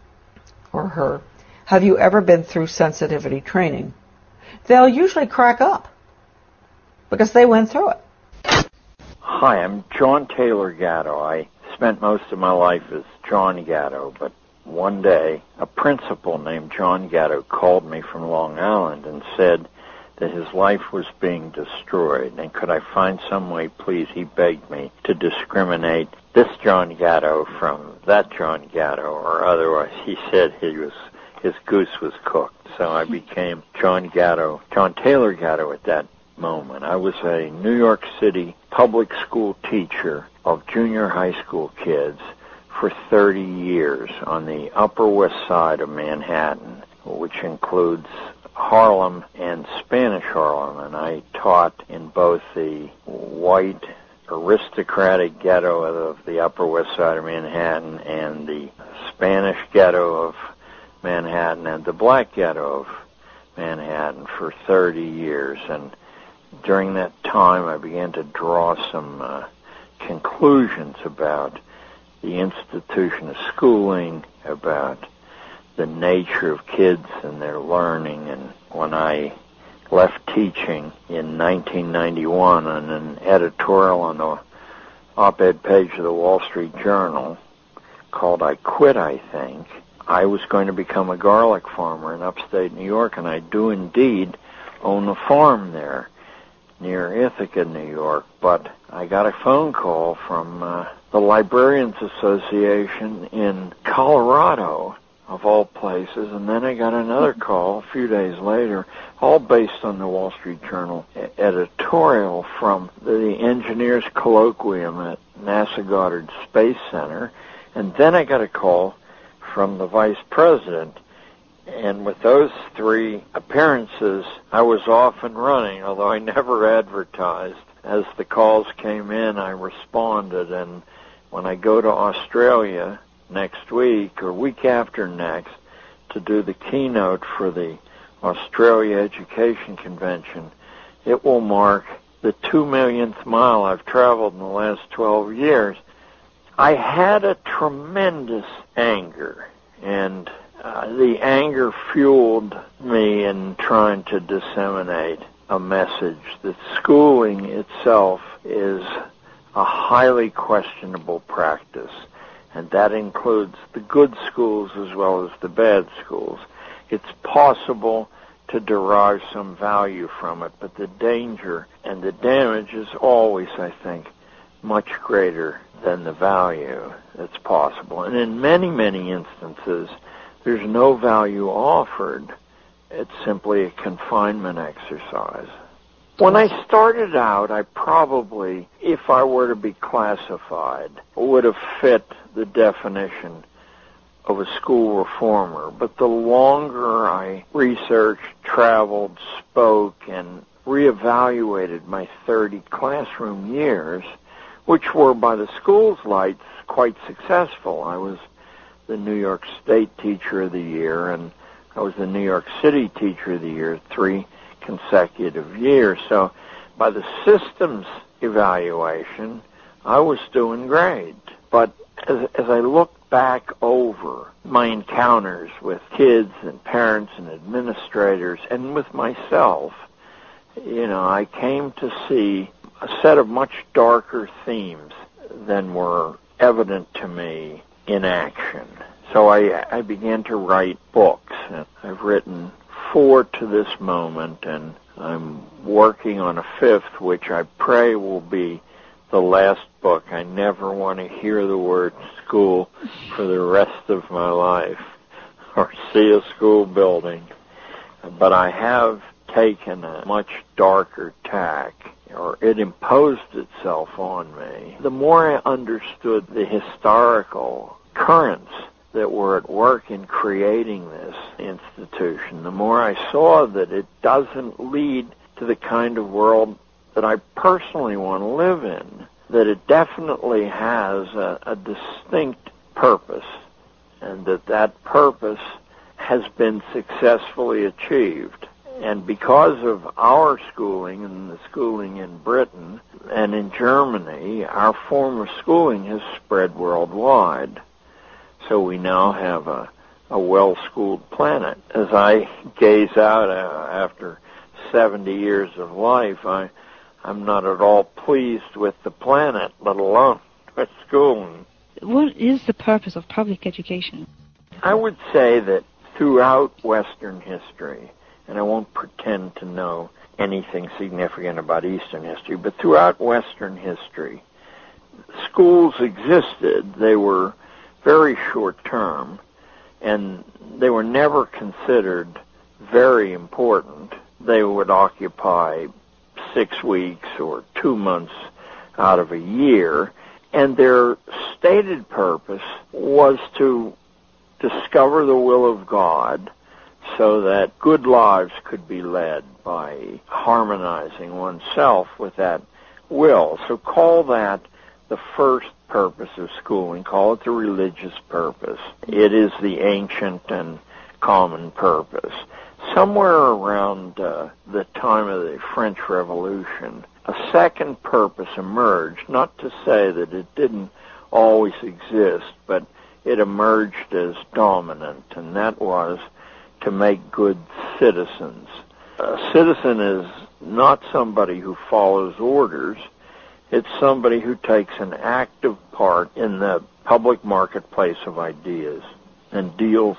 C: or her, have you ever been through sensitivity training? They'll usually crack up because they went through it.
G: Hi, I'm John Taylor Gatto. I spent most of my life as John Gatto, but one day a principal named John Gatto called me from Long Island and said that his life was being destroyed, and could I find some way, please, he begged me, to discriminate this John Gatto from that John Gatto, or otherwise he said his goose was cooked. So I became John Taylor Gatto at that moment. I was a New York City public school teacher of junior high school kids for 30 years on the Upper West Side of Manhattan, which includes Harlem and Spanish Harlem, and I taught in both the white aristocratic ghetto of the Upper West Side of Manhattan and the Spanish ghetto of Manhattan and the black ghetto of Manhattan for 30 years. And during that time I began to draw some conclusions about the institution of schooling, about the nature of kids and their learning. And when I left teaching in 1991 on an editorial on the op-ed page of the Wall Street Journal called I Quit, I Think, I was going to become a garlic farmer in upstate New York, and I do indeed own a farm there near Ithaca, New York. But I got a phone call from the Librarians Association in Colorado, of all places, and then I got another call a few days later, all based on the Wall Street Journal editorial, from the Engineers Colloquium at NASA Goddard Space Center. And then I got a call from the Vice President. And with those three appearances, I was off and running, although I never advertised. As the calls came in, I responded, and when I go to Australia next week or week after next to do the keynote for the Australia Education Convention, it will mark the 2 millionth mile I've traveled in the last 12 years. I had a tremendous anger, and the anger fueled me in trying to disseminate a message that schooling itself is a highly questionable practice, and that includes the good schools as well as the bad schools. It's possible to derive some value from it, but the danger and the damage is always, I think, much greater than the value that's possible. And in many, many instances, there's no value offered. It's simply a confinement exercise. When I started out, I probably, if I were to be classified, would have fit the definition of a school reformer. But the longer I researched, traveled, spoke, and reevaluated my 30 classroom years, which were, by the school's lights, quite successful. I was the New York State Teacher of the Year, and I was the New York City Teacher of the Year 3 consecutive years. So by the system's evaluation, I was doing great. But as I look back over my encounters with kids and parents and administrators and with myself, I came to see a set of much darker themes than were evident to me in action. So I began to write books. I've written 4 to this moment, and I'm working on a 5th, which I pray will be the last book. I never want to hear the word school for the rest of my life or see a school building. But I have taken a much darker tack, or it imposed itself on me. The more I understood the historical currents that were at work in creating this institution, the more I saw that it doesn't lead to the kind of world that I personally want to live in, that it definitely has a distinct purpose, and that purpose has been successfully achieved. And because of our schooling and the schooling in Britain and in Germany, our form of schooling has spread worldwide. So we now have a well-schooled planet. As I gaze out after 70 years of life, I'm not at all pleased with the planet, let alone with schooling.
H: What is the purpose of public education?
G: I would say that throughout Western history, and I won't pretend to know anything significant about Eastern history, but throughout Western history, schools existed. They were very short-term, and they were never considered very important. They would occupy 6 weeks or 2 months out of a year, and their stated purpose was to discover the will of God so that good lives could be led by harmonizing oneself with that will. So call that the first purpose of schooling. Call it the religious purpose. It is the ancient and common purpose. Somewhere around the time of the French Revolution, a second purpose emerged, not to say that it didn't always exist, but it emerged as dominant, and that was to make good citizens. A citizen is not somebody who follows orders. It's somebody who takes an active part in the public marketplace of ideas and deals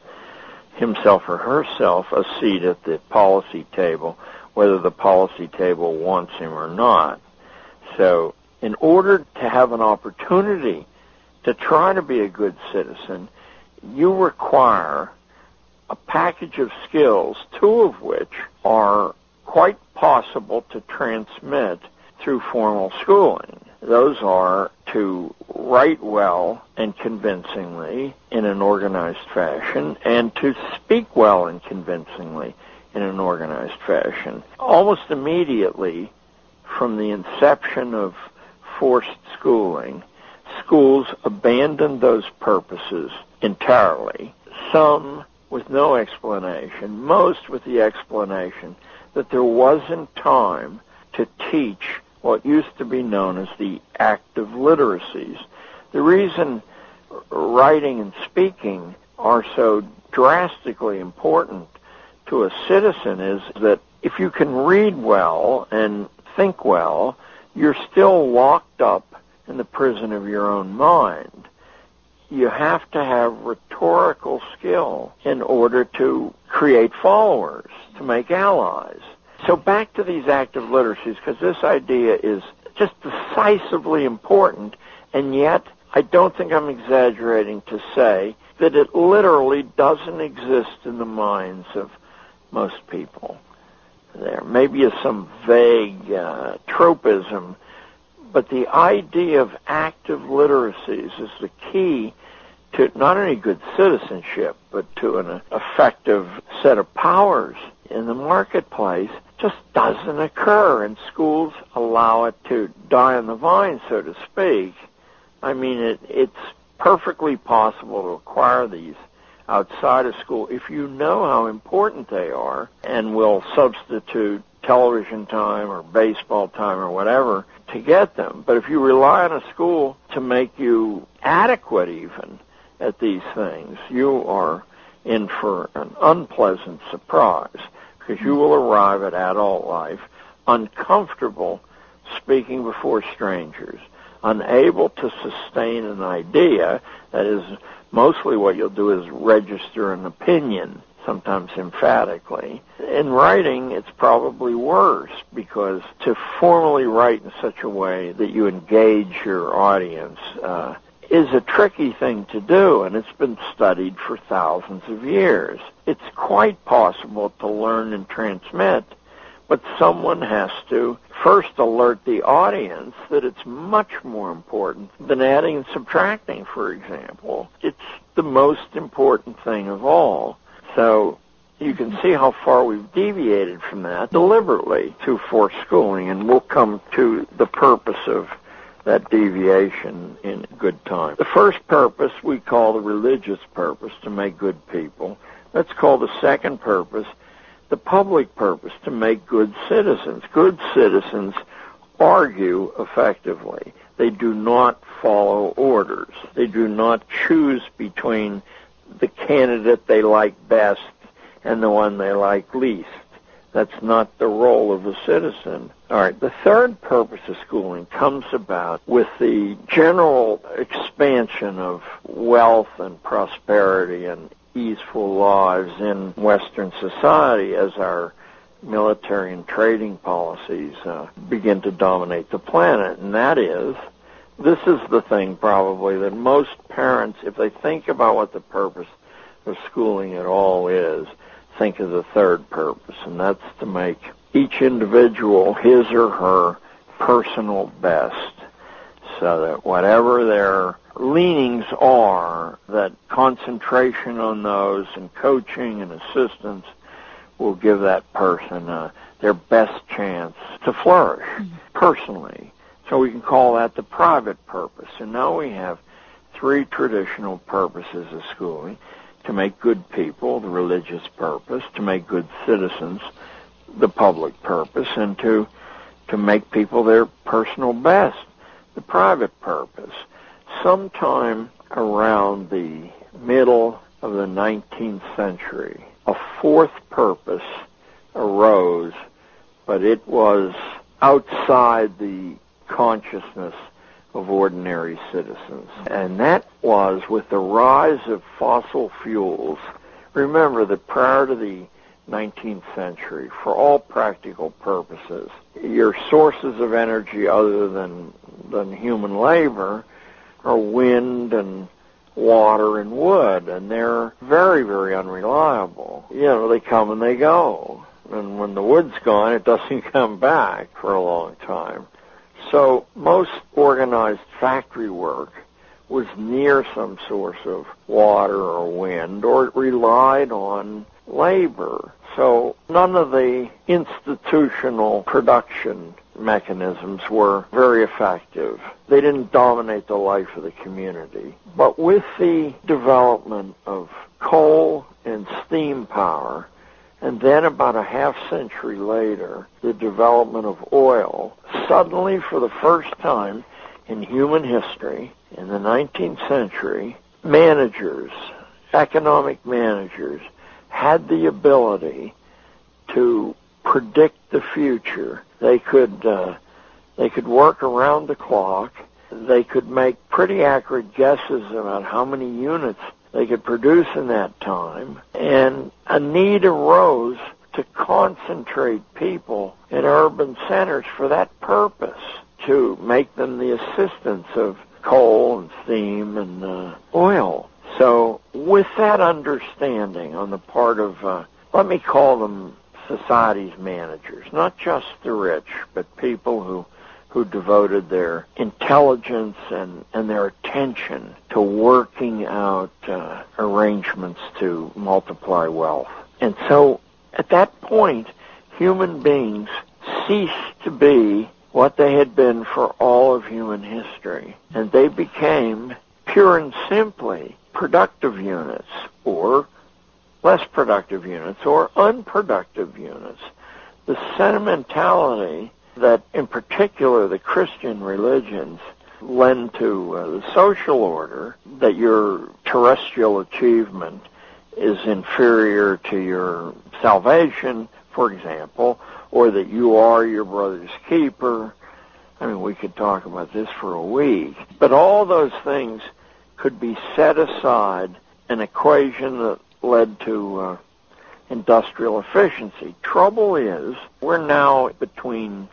G: himself or herself a seat at the policy table, whether the policy table wants him or not. So in order to have an opportunity to try to be a good citizen, you require a package of skills, 2 of which are quite possible to transmit through formal schooling. Those are to write well and convincingly in an organized fashion, and to speak well and convincingly in an organized fashion. Almost immediately from the inception of forced schooling, schools abandoned those purposes entirely, some with no explanation, most with the explanation that there wasn't time to teach what used to be known as the active literacies. The reason writing and speaking are so drastically important to a citizen is that if you can read well and think well, you're still locked up in the prison of your own mind. You have to have rhetorical skill in order to create followers, to make allies. So back to these active literacies, because this idea is just decisively important, and yet I don't think I'm exaggerating to say that it literally doesn't exist in the minds of most people. There maybe is some vague tropism, but the idea of active literacies is the key to not only good citizenship, but to an effective set of powers in the marketplace. Just doesn't occur, and schools allow it to die on the vine, so to speak. I mean, it's perfectly possible to acquire these outside of school if you know how important they are, and will substitute television time or baseball time or whatever to get them. But if you rely on a school to make you adequate even at these things, you are in for an unpleasant surprise, because you will arrive at adult life uncomfortable speaking before strangers, unable to sustain an idea. That is, mostly what you'll do is register an opinion, sometimes emphatically. In writing, it's probably worse, because to formally write in such a way that you engage your audience is a tricky thing to do, and it's been studied for thousands of years. It's quite possible to learn and transmit, but someone has to first alert the audience that it's much more important than adding and subtracting, for example. It's the most important thing of all. So you can see how far we've deviated from that deliberately through forced schooling, and we'll come to the purpose of that deviation in good time. The first purpose we call the religious purpose, to make good people. Let's call the second purpose the public purpose, to make good citizens. Good citizens argue effectively. They do not follow orders. They do not choose between the candidate they like best and the one they like least. That's not the role of a citizen. All right, the third purpose of schooling comes about with the general expansion of wealth and prosperity and easeful lives in Western society as our military and trading policies begin to dominate the planet. And that is, this is the thing probably that most parents, if they think about what the purpose of schooling at all is, think of the third purpose, and that's to make each individual his or her personal best, so that whatever their leanings are, that concentration on those and coaching and assistance will give that person their best chance to flourish personally. So we can call that the private purpose. And now we have three traditional purposes of schooling: to make good people, the religious purpose; to make good citizens, the public purpose; and to make people their personal best, the private purpose. Sometime around the middle of the 19th century, a fourth purpose arose, but it was outside the consciousness of ordinary citizens. And that was with the rise of fossil fuels. Remember that prior to the 19th century, for all practical purposes, your sources of energy other than human labor are wind and water and wood, and they're very, very unreliable. You know, they come and they go. And when the wood's gone, it doesn't come back for a long time. So most organized factory work was near some source of water or wind, or it relied on labor. So none of the institutional production mechanisms were very effective. They didn't dominate the life of the community. But with the development of coal and steam power, and then about a half century later, the development of oil, suddenly for the first time in human history, in the 19th century, managers, economic managers, had the ability to predict the future. They could work around the clock. They could make pretty accurate guesses about how many units they could produce in that time, and a need arose to concentrate people in urban centers for that purpose, to make them the assistants of coal and steam and oil. So with that understanding on the part of, let me call them society's managers, not just the rich, but people who devoted their intelligence and their attention to working out arrangements to multiply wealth. And so at that point, human beings ceased to be what they had been for all of human history, and they became pure and simply productive units, or less productive units, or unproductive units. The sentimentality that in particular the Christian religions lend to the social order, that your terrestrial achievement is inferior to your salvation, for example, or that you are your brother's keeper. I mean, we could talk about this for a week. But all those things could be set aside, an equation that led to industrial efficiency. Trouble is, we're now between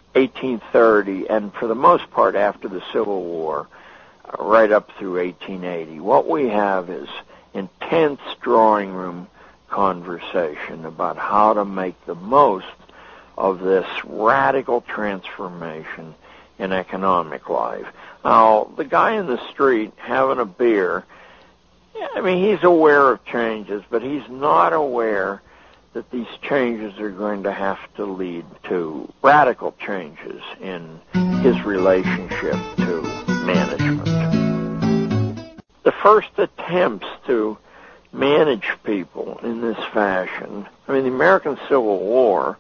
G: 1830 and, for the most part, after the Civil War, right up through 1880. What we have is intense drawing room conversation about how to make the most of this radical transformation in economic life. Now, the guy in the street having a beer, I mean, he's aware of changes, but he's not aware that these changes are going to have to lead to radical changes in his relationship to management. The first attempts to
F: manage people in this fashion. I mean, the American Civil War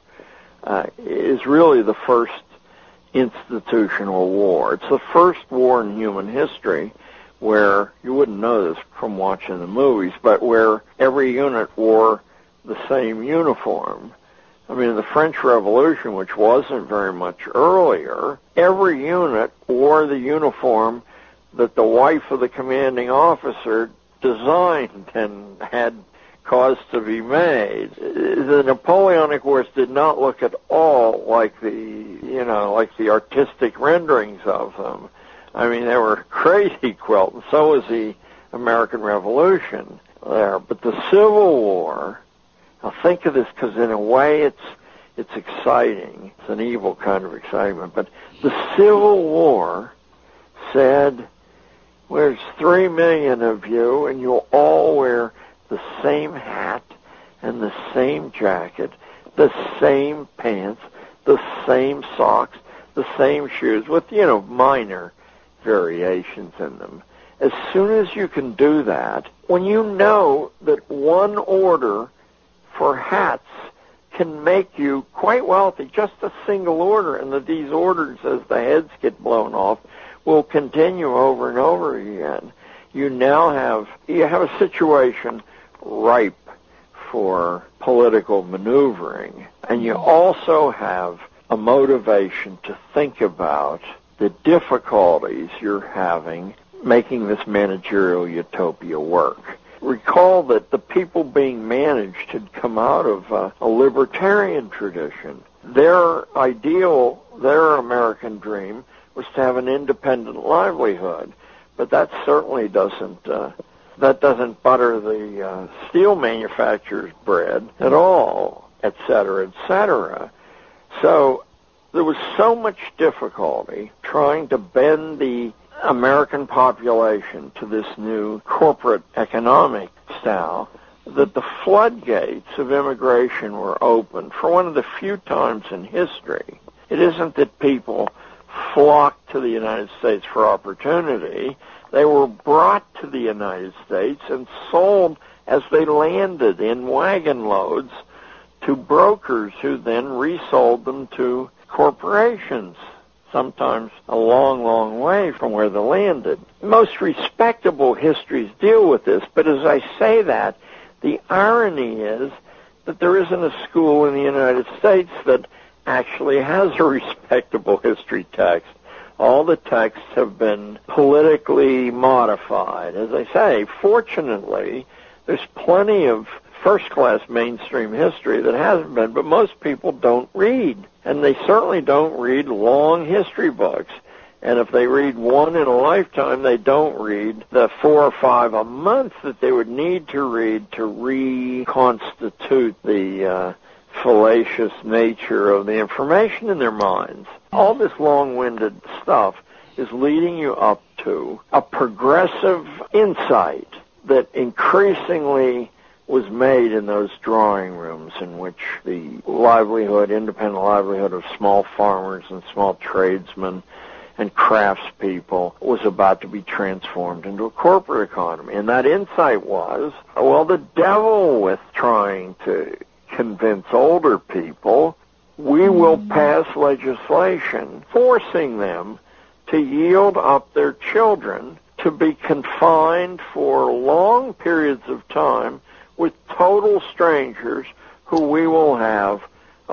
F: is really the first institutional war. It's the first war in human history where, you wouldn't know this from watching the movies, but where every unit wore the same uniform. I mean, in the French Revolution, which wasn't very much earlier, every unit wore the uniform that the wife of the commanding officer designed and had caused to be made. The Napoleonic Wars did not look at all like the artistic renderings of them. I mean, they were crazy quilt, and so was the American Revolution there. But the Civil War, now think of this, because in a way it's exciting. It's an evil kind of excitement. But the Civil War said, there's 3 million of you, and you'll all wear the same hat and the same jacket, the same pants, the same socks, the same shoes, with, minor variations in them. As soon as you can do that, when you know that one order for hats can make you quite wealthy, just a single order, and that these orders, as the heads get blown off, will continue over and over again. You now have a situation ripe for political maneuvering, and you also have a motivation to think about the difficulties you're having making this managerial utopia work. Recall that the people being managed had come out of a libertarian tradition. Their ideal, their American dream, was to have an independent livelihood, but that certainly doesn't butter the steel manufacturer's bread at all, et cetera, et cetera. So there was so much difficulty trying to bend the American population to this new corporate economic style that the floodgates of immigration were opened for one of the few times in history. It isn't that people flocked to the United States for opportunity. They were brought to the United States and sold as they landed in wagon loads to brokers who then resold them to corporations, sometimes a long, long way from where they landed. Most respectable histories deal with this, but as I say that, the irony is that there isn't a school in the United States that actually has a respectable history text. All the texts have been politically modified. As I say, fortunately, there's plenty of first-class mainstream history that hasn't been, but most people don't read. And they certainly don't read long history books. And if they read one in a lifetime, they don't read the 4 or 5 a month that they would need to read to reconstitute the fallacious nature of the information in their minds. All this long-winded stuff is leading you up to a progressive insight that increasingly was made in those drawing rooms in which the independent livelihood of small farmers and small tradesmen and craftspeople was about to be transformed into a corporate economy. And that insight was, the devil with trying to convince older people, we will pass legislation forcing them to yield up their children to be confined for long periods of time with total strangers who we will have a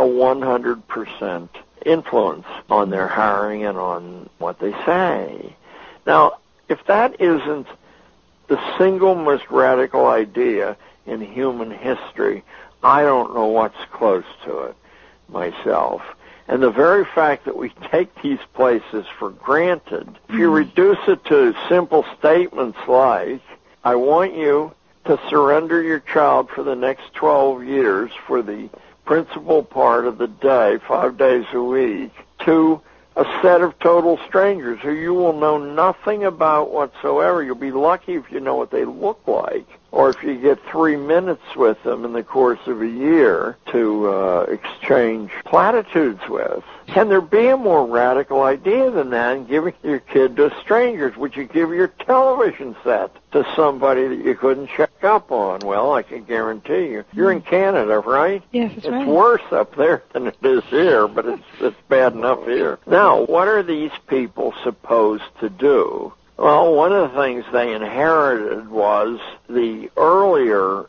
F: 100% influence on their hiring and on what they say. Now, if that isn't the single most radical idea in human history, I don't know what's close to it myself. And the very fact that we take these places for granted, if you reduce it to simple statements like, I want you to surrender your child for the next 12 years for the principal part of the day, 5 days a week, to a set of total strangers who you will know nothing about whatsoever. You'll be lucky if you know what they look like, or if you get 3 minutes with them in the course of a year to exchange platitudes with. Can there be a more radical idea than that in giving your kid to strangers? Would you give your television set to somebody that you couldn't check up on. Well, I can guarantee you. You're in Canada, right?
H: Yes, that's right.
F: It's worse up there than it is here, but it's bad enough here. Now, what are these people supposed to do? Well, one of the things they inherited was the earlier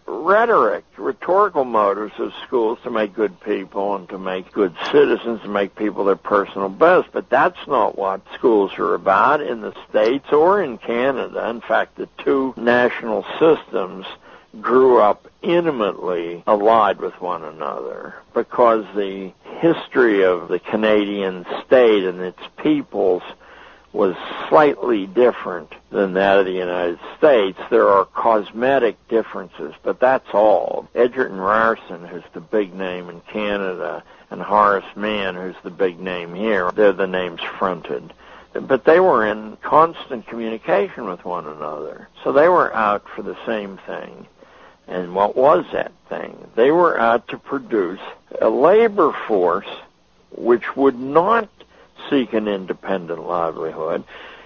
F: rhetorical motives of schools to make good people and to make good citizens, to make people their personal best. But that's not what schools are about in the States or in Canada. In fact, the two national systems grew up intimately allied with one another because the history of the Canadian state and its peoples was slightly different than that of the United States. There are cosmetic differences, but that's all. Egerton Ryerson, who's the big name in Canada, and Horace Mann, who's the big name here, they're the names fronted. But they were in constant communication with one another. So they were out for the same thing. And what was that thing? They were out to produce a labor force which would not seek an independent livelihood,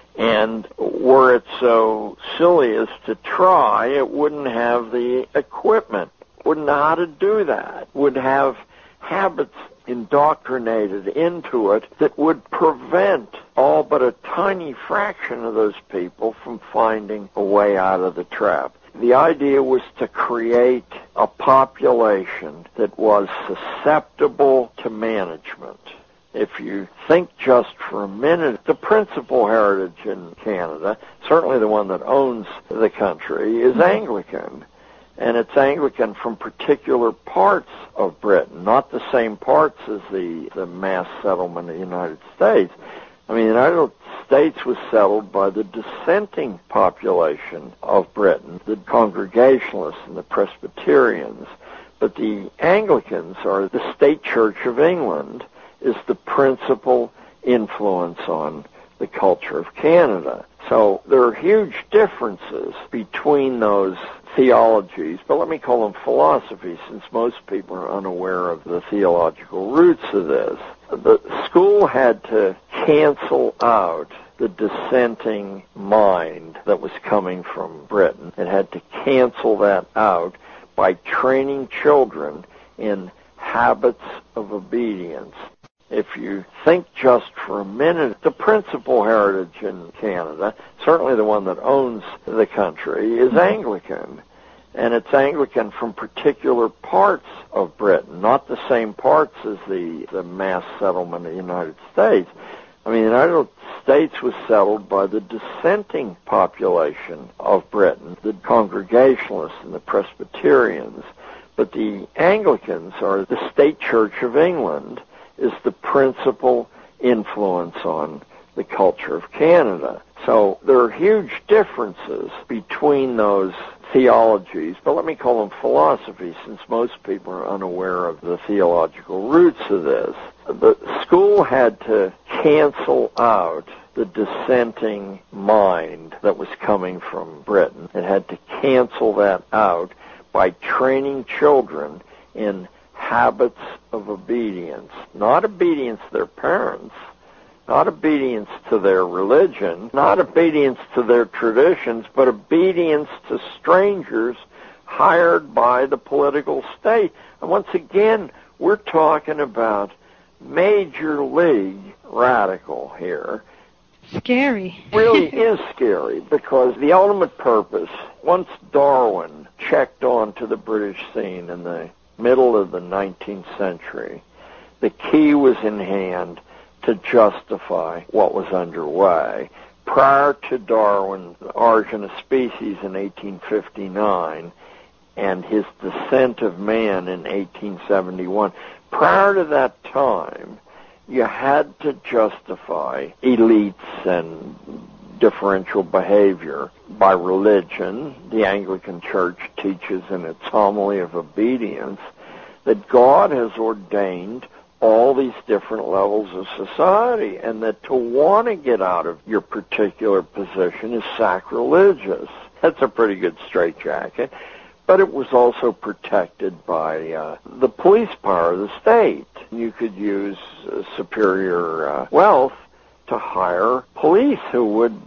F: and were it so silly as to try, it wouldn't have the equipment, wouldn't know how to do that, would have habits indoctrinated into it that would prevent all but a tiny fraction of those people from finding a way out of the trap. The idea was to create a population that was susceptible to management. If you think just for a minute, the principal heritage in Canada, certainly the one that owns the country, is Anglican. And it's Anglican from particular parts of Britain, not the same parts as the mass settlement of the United States. I mean, the United States was settled by the dissenting population of Britain, the Congregationalists and the Presbyterians. But the Anglicans are the state church of England, is the principal influence on the culture of Canada. So there are huge differences between those theologies, but let me call them philosophies, since most people are unaware of the theological roots of this. The school had to cancel out the dissenting mind that was coming from Britain. It had to cancel that out by training children in habits of obedience. If you think just for a minute, the principal heritage in Canada, certainly the one that owns the country, is Anglican. And it's Anglican from particular parts of Britain, not the same parts as the mass settlement of the United States. I mean, the United States was settled by the dissenting population of Britain, the Congregationalists and the Presbyterians. But the Anglicans are the state church of England, is the principal influence on the culture of Canada. So there are huge differences between those theologies, but let me call them philosophies, since most people are unaware of the theological roots of this. The school had to cancel out the dissenting mind that was coming from Britain. It had to cancel that out by training children in habits of obedience, not obedience to their parents, not obedience to their religion, not obedience to their traditions, but obedience to strangers hired by the political state. And once again, we're talking about major league radical here.
H: Scary.
F: Really is scary, because the ultimate purpose, once Darwin checked onto the British scene in the middle of the 19th century, the key was in hand to justify what was underway. Prior to Darwin's Origin of Species in 1859 and his Descent of Man in 1871, prior to that time, you had to justify elites and differential behavior by religion. The Anglican Church teaches in its homily of obedience that God has ordained all these different levels of society, and that to want to get out of your particular position is sacrilegious. That's a pretty good straitjacket. But it was also protected by the police power of the state. You could use superior wealth to hire police who would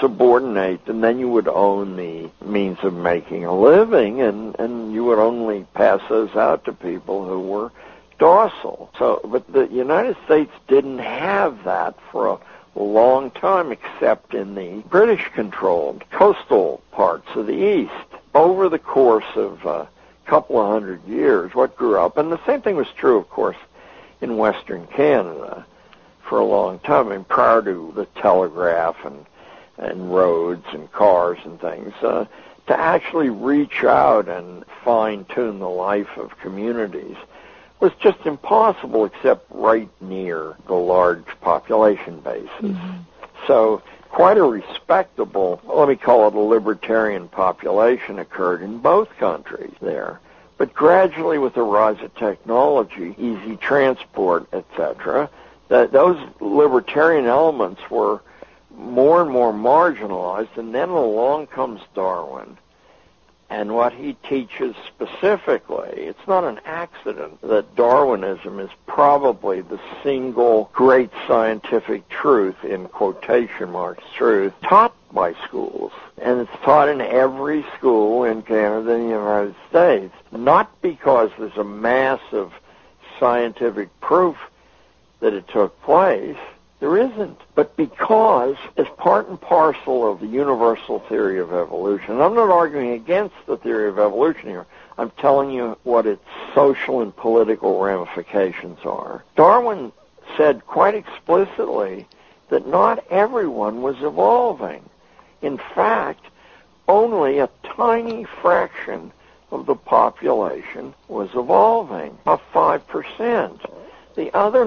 F: subordinate, and then you would own the means of making a living, and you would only pass those out to people who were docile. But the United States didn't have that for a long time, except in the British-controlled coastal parts of the East. Over the course of a couple of hundred years, what grew up, and the same thing was true, of course, in Western Canada for a long time, I mean, prior to the telegraph and roads and cars and things, to actually reach out and fine-tune the life of communities was just impossible except right near the large population bases. Mm-hmm. So quite a respectable, let me call it a libertarian population occurred in both countries there. But gradually with the rise of technology, easy transport, etc., those libertarian elements were more and more marginalized, and then along comes Darwin. And what he teaches specifically, it's not an accident that Darwinism is probably the single great scientific truth, in quotation marks, truth, taught by schools. And it's taught in every school in Canada and the United States, not because there's a massive scientific proof that it took place. There isn't. But because, as part and parcel of the universal theory of evolution, I'm not arguing against the theory of evolution here. I'm telling you what its social and political ramifications are. Darwin said quite explicitly that not everyone was evolving. In fact, only a tiny fraction of the population was evolving, of 5%. The other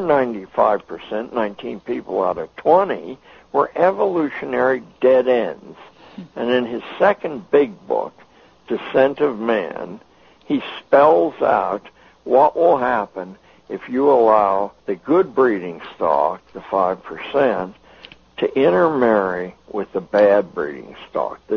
F: 95%, 19 people out of 20, were evolutionary dead ends. And in his second big book, Descent of Man, he spells out what will happen if you allow the good breeding stock, the 5%, to intermarry with the bad breeding stock, the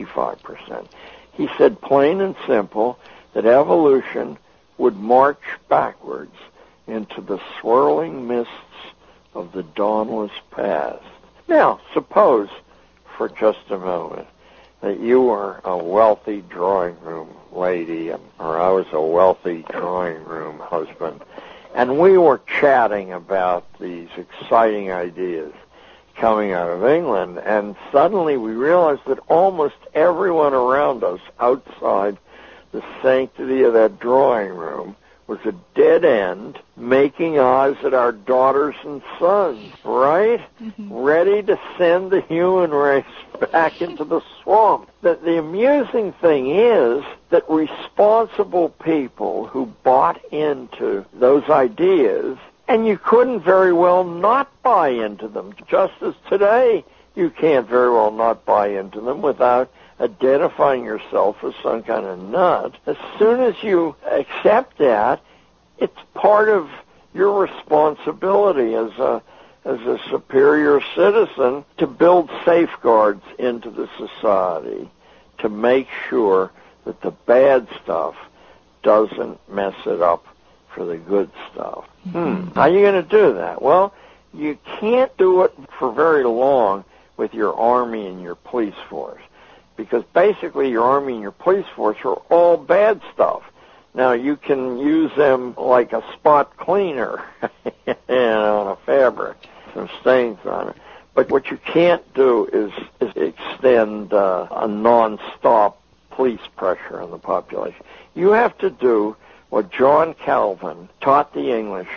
F: 95%. He said plain and simple that evolution would march backwards into the swirling mists of the dawnless past. Now, suppose for just a moment that you were a wealthy drawing room lady, or I was a wealthy drawing room husband, and we were chatting about these exciting ideas coming out of England, and suddenly we realized that almost everyone around us outside the sanctity of that drawing room was a dead end, making odds at our daughters and sons, right? Mm-hmm. Ready to send the human race back into the swamp. The amusing thing is that responsible people who bought into those ideas, and you couldn't very well not buy into them, just as today you can't very well not buy into them without identifying yourself as some kind of nut. As soon as you accept that, it's part of your responsibility as a superior citizen to build safeguards into the society to make sure that the bad stuff doesn't mess it up for the good stuff. How are you going to do that? Well, you can't do it for very long with your army and your police force, because basically your army and your police force are all bad stuff. Now, you can use them like a spot cleaner on a fabric, some stains on it. But what you can't do is extend a non-stop police pressure on the population. You have to do what John Calvin taught the English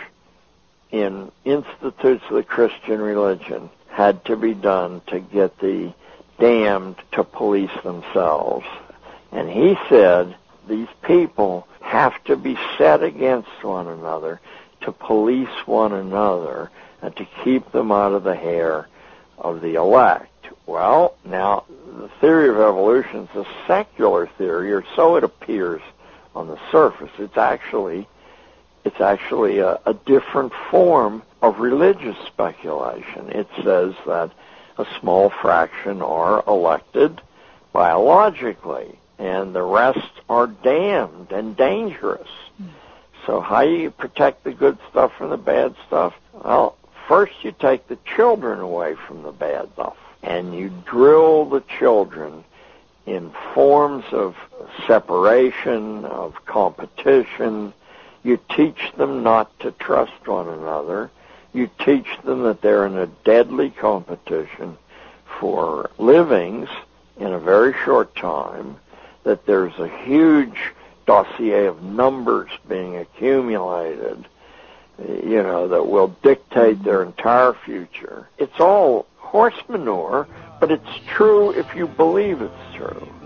F: in Institutes of the Christian Religion had to be done to get the damned to police themselves. And he said these people have to be set against one another to police one another and to keep them out of the hair of the elect. Well, now, the theory of evolution is a secular theory, or so it appears on the surface. It's actually a different form of religious speculation. It says that a small fraction are elected biologically, and the rest are damned and dangerous. So how do you protect the good stuff from the bad stuff? Well, first you take the children away from the bad stuff. and you drill the children in forms of separation, of competition. You teach them not to trust one another. You teach them that they're in a deadly competition for livings in a very short time, that there's a huge dossier of numbers being accumulated, that will dictate their entire future. It's all horse manure, but it's true if you believe it's true.